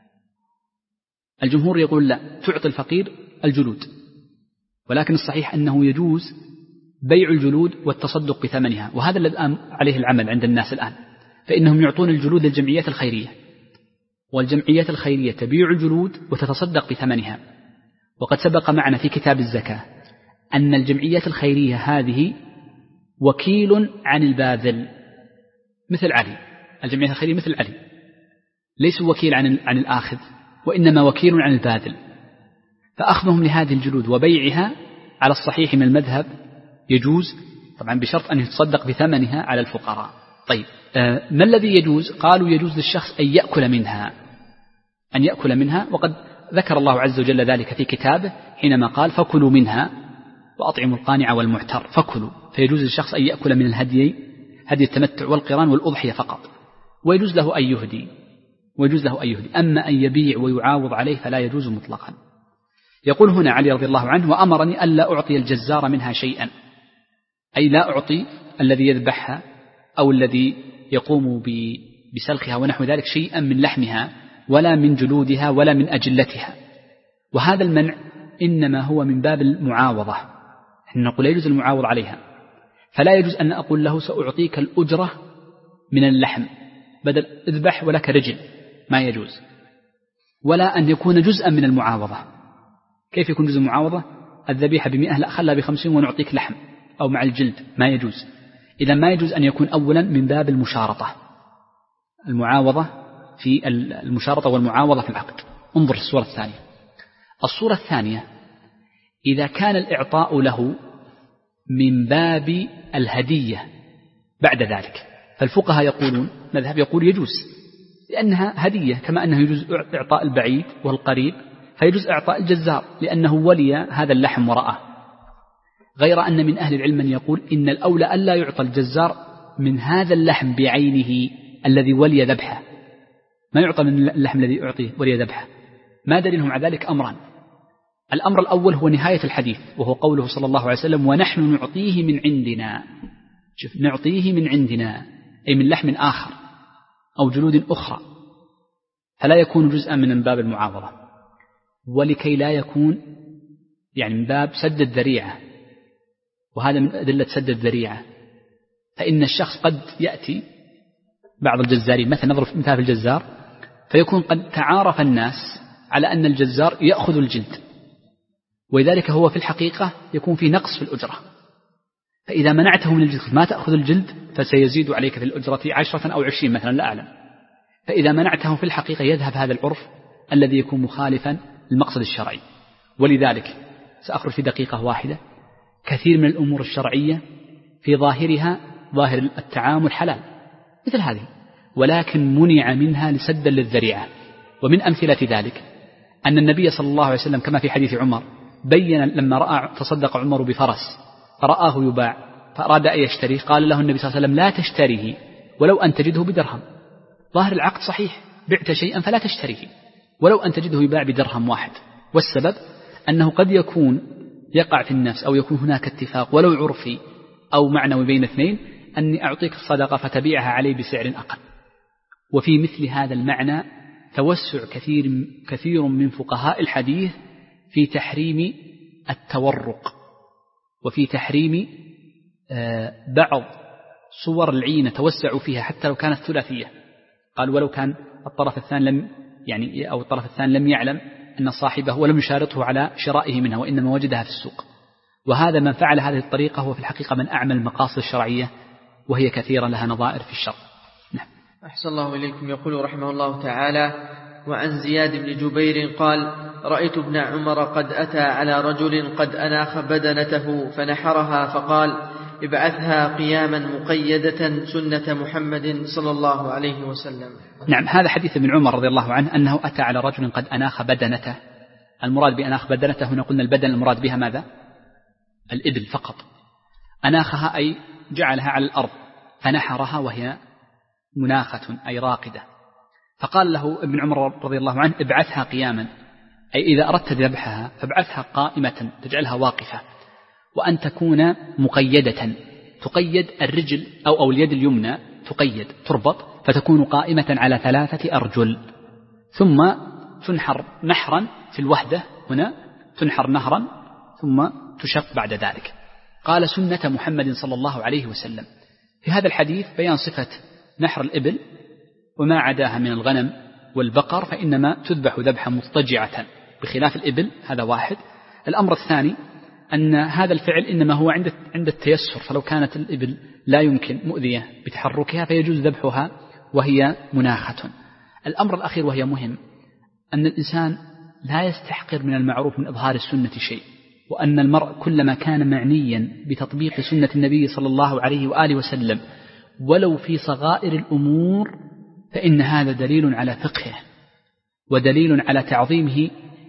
الجمهور يقول لا، تعطي الفقير الجلود، ولكن الصحيح أنه يجوز بيع الجلود والتصدق بثمنها، وهذا الذي عليه العمل عند الناس الآن، فإنهم يعطون الجلود للجمعيات الخيرية، والجمعيات الخيرية تبيع الجلود وتتصدق بثمنها. وقد سبق معنا في كتاب الزكاة أن الجمعيات الخيرية هذه وكيل عن الباذل مثل علي، الجمعيات الخيرية مثل علي ليسوا وكيل عن الآخذ، وإنما وكيل عن الباذل. فأخذهم لهذه الجلود وبيعها على الصحيح من المذهب يجوز، طبعا بشرط أن يتصدق بثمنها على الفقراء. طيب، ما الذي يجوز؟ قالوا يجوز للشخص أن يأكل منها، وقد ذكر الله عز وجل ذلك في كتابه حينما قال: فكلوا منها وأطعموا القانع والمعتر، فكلوا. فيجوز للشخص أن يأكل من الهدي، هدي التمتع والقران والأضحية فقط، ويجوز له أن يهدي، أما أن يبيع ويعاوض عليه فلا يجوز مطلقا. يقول هنا علي رضي الله عنه: وأمرني ألا أعطي الجزار منها شيئا، أي لا أعطي الذي يذبحها أو الذي يقوم بسلخها ونحو ذلك شيئا من لحمها ولا من جلودها ولا من أجلتها. وهذا المنع إنما هو من باب المعاوضة، نحن نقول لا يجوز المعاوض عليها، فلا يجوز أن أقول له سأعطيك الأجرة من اللحم بدل اذبح ولك رجل، ما يجوز. ولا أن يكون جزءا من المعاوضة. كيف يكون جزء المعاوضة؟ الذبيحة ب100، لا خلها ب50 ونعطيك لحم أو مع الجلد، ما يجوز. إذا ما يجوز أن يكون أولا من باب المشارطة، المعاوضة في المشارطة والمعاوضة في العقد. انظر الصورة الثانية. الصورة الثانية إذا كان الإعطاء له من باب الهدية بعد ذلك، فالفقهاء يقولون، مذهب يقول يجوز، لأنها هدية، كما أنه يجوز إعطاء البعيد والقريب، فيجوز إعطاء الجزار لأنه ولي هذا اللحم ورأه. غير أن من أهل العلم من يقول إن الأولى ألا يعطى الجزار من هذا اللحم بعينه الذي ولي ذبحه، ما يعطى من اللحم الذي يعطيه ولي ذبحه. ما دليلهم على ذلك؟ أمران. الأمر الأول هو نهاية الحديث، وهو قوله صلى الله عليه وسلم: ونحن نعطيه من عندنا، شوف نعطيه من عندنا أي من لحم آخر أو جلود أخرى، فلا يكون جزءا من باب المعاوضة، ولكي لا يكون يعني من باب سد الذريعة، وهذا من أدلة سد الذريعة. فإن الشخص قد يأتي بعض الجزارين، مثلا نضرب مثال في الجزار، فيكون قد تعارف الناس على أن الجزار يأخذ الجلد، ولذلك هو في الحقيقة يكون في نقص في الأجرة، فإذا منعته من الجلد ما تأخذ الجلد فسيزيد عليك في الأجرة 10 أو 20 مثلا لا أعلم. فإذا منعته في الحقيقة يذهب هذا العرف الذي يكون مخالفا للمقصد الشرعي. ولذلك سأخرج في دقيقة واحدة، كثير من الأمور الشرعية في ظاهرها ظاهر التعامل حلال مثل هذه، ولكن منع منها لسدا للذريعة. ومن أمثلة ذلك أن النبي صلى الله عليه وسلم كما في حديث عمر بين لما رأى تصدق عمر بفرس فرآه يباع فأراد أن يشتريه، قال له النبي صلى الله عليه وسلم لا تشتريه ولو أن تجده بدرهم. ظاهر العقد صحيح، بعت شيئا فلا تشتريه ولو أن تجده يباع بدرهم واحد. والسبب أنه قد يكون يقع في النفس أو يكون هناك اتفاق ولو عرفي أو معنوي بين اثنين أني أعطيك الصدقة فتبيعها علي بسعر أقل. وفي مثل هذا المعنى توسع كثير من فقهاء الحديث في تحريم التورق، وفي تحريم بعض صور العينة توسعوا فيها حتى لو كانت ثلاثية. قال ولو كان الطرف الثاني لم يعلم أن صاحبه ولم يشارطه على شرائه منها وإنما وجدها في السوق. وهذا من فعل هذه الطريقة هو في الحقيقة من أعمل المقاصد الشرعية، وهي كثيرا لها نظائر في الشرع. نعم. أحسن الله إليكم. يقول رحمه الله تعالى: وعن زياد بن جبير قال: رأيت ابن عمر قد أتى على رجل قد أناخ بدنته فنحرها فقال: ابعثها قياما مقيدة سنة محمد صلى الله عليه وسلم. نعم، هذا حديث ابن عمر رضي الله عنه أنه أتى على رجل قد أناخ بدنته. المراد بأناخ بدنته هنا قلنا البدن المراد بها ماذا؟ الإبل فقط. أناخها أي جعلها على الأرض، فنحرها وهي مناخة أي راقدة. فقال له ابن عمر رضي الله عنه: ابعثها قياما، أي إذا أردت ذبحها فابعثها قائمة تجعلها واقفة، وأن تكون مقيدة، تقيد الرجل أو اليد اليمنى تقيد تربط فتكون قائمة على 3 أرجل، ثم تنحر نحرا في الوحدة، هنا تنحر نهرا ثم تشق بعد ذلك. قال: سنة محمد صلى الله عليه وسلم. في هذا الحديث بيان صفة نحر الإبل، وما عداها من الغنم والبقر فإنما تذبح ذبحا مضطجعة بخلاف الإبل. هذا واحد. الأمر الثاني أن هذا الفعل إنما هو عند التيسر، فلو كانت الإبل لا يمكن مؤذية بتحركها فيجوز ذبحها وهي مناخة. الأمر الأخير وهي مهم، أن الإنسان لا يستحقر من المعروف من إظهار السنة شيء، وأن المرء كلما كان معنيا بتطبيق سنة النبي صلى الله عليه وآله وسلم ولو في صغائر الأمور فإن هذا دليل على فقهه ودليل على تعظيمه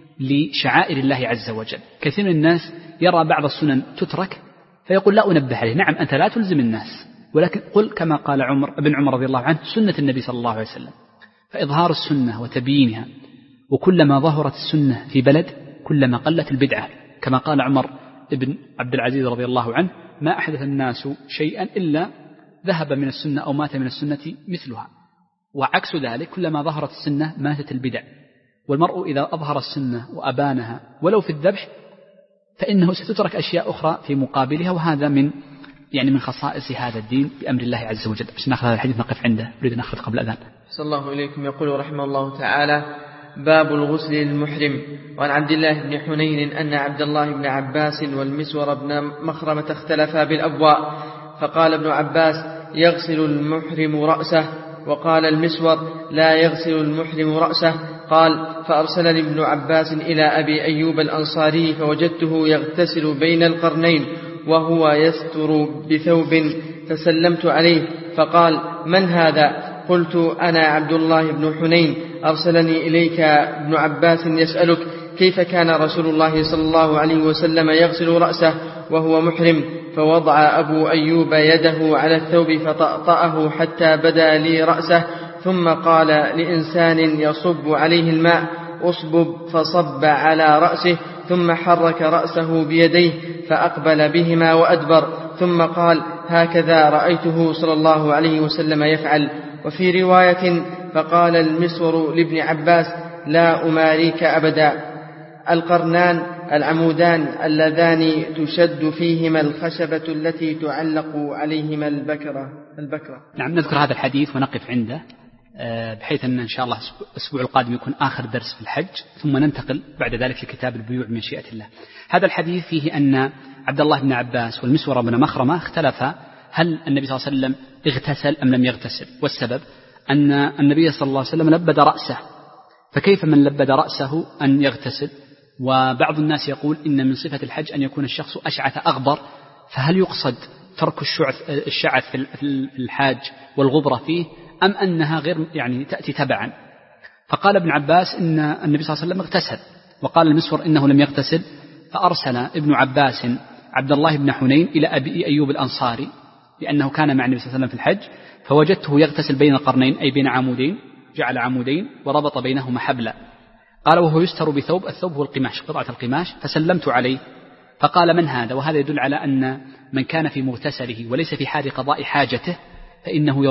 لشعائر الله عز وجل. كثير من الناس يرى بعض السنن تترك فيقول لا أنبه عليه. نعم، أنت لا تلزم الناس، ولكن قل كما قال ابن عمر رضي الله عنه: سنة النبي صلى الله عليه وسلم. فإظهار السنة وتبيينها، وكلما ظهرت السنة في بلد كلما قلت البدعة، كما قال عمر ابن عبد العزيز رضي الله عنه: ما أحدث الناس شيئا إلا ذهب من السنة أو مات من السنة مثلها. وعكس ذلك كلما ظهرت السنة ماتت البدع. والمرء إذا أظهر السنة وأبانها ولو في الذبح فإنه ستترك أشياء أخرى في مقابلها، وهذا من خصائص هذا الدين بأمر الله عز وجل. بس نأخذ هذا الحديث نقف عنده، نريد أن نأخذ قبل الأذان. صلى الله إليكم. يقول رحمه الله تعالى: باب الغسل للمحرم. وعن عبد الله بن حنين أن عبد الله بن عباس والمسور بن مخرمة اختلفا بالأبواء، فقال ابن عباس: يغسل المحرم رأسه، وقال المسور: لا يغسل المحرم رأسه. قال: فأرسلني ابن عباس إلى أبي أيوب الأنصاري فوجدته يغتسل بين القرنين وهو يستر بثوب، فسلمت عليه فقال: من هذا؟ قلت: أنا عبد الله بن حنين، أرسلني إليك ابن عباس يسألك كيف كان رسول الله صلى الله عليه وسلم يغسل رأسه وهو محرم. فوضع أبو أيوب يده على الثوب فطأطأه حتى بدا لي رأسه، ثم قال لإنسان يصب عليه الماء: أصبب، فصب على رأسه، ثم حرك رأسه بيديه فأقبل بهما وأدبر، ثم قال: هكذا رأيته صلى الله عليه وسلم يفعل. وفي رواية: فقال المسور لابن عباس: لا أماريك أبدا. القرنان العمودان اللذان تشد فيهما الخشبة التي تعلق عليهما البكرة. نعم، نذكر هذا الحديث ونقف عنده، بحيث أن شاء الله الأسبوع القادم يكون آخر درس في الحج، ثم ننتقل بعد ذلك لكتاب البيوع بمشيئة الله. هذا الحديث فيه أن عبد الله بن عباس والمسور بن مخرمة اختلفا هل النبي صلى الله عليه وسلم اغتسل أم لم يغتسل، والسبب أن النبي صلى الله عليه وسلم لبد رأسه، فكيف من لبد رأسه أن يغتسل؟ وبعض الناس يقول إن من صفة الحج أن يكون الشخص أشعث أغبر، فهل يقصد ترك الشعث في الحاج والغبرة فيه، أم أنها غير يعني تأتي تبعا؟ فقال ابن عباس إن النبي صلى الله عليه وسلم اغتسل، وقال المسور إنه لم يغتسل. فأرسل ابن عباس عبد الله بن حنين إلى أبي أيوب الأنصاري، لأنه كان مع النبي صلى الله عليه وسلم في الحج، فوجدته يغتسل بين القرنين أي بين عمودين، جعل عمودين وربط بينهما حبلا. قال: وهو يستر بثوب، الثوب هو القماش، قطعة القماش. فسلمت عليه فقال: من هذا؟ وهذا يدل على أن من كان في مغتسله وليس في حال قضاء حاجته فإنه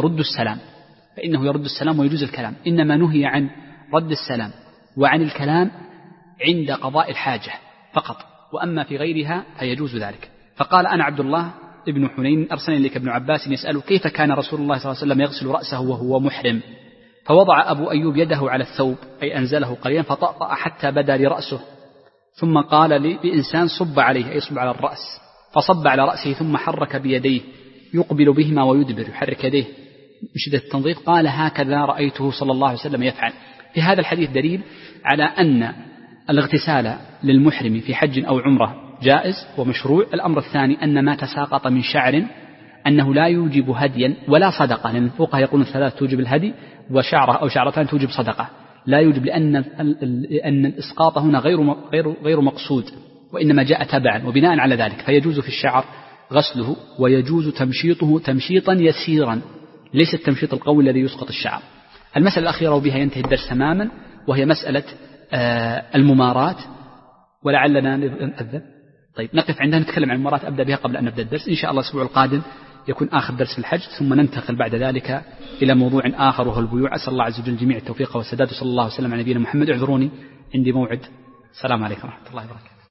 يرد السلام ويجوز الكلام، إنما نهي عن رد السلام وعن الكلام عند قضاء الحاجة فقط، وأما في غيرها فيجوز ذلك. فقال: أنا عبد الله ابن حنين، أرسلني إليك ابن عباس يسأله كيف كان رسول الله صلى الله عليه وسلم يغسل رأسه وهو محرم. فوضع أبو أيوب يده على الثوب أي أنزله قليلا فطأطأ حتى بدا لرأسه، ثم قال لي بإنسان: صب عليه أي صب على الرأس. فصب على رأسه ثم حرك بيديه يقبل بهما ويدبر، يحرك يديه من شدة التنظيف. قال: هكذا رأيته صلى الله عليه وسلم يفعل. في هذا الحديث دليل على أن الاغتسال للمحرم في حج أو عمرة جائز ومشروع. الأمر الثاني أن ما تساقط من شعر أنه لا يوجب هديا ولا صدقة، لأن الفقهاء يقولون الثلاث توجب الهدي، وشعرة أو شعرتان توجب صدقة. لا يوجب لأن الإسقاط هنا غير مقصود، وإنما جاء تبعا، وبناء على ذلك فيجوز في الشعر غسله ويجوز تمشيطه تمشيطا يسيرا، ليس التمشيط القوي الذي يسقط الشعر. المسألة الأخيرة وبها ينتهي الدرس تماما، وهي مسألة الممارات، ولعلنا نذهب. طيب نقف عندها، نتكلم عن الممارات، أبدأ بها قبل أن نبدأ الدرس إن شاء الله. الأسبوع القادم يكون آخر درس في الحج، ثم ننتقل بعد ذلك إلى موضوع آخر وهو البيوع. أسأل الله عز وجل جميع التوفيق والسداد، وصلى الله وسلم على نبينا محمد. اعذروني عندي موعد. السلام عليكم ورحمة الله وبركاته.